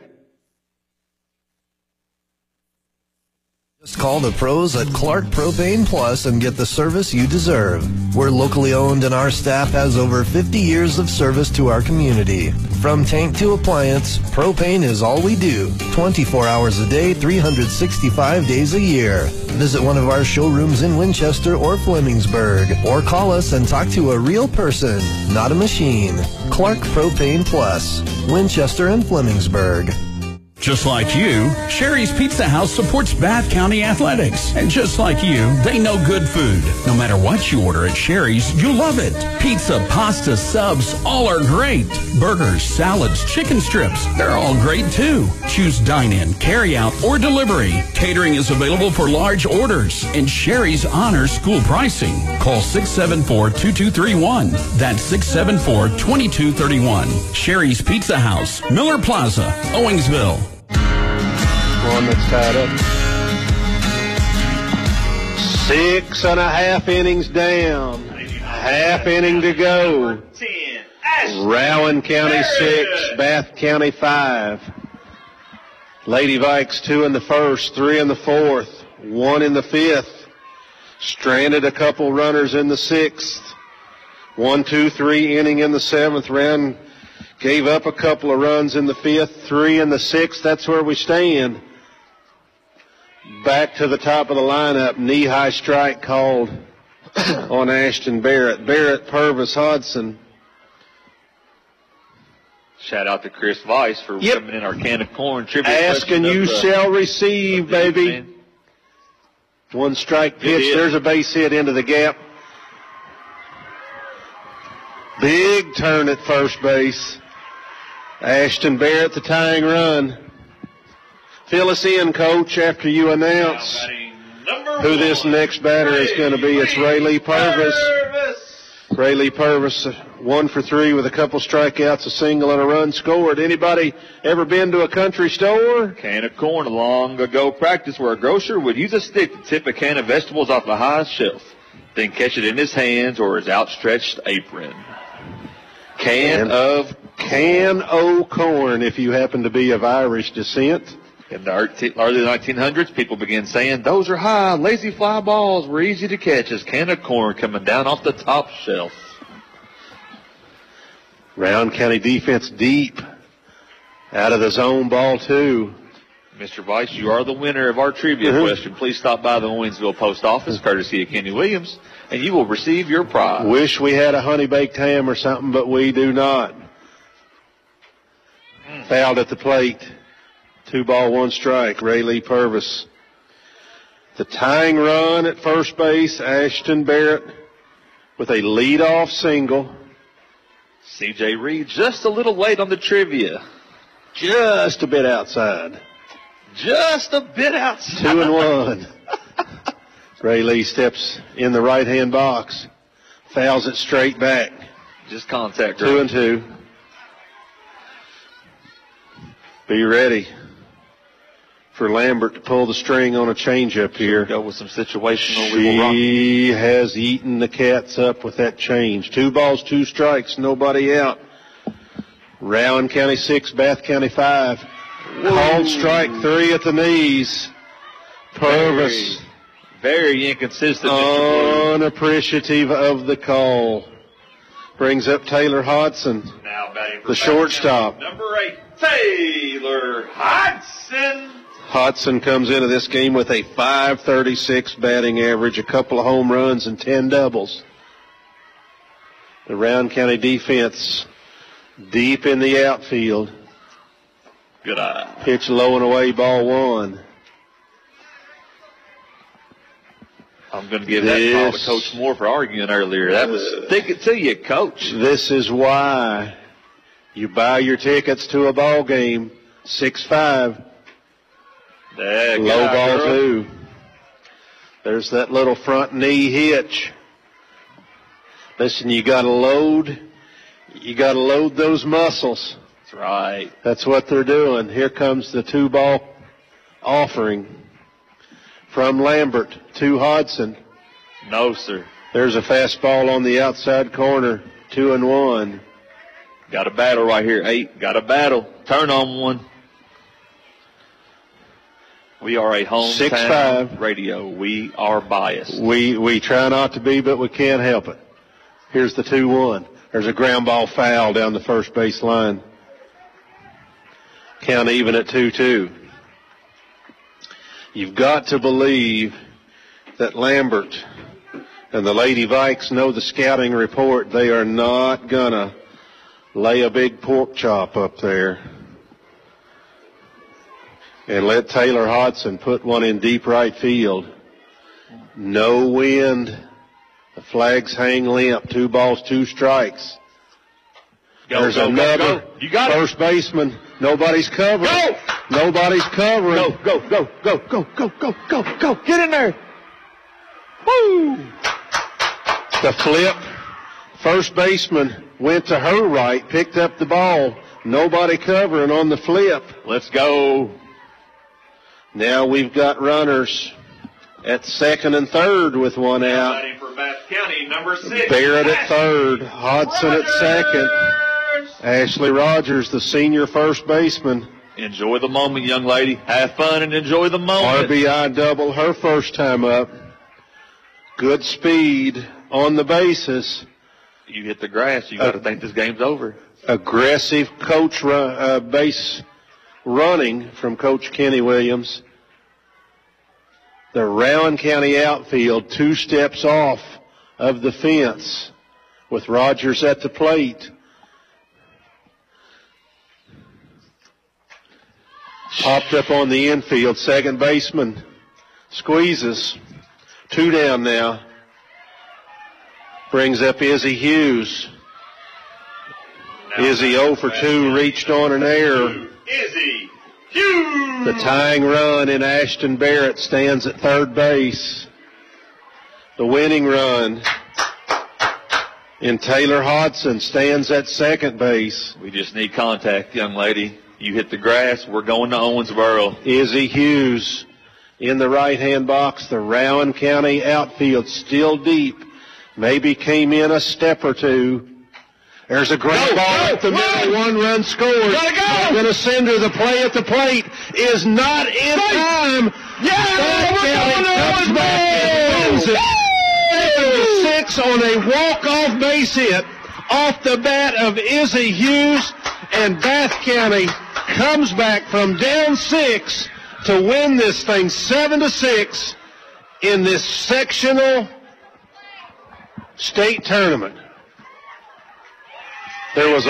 Just call the pros at Clark Propane Plus and get the service you deserve. We're locally owned and our staff has over fifty years of service to our community. From tank to appliance, propane is all we do. twenty-four hours a day, three hundred sixty-five days a year. Visit one of our showrooms in Winchester or Flemingsburg, or call us and talk to a real person, not a machine. Clark Propane Plus, Winchester and Flemingsburg. Just like you, Sherry's Pizza House supports Bath County Athletics. And just like you, they know good food. No matter what you order at Sherry's, you'll love it. Pizza, pasta, subs, all are great. Burgers, salads, chicken strips, they're all great too. Choose dine-in, carry-out, or delivery. Catering is available for large orders. And Sherry's honors school pricing. Call six seven four, two two three one. That's six seven four, two two three one. Sherry's Pizza House, Miller Plaza, Owingsville. One that's tied up. Six and a half innings down. Half inning to go. Rowan County six, Bath County five. Lady Vikes two in the first, three in the fourth, one in the fifth. Stranded a couple runners in the sixth. One, two, three inning in the seventh round. Gave up a couple of runs in the fifth, three in the sixth. That's where we stand. Back to the top of the lineup. Knee-high strike called on Ashton Barrett. Barrett, Purvis, Hodson. Shout out to Chris Weiss for Yep. coming in our can of corn tribute. Ask and you uh, shall receive, baby. One strike pitch. There's a base hit into the gap. Big turn at first base. Ashton Barrett, the tying run. Fill us in, Coach, after you announce who this next batter is going to be. It's Rayleigh Purvis. Rayleigh Purvis, one for three with a couple strikeouts, a single, and a run scored. Anybody ever been to a country store? Can of corn, a long ago practice where a grocer would use a stick to tip a can of vegetables off the highest shelf, then catch it in his hands or his outstretched apron. Can And of Can o' corn, if you happen to be of Irish descent. In the early nineteen hundreds, people began saying, those are high, lazy fly balls were easy to catch as can of corn coming down off the top shelf. Rowan County defense deep. Out of the zone, ball two. Mister Weiss, you are the winner of our trivia Mhm. question. Please stop by the Owensville Post Office, courtesy of Kenny Williams, and you will receive your prize. Wish we had a honey-baked ham or something, but we do not. Fouled at the plate. Two ball, one strike. Rayleigh Purvis. The tying run at first base, Ashton Barrett with a leadoff single. C J Reed just a little late on the trivia. Just a bit outside. Just a bit outside. Two and one. Rayleigh steps in the right-hand box. Fouls it straight back. Just contact. Two and two. Be ready for Lambert to pull the string on a changeup here. Go with some situational. We will rock. She has eaten the cats up with that change. Two balls, two strikes, nobody out. Rowan County six, Bath County five. Whoa. Called strike three at the knees. Purvis. Very, very inconsistent. Unappreciative of the call. Brings up Taylor Hodson, Now batting for the Bath shortstop. County, number eight, Taylor Hodson. Hodson comes into this game with a five thirty-six batting average, a couple of home runs and ten doubles. The Rowan County defense deep in the outfield. Good eye. Pitch low and away, ball one. I'm going to give that call to Coach Moore for arguing earlier. That was stick it to you, Coach. This is why you buy your tickets to a ball game. six five. Yeah, Low eye, ball girl. two. There's that little front knee hitch. Listen, you got to load. You got to load those muscles. That's right. That's what they're doing. Here comes the two ball offering from Lambert to Hodson. No, sir. There's a fastball on the outside corner. Two and one. Got a battle right here. Eight. Got a battle. Turn on one. We are a hometown Six, five. radio. We are biased. We we try not to be, but we can't help it. Here's the two one. There's a ground ball foul down the first base line. Count even at two two. You've got to believe that Lambert and the Lady Vikes know the scouting report. They are not gonna lay a big pork chop up there. and let Taylor Hodson put one in deep right field. No wind. The flags hang limp. Two balls, two strikes. Go, There's go, another go, go. You got first it. baseman. Nobody's covering. Go! Nobody's covering. Go, go, go, go, go, go, go, go, go. Get in there. Woo! The flip. First baseman went to her right, picked up the ball. Nobody covering on the flip. Let's go. Now we've got runners at second and third with one out. Batting for Bath County, number six. Barrett at third. Hodson at second. Ashley Rogers, the senior first baseman. Enjoy the moment, young lady. Have fun and enjoy the moment. R B I double her first time up. Good speed on the bases. You hit the grass, you got to uh, think this game's over. Aggressive coach run, uh, base running from Coach Kenny Williams. The Rowan County outfield two steps off of the fence with Rogers at the plate. Popped up on the infield. Second baseman squeezes. Two down now. Brings up Izzy Hughes. Now Izzy oh for two, reached on an error. Izzy Hughes. The tying run in Ashton Barrett stands at third base. The winning run in Taylor Hodson stands at second base. We just need contact, young lady. You hit the grass, we're going to Owensboro. Izzy Hughes in the right-hand box. The Rowan County outfield still deep. Maybe came in a step or two. There's a ground ball at the middle. One run scores. Gotta go. Minnesota, the play at the plate is not in time. Yeah, we're going to Owensboro. Seven to six on a walk-off base hit off the bat of Izzy Hughes, and Bath County comes back from down six to win this thing seven to six in this sectional state tournament. There was a,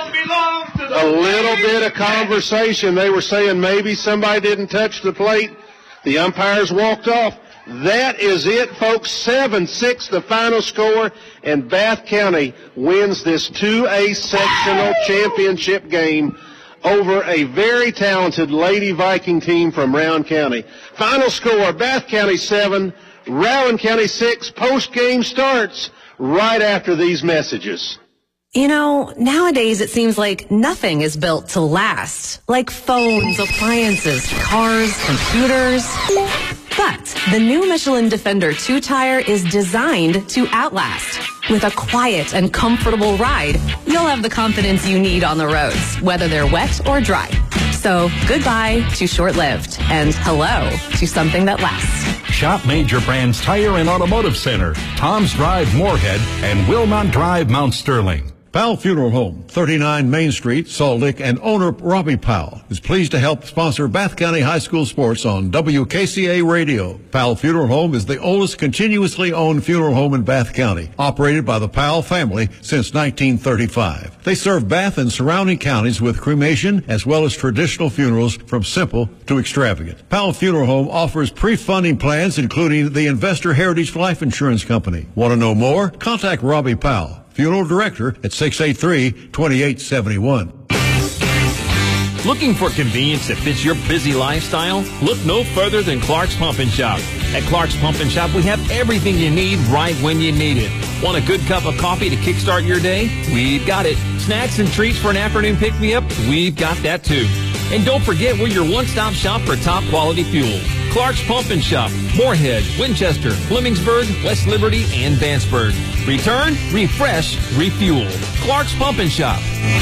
a little bit of conversation. They were saying maybe somebody didn't touch the plate. The umpires walked off. That is it, folks. seven six the final score, and Bath County wins this two A sectional championship game over a very talented Lady Viking team from Rowan County. Final score, Bath County seven, Rowan County six. Post-game starts right after these messages. You know, nowadays it seems like nothing is built to last. Like phones, appliances, cars, computers. But the new Michelin Defender two-tire is designed to outlast. With a quiet and comfortable ride, you'll have the confidence you need on the roads, whether they're wet or dry. So goodbye to short-lived and hello to something that lasts. Shop major brands Tire and Automotive Center, Tom's Drive Moorhead, and Wilmont Drive Mount Sterling. Powell Funeral Home, thirty-nine Main Street, Salt Lake, and owner Robbie Powell is pleased to help sponsor Bath County High School sports on W K C A Radio. Powell Funeral Home is the oldest continuously owned funeral home in Bath County, operated by the Powell family since nineteen thirty-five. They serve Bath and surrounding counties with cremation as well as traditional funerals from simple to extravagant. Powell Funeral Home offers pre-funding plans including the Investor Heritage Life Insurance Company. Want to know more? Contact Robbie Powell, Funeral Director at six eight three, two eight seven one. Looking for convenience that fits your busy lifestyle? Look no further than Clark's Pump and Shop. At Clark's Pump and Shop, we have everything you need right when you need it. Want a good cup of coffee to kickstart your day? We've got it. Snacks and treats for an afternoon pick-me-up? We've got that too. And don't forget, we're your one-stop shop for top-quality fuel. Clark's Pump and Shop, Moorhead, Winchester, Flemingsburg, West Liberty, and Vanceburg. Return, refresh, refuel. Clark's Pump and Shop.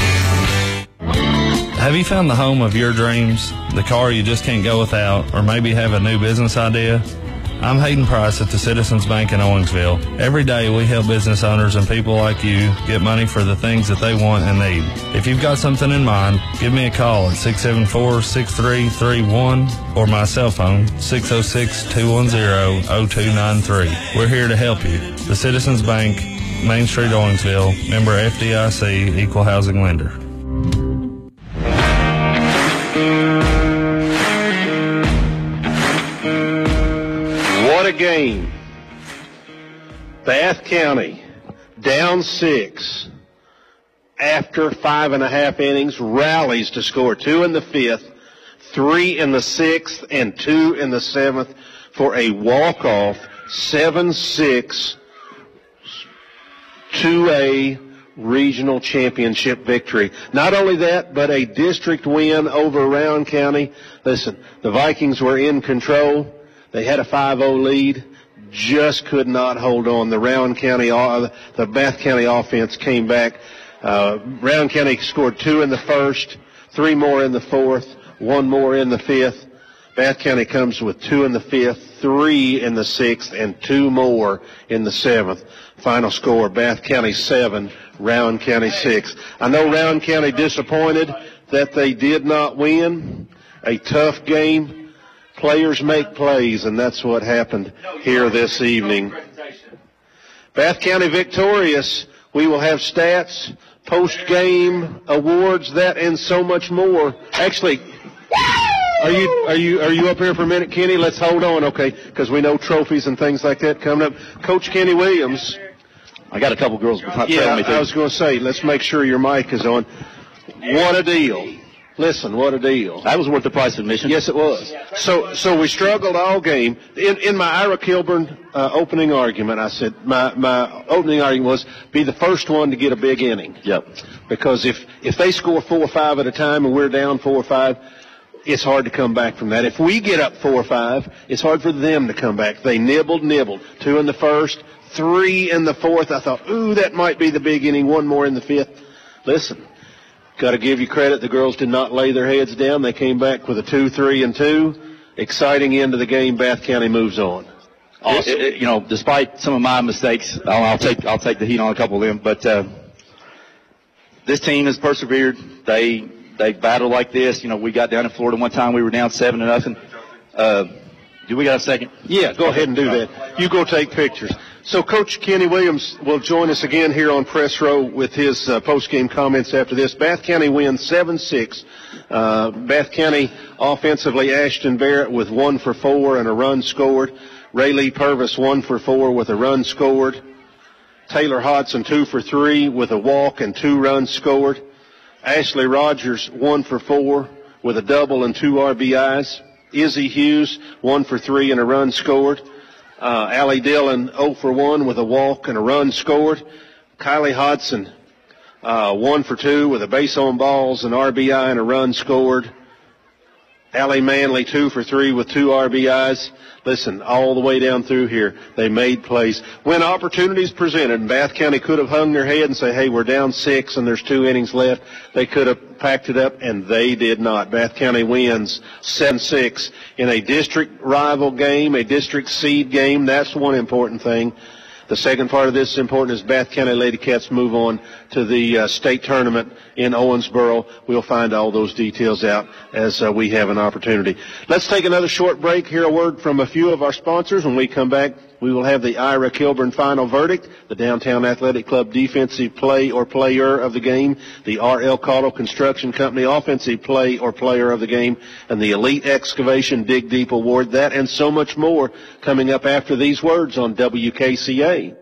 Have you found the home of your dreams, the car you just can't go without, or maybe have a new business idea? I'm Hayden Price at the Citizens Bank in Owensville. Every day we help business owners and people like you get money for the things that they want and need. If you've got something in mind, give me a call at six seven four, six three three one or my cell phone, six oh six, two one zero, oh two nine three. We're here to help you. The Citizens Bank, Main Street, Owensville, member F D I C, equal housing lender. game. Bath County down six after five and a half innings, rallies to score two in the fifth, three in the sixth, and two in the seventh for a walk-off seven six two A regional championship victory. Not only that, but a district win over Rowan County. Listen, the Vikings were in control. They had a five oh lead, just could not hold on. The Rowan County, uh, the Bath County offense came back. Uh, Rowan County scored two in the first, three more in the fourth, one more in the fifth. Bath County comes with two in the fifth, three in the sixth, and two more in the seventh. Final score, Bath County seven, Rowan County six. I know Rowan County disappointed that they did not win. A tough game. Players make plays, and that's what happened here this evening. Bath County victorious. We will have stats, post-game awards, that and so much more. Actually, are you are you are you up here for a minute, Kenny? Let's hold on, okay, because we know trophies and things like that coming up. Coach Kenny Williams. I got a couple girls Yeah, telling me to. I was going to say, let's make sure your mic is on. What a deal. Listen, what a deal. That was worth the price of admission. Yes, it was. So so we struggled all game. In, in my Ira Kilburn uh, opening argument, I said, my, my opening argument was be the first one to get a big inning. Yep. Because if, if they score four or five at a time and we're down four or five, it's hard to come back from that. If we get up four or five, it's hard for them to come back. They nibbled, nibbled. Two in the first, three in the fourth. I thought, ooh, that might be the big inning. One more in the fifth. Listen. Got to give you credit. The girls did not lay their heads down. They came back with a two, three, and two. Exciting end of the game. Bath County moves on. Awesome. It, it, you know, despite some of my mistakes, I'll, I'll take I'll take the heat on a couple of them. But uh, this team has persevered. They they battle like this. You know, we got down in Florida one time. We were down seven to nothing. Uh, do we got a second? Yeah, go ahead and do that. You go take pictures. So Coach Kenny Williams will join us again here on Press Row with his uh, post-game comments after this. Bath County wins seven six. Uh, Bath County offensively, Ashton Barrett with one for four and a run scored. Raylee Purvis one for four with a run scored. Taylor Hodson two for three with a walk and two runs scored. Ashley Rogers one for four with a double and two R B Is. Izzy Hughes one for three and a run scored. Uh, Allie Dillon oh for one with a walk and a run scored. Kylie Hodson uh, one for two with a base on balls, an R B I, and a run scored. Allie Manley two for three with two R B Is. Listen, all the way down through here, they made plays. When opportunities presented, and Bath County could have hung their head and say, hey, we're down six and there's two innings left, they could have packed it up, and they did not. Bath County wins seven six in a district rival game, a district seed game. That's one important thing. The second part of this is important as Bath County Lady Cats move on to the uh, state tournament in Owensboro. We'll find all those details out as uh, we have an opportunity. Let's take another short break, hear a word from a few of our sponsors. When we come back, we will have the Ira Kilburn final verdict, the Downtown Athletic Club defensive play or player of the game, the R L Cottle Construction Company offensive play or player of the game, and the Elite Excavation Dig Deep Award. That and so much more coming up after these words on W K C A.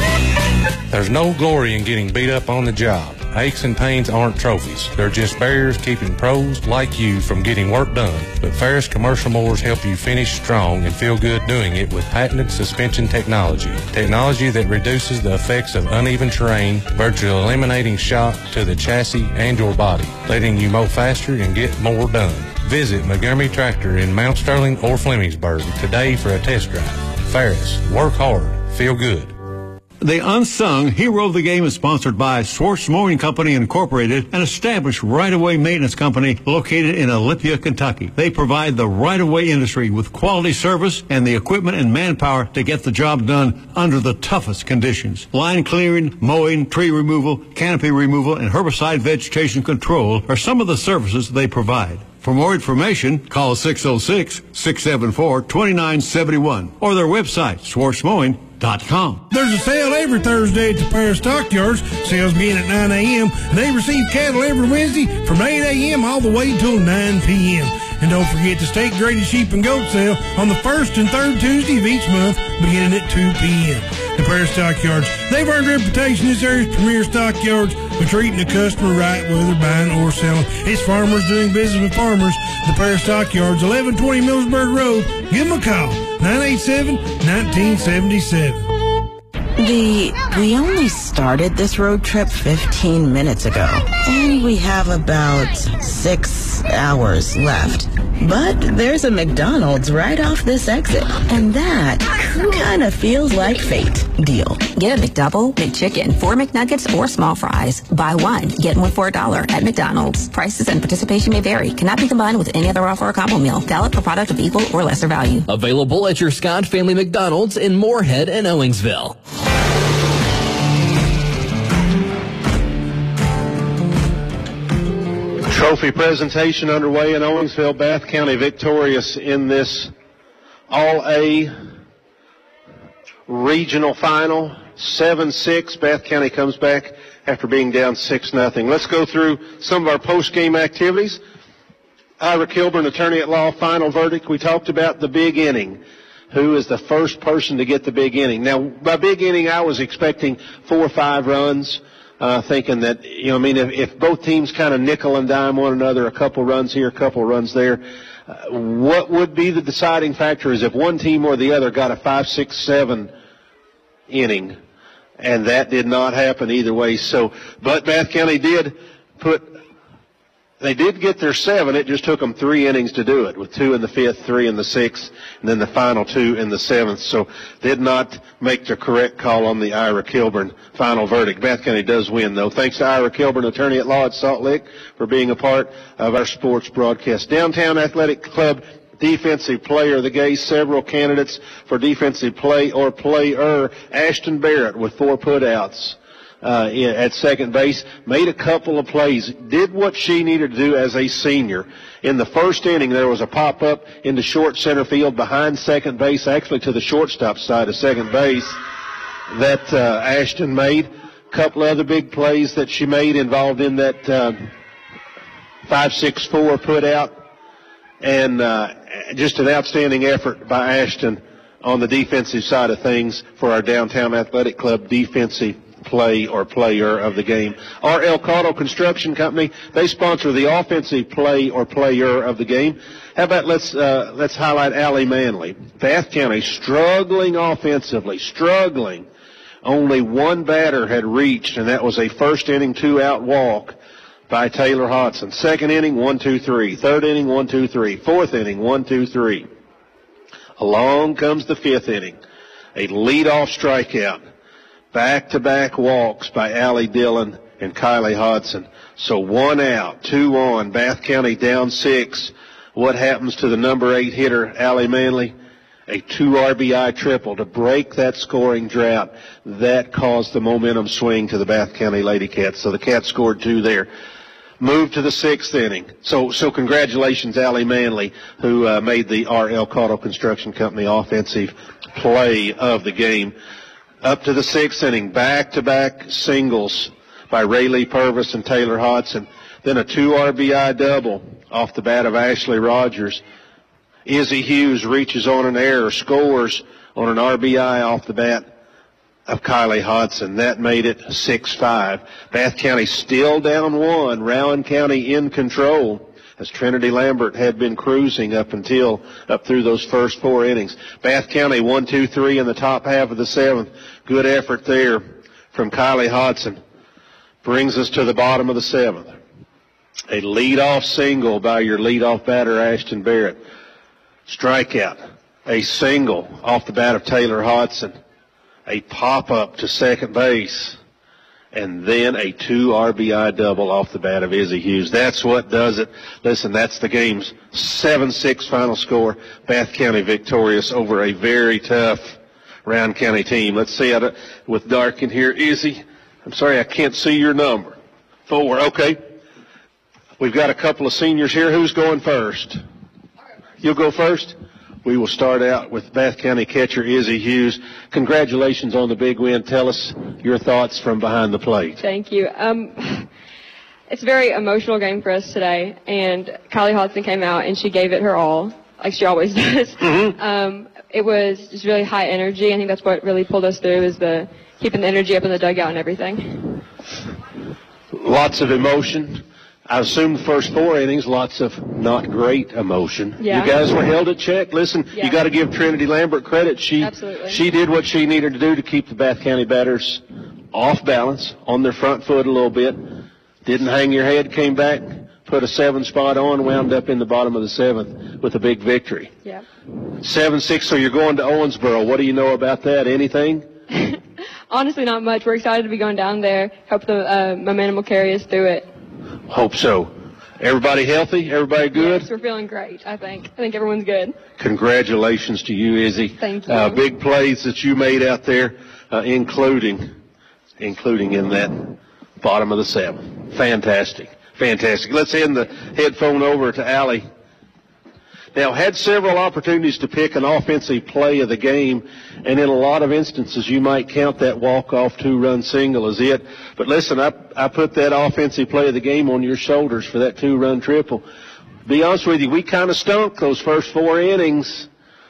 There's no glory in getting beat up on the job. Aches and pains aren't trophies. They're just barriers keeping pros like you from getting work done. But Ferris Commercial Mowers help you finish strong and feel good doing it with patented suspension technology. Technology that reduces the effects of uneven terrain, virtually eliminating shock to the chassis and your body, letting you mow faster and get more done. Visit Montgomery Tractor in Mount Sterling or Flemingsburg today for a test drive. Ferris, work hard, feel good. The Unsung Hero of the Game is sponsored by Swartz Mowing Company Incorporated, an established right-of-way maintenance company located in Olympia, Kentucky. They provide the right-of-way industry with quality service and the equipment and manpower to get the job done under the toughest conditions. Line clearing, mowing, tree removal, canopy removal, and herbicide vegetation control are some of the services they provide. For more information, call six oh six, six seven four, two nine seven one or their website, swartz mowing dot com. There's a sale every Thursday at the Paris Stockyards. Sales begin at nine a.m. They receive cattle every Wednesday from eight a.m. all the way till nine p.m. And don't forget the state graded sheep and goat sale on the first and third Tuesday of each month, beginning at two p.m. The Paris Stockyards, they've earned a reputation as area's premier stockyards for treating the customer right, whether buying or selling. It's farmers doing business with farmers. The Paris Stockyards, eleven twenty Millsburg Road. Give them a call, nine eight seven, one nine seven seven. The, we only started this road trip fifteen minutes ago, and we have about six hours left. But there's a McDonald's right off this exit, and that kind of feels like fate. Deal. Get a McDouble, McChicken, four McNuggets, or small fries. Buy one, get one for a dollar at McDonald's. Prices and participation may vary. Cannot be combined with any other offer or combo meal. Valid for product of equal or lesser value. Available at your Scott Family McDonald's in Moorhead and Owensville. Trophy presentation underway in Owensville. Bath County victorious in this All A regional final. seven six. Bath County comes back after being down six nothing. Let's go through some of our post-game activities. Ira Kilburn, attorney at law, final verdict. We talked about the big inning. Who is the first person to get the big inning? Now, by big inning, I was expecting four or five runs. Uh, thinking that, you know, I mean, if, if both teams kind of nickel and dime one another, a couple runs here, a couple runs there, uh, what would be the deciding factor is if one team or the other got a five, six, seven inning, and that did not happen either way. So, but Bath County did put, they did get their seven. It just took them three innings to do it, with two in the fifth, three in the sixth, and then the final two in the seventh. So did not make the correct call on the Ira Kilburn final verdict. Bath County does win, though. Thanks to Ira Kilburn, attorney at law at Salt Lick, for being a part of our sports broadcast. Downtown Athletic Club defensive player of the game, several candidates for defensive play or player. Ashton Barrett with four putouts. Uh, at second base, made a couple of plays, did what she needed to do as a senior. In the first inning, there was a pop-up into short center field behind second base, actually to the shortstop side of second base, that uh, Ashton made. A couple other big plays that she made involved in that uh, five six four put-out, and uh, just an outstanding effort by Ashton on the defensive side of things for our Downtown Athletic Club defensive play or player of the game. R L Caudill Construction Company, they sponsor the offensive play or player of the game. How about let's uh, let's highlight Allie Manley. Bath County struggling offensively, struggling. Only one batter had reached, and that was a first inning two-out walk by Taylor Hodson. Second inning, one, two, three. Third inning, one, two, three. Fourth inning, one, two, three. Along comes the fifth inning. A leadoff strikeout. Back-to-back walks by Allie Dillon and Kylie Hodson. So one out, two on, Bath County down six. What happens to the number eight hitter, Allie Manley? A two R B I triple to break that scoring drought. That caused the momentum swing to the Bath County Lady Cats. So the Cats scored two there. Moved to the sixth inning. So, so congratulations, Allie Manley, who uh, made the R L Caudill Construction Company offensive play of the game. Up to the sixth inning, back-to-back singles by Rayleigh Purvis and Taylor Hodson. Then a two R B I double off the bat of Ashley Rogers. Izzy Hughes reaches on an error, scores on an R B I off the bat of Kylie Hodson. That made it six five. Bath County still down one. Rowan County in control, as Trinity Lambert had been cruising up until, up through those first four innings. Bath County one, two, three in the top half of the seventh. Good effort there from Kylie Hodson. Brings us to the bottom of the seventh. A leadoff single by your leadoff batter, Ashton Barrett. Strikeout. A single off the bat of Taylor Hodson. A pop-up to second base. And then a two R B I double off the bat of Izzy Hughes. That's what does it. Listen, that's the game's seven six final score. Bath County victorious over a very tough Round County team. Let's see how to, with Dark in here. Izzy, I'm sorry, I can't see your number. Four, okay. We've got a couple of seniors here. Who's going first? You'll go first? We will start out with Bath County catcher Izzy Hughes. Congratulations on the big win. Tell us your thoughts from behind the plate. Thank you. Um, it's a very emotional game for us today, and Kylie Hodson came out and she gave it her all, like she always does. Mm-hmm. Um, it was just really high energy. I think that's what really pulled us through, is the keeping the energy up in the dugout and everything. Lots of emotion. I assume the first four innings, lots of not great emotion. Yeah. You guys were held at check. Listen, Yeah. you got to give Trinity Lambert credit. She Absolutely. she did what she needed to do to keep the Bath County batters off balance, on their front foot a little bit. Didn't hang your head, came back, put a seven spot on, wound up in the bottom of the seventh with a big victory. Yeah. seven six, so you're going to Owensboro. What do you know about that? Anything? Honestly, not much. We're excited to be going down there. Hope the uh, momentum will carry us through it. Hope so. Everybody healthy? Everybody good? Yes, we're feeling great, I think. I think everyone's good. Congratulations to you, Izzy. Thank you. Uh, big plays that you made out there, uh, including, including in that bottom of the seventh. Fantastic. Fantastic. Let's hand the headphone over to Allie. Now, had several opportunities to pick an offensive play of the game, and in a lot of instances you might count that walk-off two-run single as it. But listen, I, I put that offensive play of the game on your shoulders for that two-run triple. Be honest with you, we kind of stunk those first four innings.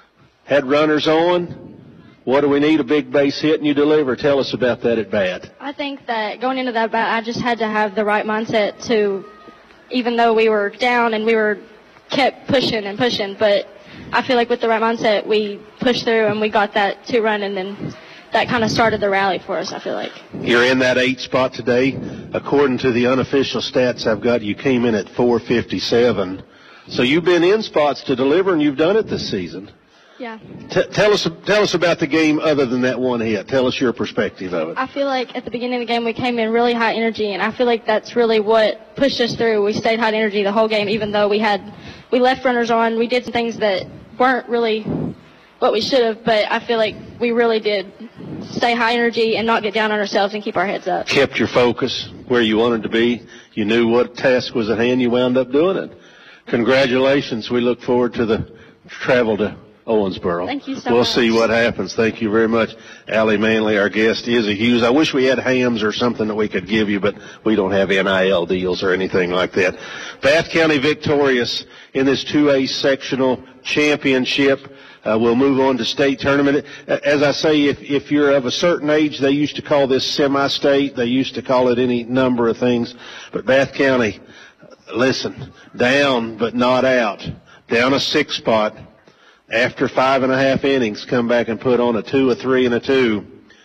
Had runners on. What do we need? A big base hit, and you deliver. Tell us about that at bat. I think that going into that bat, I just had to have the right mindset to, even though we were down and we were kept pushing and pushing, but I feel like with the right mindset, we pushed through and we got that two run, and then that kind of started the rally for us, I feel like. You're in that eight spot today. According to the unofficial stats I've got, you came in at four fifty-seven. So you've been in spots to deliver, and you've done it this season. Yeah. T- tell us tell us about the game other than that one hit. Tell us your perspective of it. I feel like at the beginning of the game we came in really high energy, and I feel like that's really what pushed us through. We stayed high energy the whole game, even though we had we left runners on. We did some things that weren't really what we should have, but I feel like we really did stay high energy and not get down on ourselves and keep our heads up. Kept your focus where you wanted to be. You knew what task was at hand. You wound up doing it. Congratulations. We look forward to the travel to Owensboro. Thank you so we'll much. see what happens. Thank you very much, Allie Manley. Our guest, Izzy Hughes. I wish we had hams or something that we could give you, but we don't have N I L deals or anything like that. Bath County victorious in this two A sectional championship. Uh, we'll move on to state tournament. As I say, if, if you're of a certain age, they used to call this semi-state. They used to call it any number of things. But Bath County, listen, down but not out. Down a six spot. After five and a half innings, come back and put on a two, a three, and a two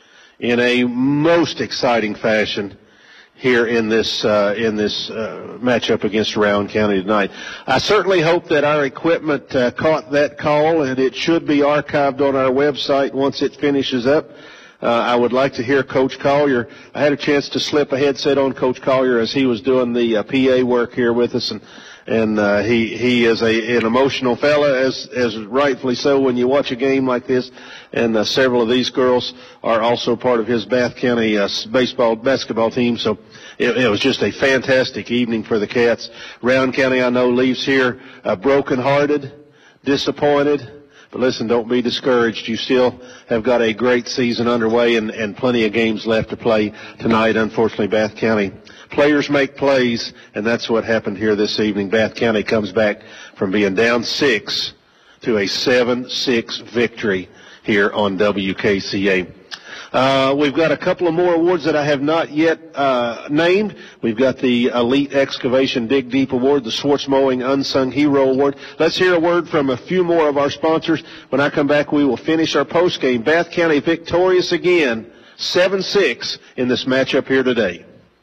in a most exciting fashion here in this uh, in this uh, matchup against Rowan County tonight. I certainly hope that our equipment uh, caught that call, and it should be archived on our website once it finishes up. Uh, I would like to hear Coach Collier. I had a chance to slip a headset on Coach Collier as he was doing the uh, P A work here with us, and and uh, he he is a an emotional fella, as as rightfully so when you watch a game like this. And uh, several of these girls are also part of his Bath County uh, baseball basketball team. So it, it was just a fantastic evening for the Cats. Rowan County, I know, leaves here uh, brokenhearted, disappointed. But listen, don't be discouraged. You still have got a great season underway and, and plenty of games left to play tonight. Unfortunately, Bath County players make plays, and that's what happened here this evening. Bath County comes back from being down six to a seven six victory here on W K C A. Uh, we've got a couple of more awards that I have not yet uh, named. We've got the Elite Excavation Dig Deep Award, the Swartz Mowing Unsung Hero Award. Let's hear a word from a few more of our sponsors. When I come back, we will finish our postgame. Bath County victorious again, seven six in this matchup here today.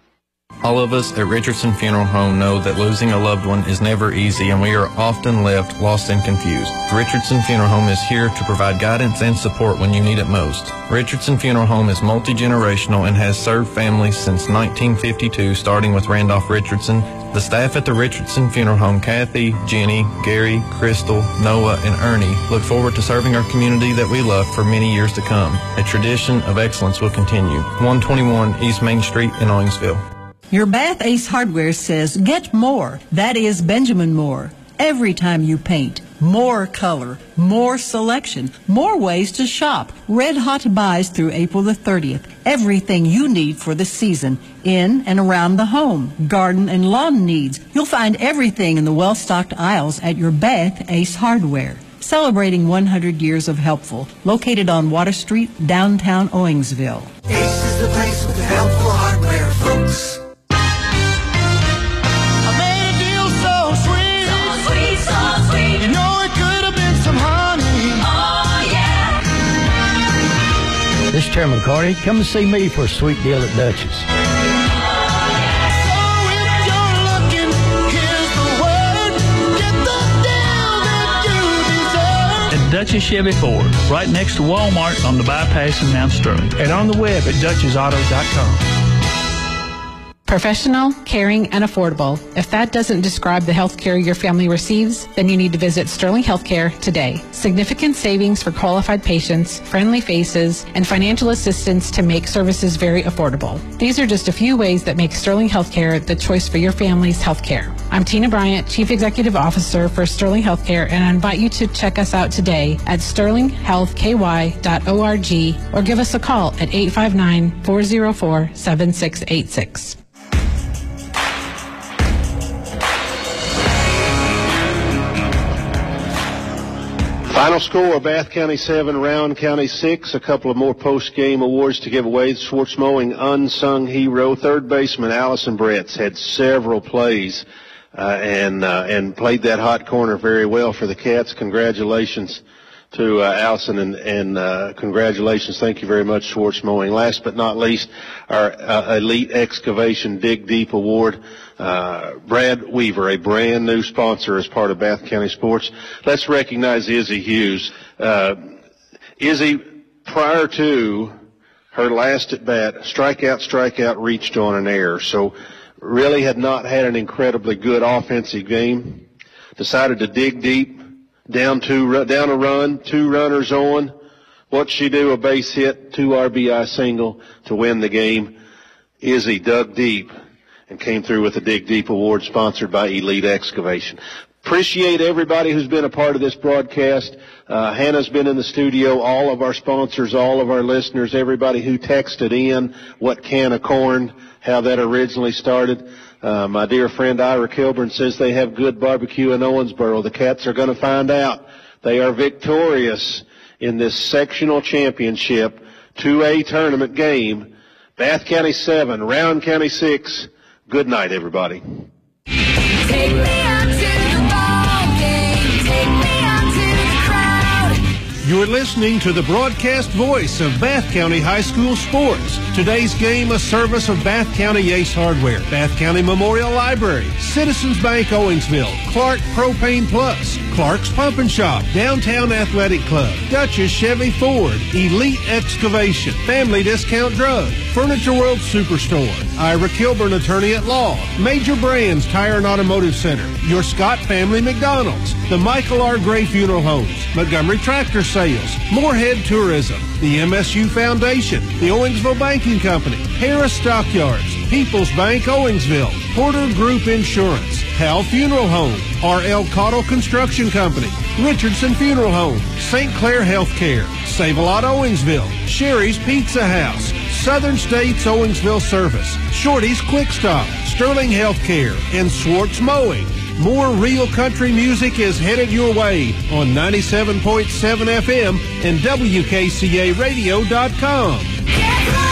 All of us at Richardson Funeral Home know that losing a loved one is never easy, and we are often left lost and confused. Richardson Funeral Home is here to provide guidance and support when you need it most. Richardson Funeral Home is multi-generational and has served families since nineteen fifty-two, starting with Randolph Richardson. The staff at the Richardson Funeral Home, Kathy, Jenny, Gary, Crystal, Noah, and Ernie, look forward to serving our community that we love for many years to come. A tradition of excellence will continue. one twenty-one East Main Street in Owensville. Your Bath Ace Hardware says, get more. That is Benjamin Moore. Every time you paint, more color, more selection, more ways to shop. Red Hot buys through April the thirtieth. Everything you need for the season, in and around the home, garden and lawn needs. You'll find everything in the well-stocked aisles at your Beth Ace Hardware. Celebrating one hundred years of Helpful, located on Water Street, downtown Owingsville. Ace is the place with the helpful hardware, folks. I made a deal so sweet, so sweet, so sweet. You know it could have been some honey. Oh yeah. This is Chairman McCarty. Come and see me for a sweet deal at Dutchess. Dutchess Chevy Ford, right next to Walmart on the bypass in Mount Sterling. And on the web at Dutchess Auto dot com. Professional, caring, and affordable. If that doesn't describe the health care your family receives, then you need to visit Sterling Healthcare today. Significant savings for qualified patients, friendly faces, and financial assistance to make services very affordable. These are just a few ways that make Sterling Healthcare the choice for your family's health care. I'm Tina Bryant, Chief Executive Officer for Sterling Healthcare, and I invite you to check us out today at sterling health k y dot org or give us a call at eight five nine, four oh four, seven six eight six. Final score, Bath County seven, Rowan County six. A couple of more post-game awards to give away. Schwartz Mowing Unsung Hero. Third baseman Allison Bretz had several plays uh, and uh, and played that hot corner very well for the Cats. Congratulations to uh, Allison, and, and uh, congratulations. Thank you very much, Schwartz Mowing. Last but not least, our uh, Elite Excavation Dig Deep Award. Uh, Brad Weaver, a brand new sponsor as part of Bath County Sports. Let's recognize Izzy Hughes. Uh, Izzy, prior to her last at bat, strikeout, strikeout, reached on an error. So really had not had an incredibly good offensive game. Decided to dig deep, down two, down a run, two runners on. What'd she do? A base hit, two R B I single to win the game. Izzy dug deep and came through with the Dig Deep Award sponsored by Elite Excavation. Appreciate everybody who's been a part of this broadcast. Uh, Hannah's been in the studio, all of our sponsors, all of our listeners, everybody who texted in what can of corn, how that originally started. Uh, my dear friend Ira Kilburn says they have good barbecue in Owensboro. The Cats are going to find out. They are victorious in this sectional championship two A tournament game. Bath County seven, Rowan County six. Good night, everybody. Take me out to the ball game. Take me out to the crowd. You're listening to the broadcast voice of Bath County High School sports. Today's game, a service of Bath County Ace Hardware, Bath County Memorial Library, Citizens Bank Owensville, Clark Propane Plus, Clark's Pump and Shop, Downtown Athletic Club, Dutchess Chevy Ford, Elite Excavation, Family Discount Drug, Furniture World Superstore, Ira Kilburn Attorney at Law, Major Brands Tire and Automotive Center, Your Scott Family McDonald's, the Michael R. Gray Funeral Homes, Montgomery Tractor Sales, Moorhead Tourism, the M S U Foundation, the Owingsville Banking Company, Harris Stockyards, People's Bank Owingsville, Porter Group Insurance, Hal Funeral Home, R L Cottle Construction Company, Richardson Funeral Home, Saint Clair Healthcare, Save-A-Lot Owingsville, Sherry's Pizza House, Southern States Owingsville Service, Shorty's Quick Stop, Sterling Healthcare, and Schwartz Mowing. More real country music is headed your way on ninety-seven point seven F M and W K C A radio dot com.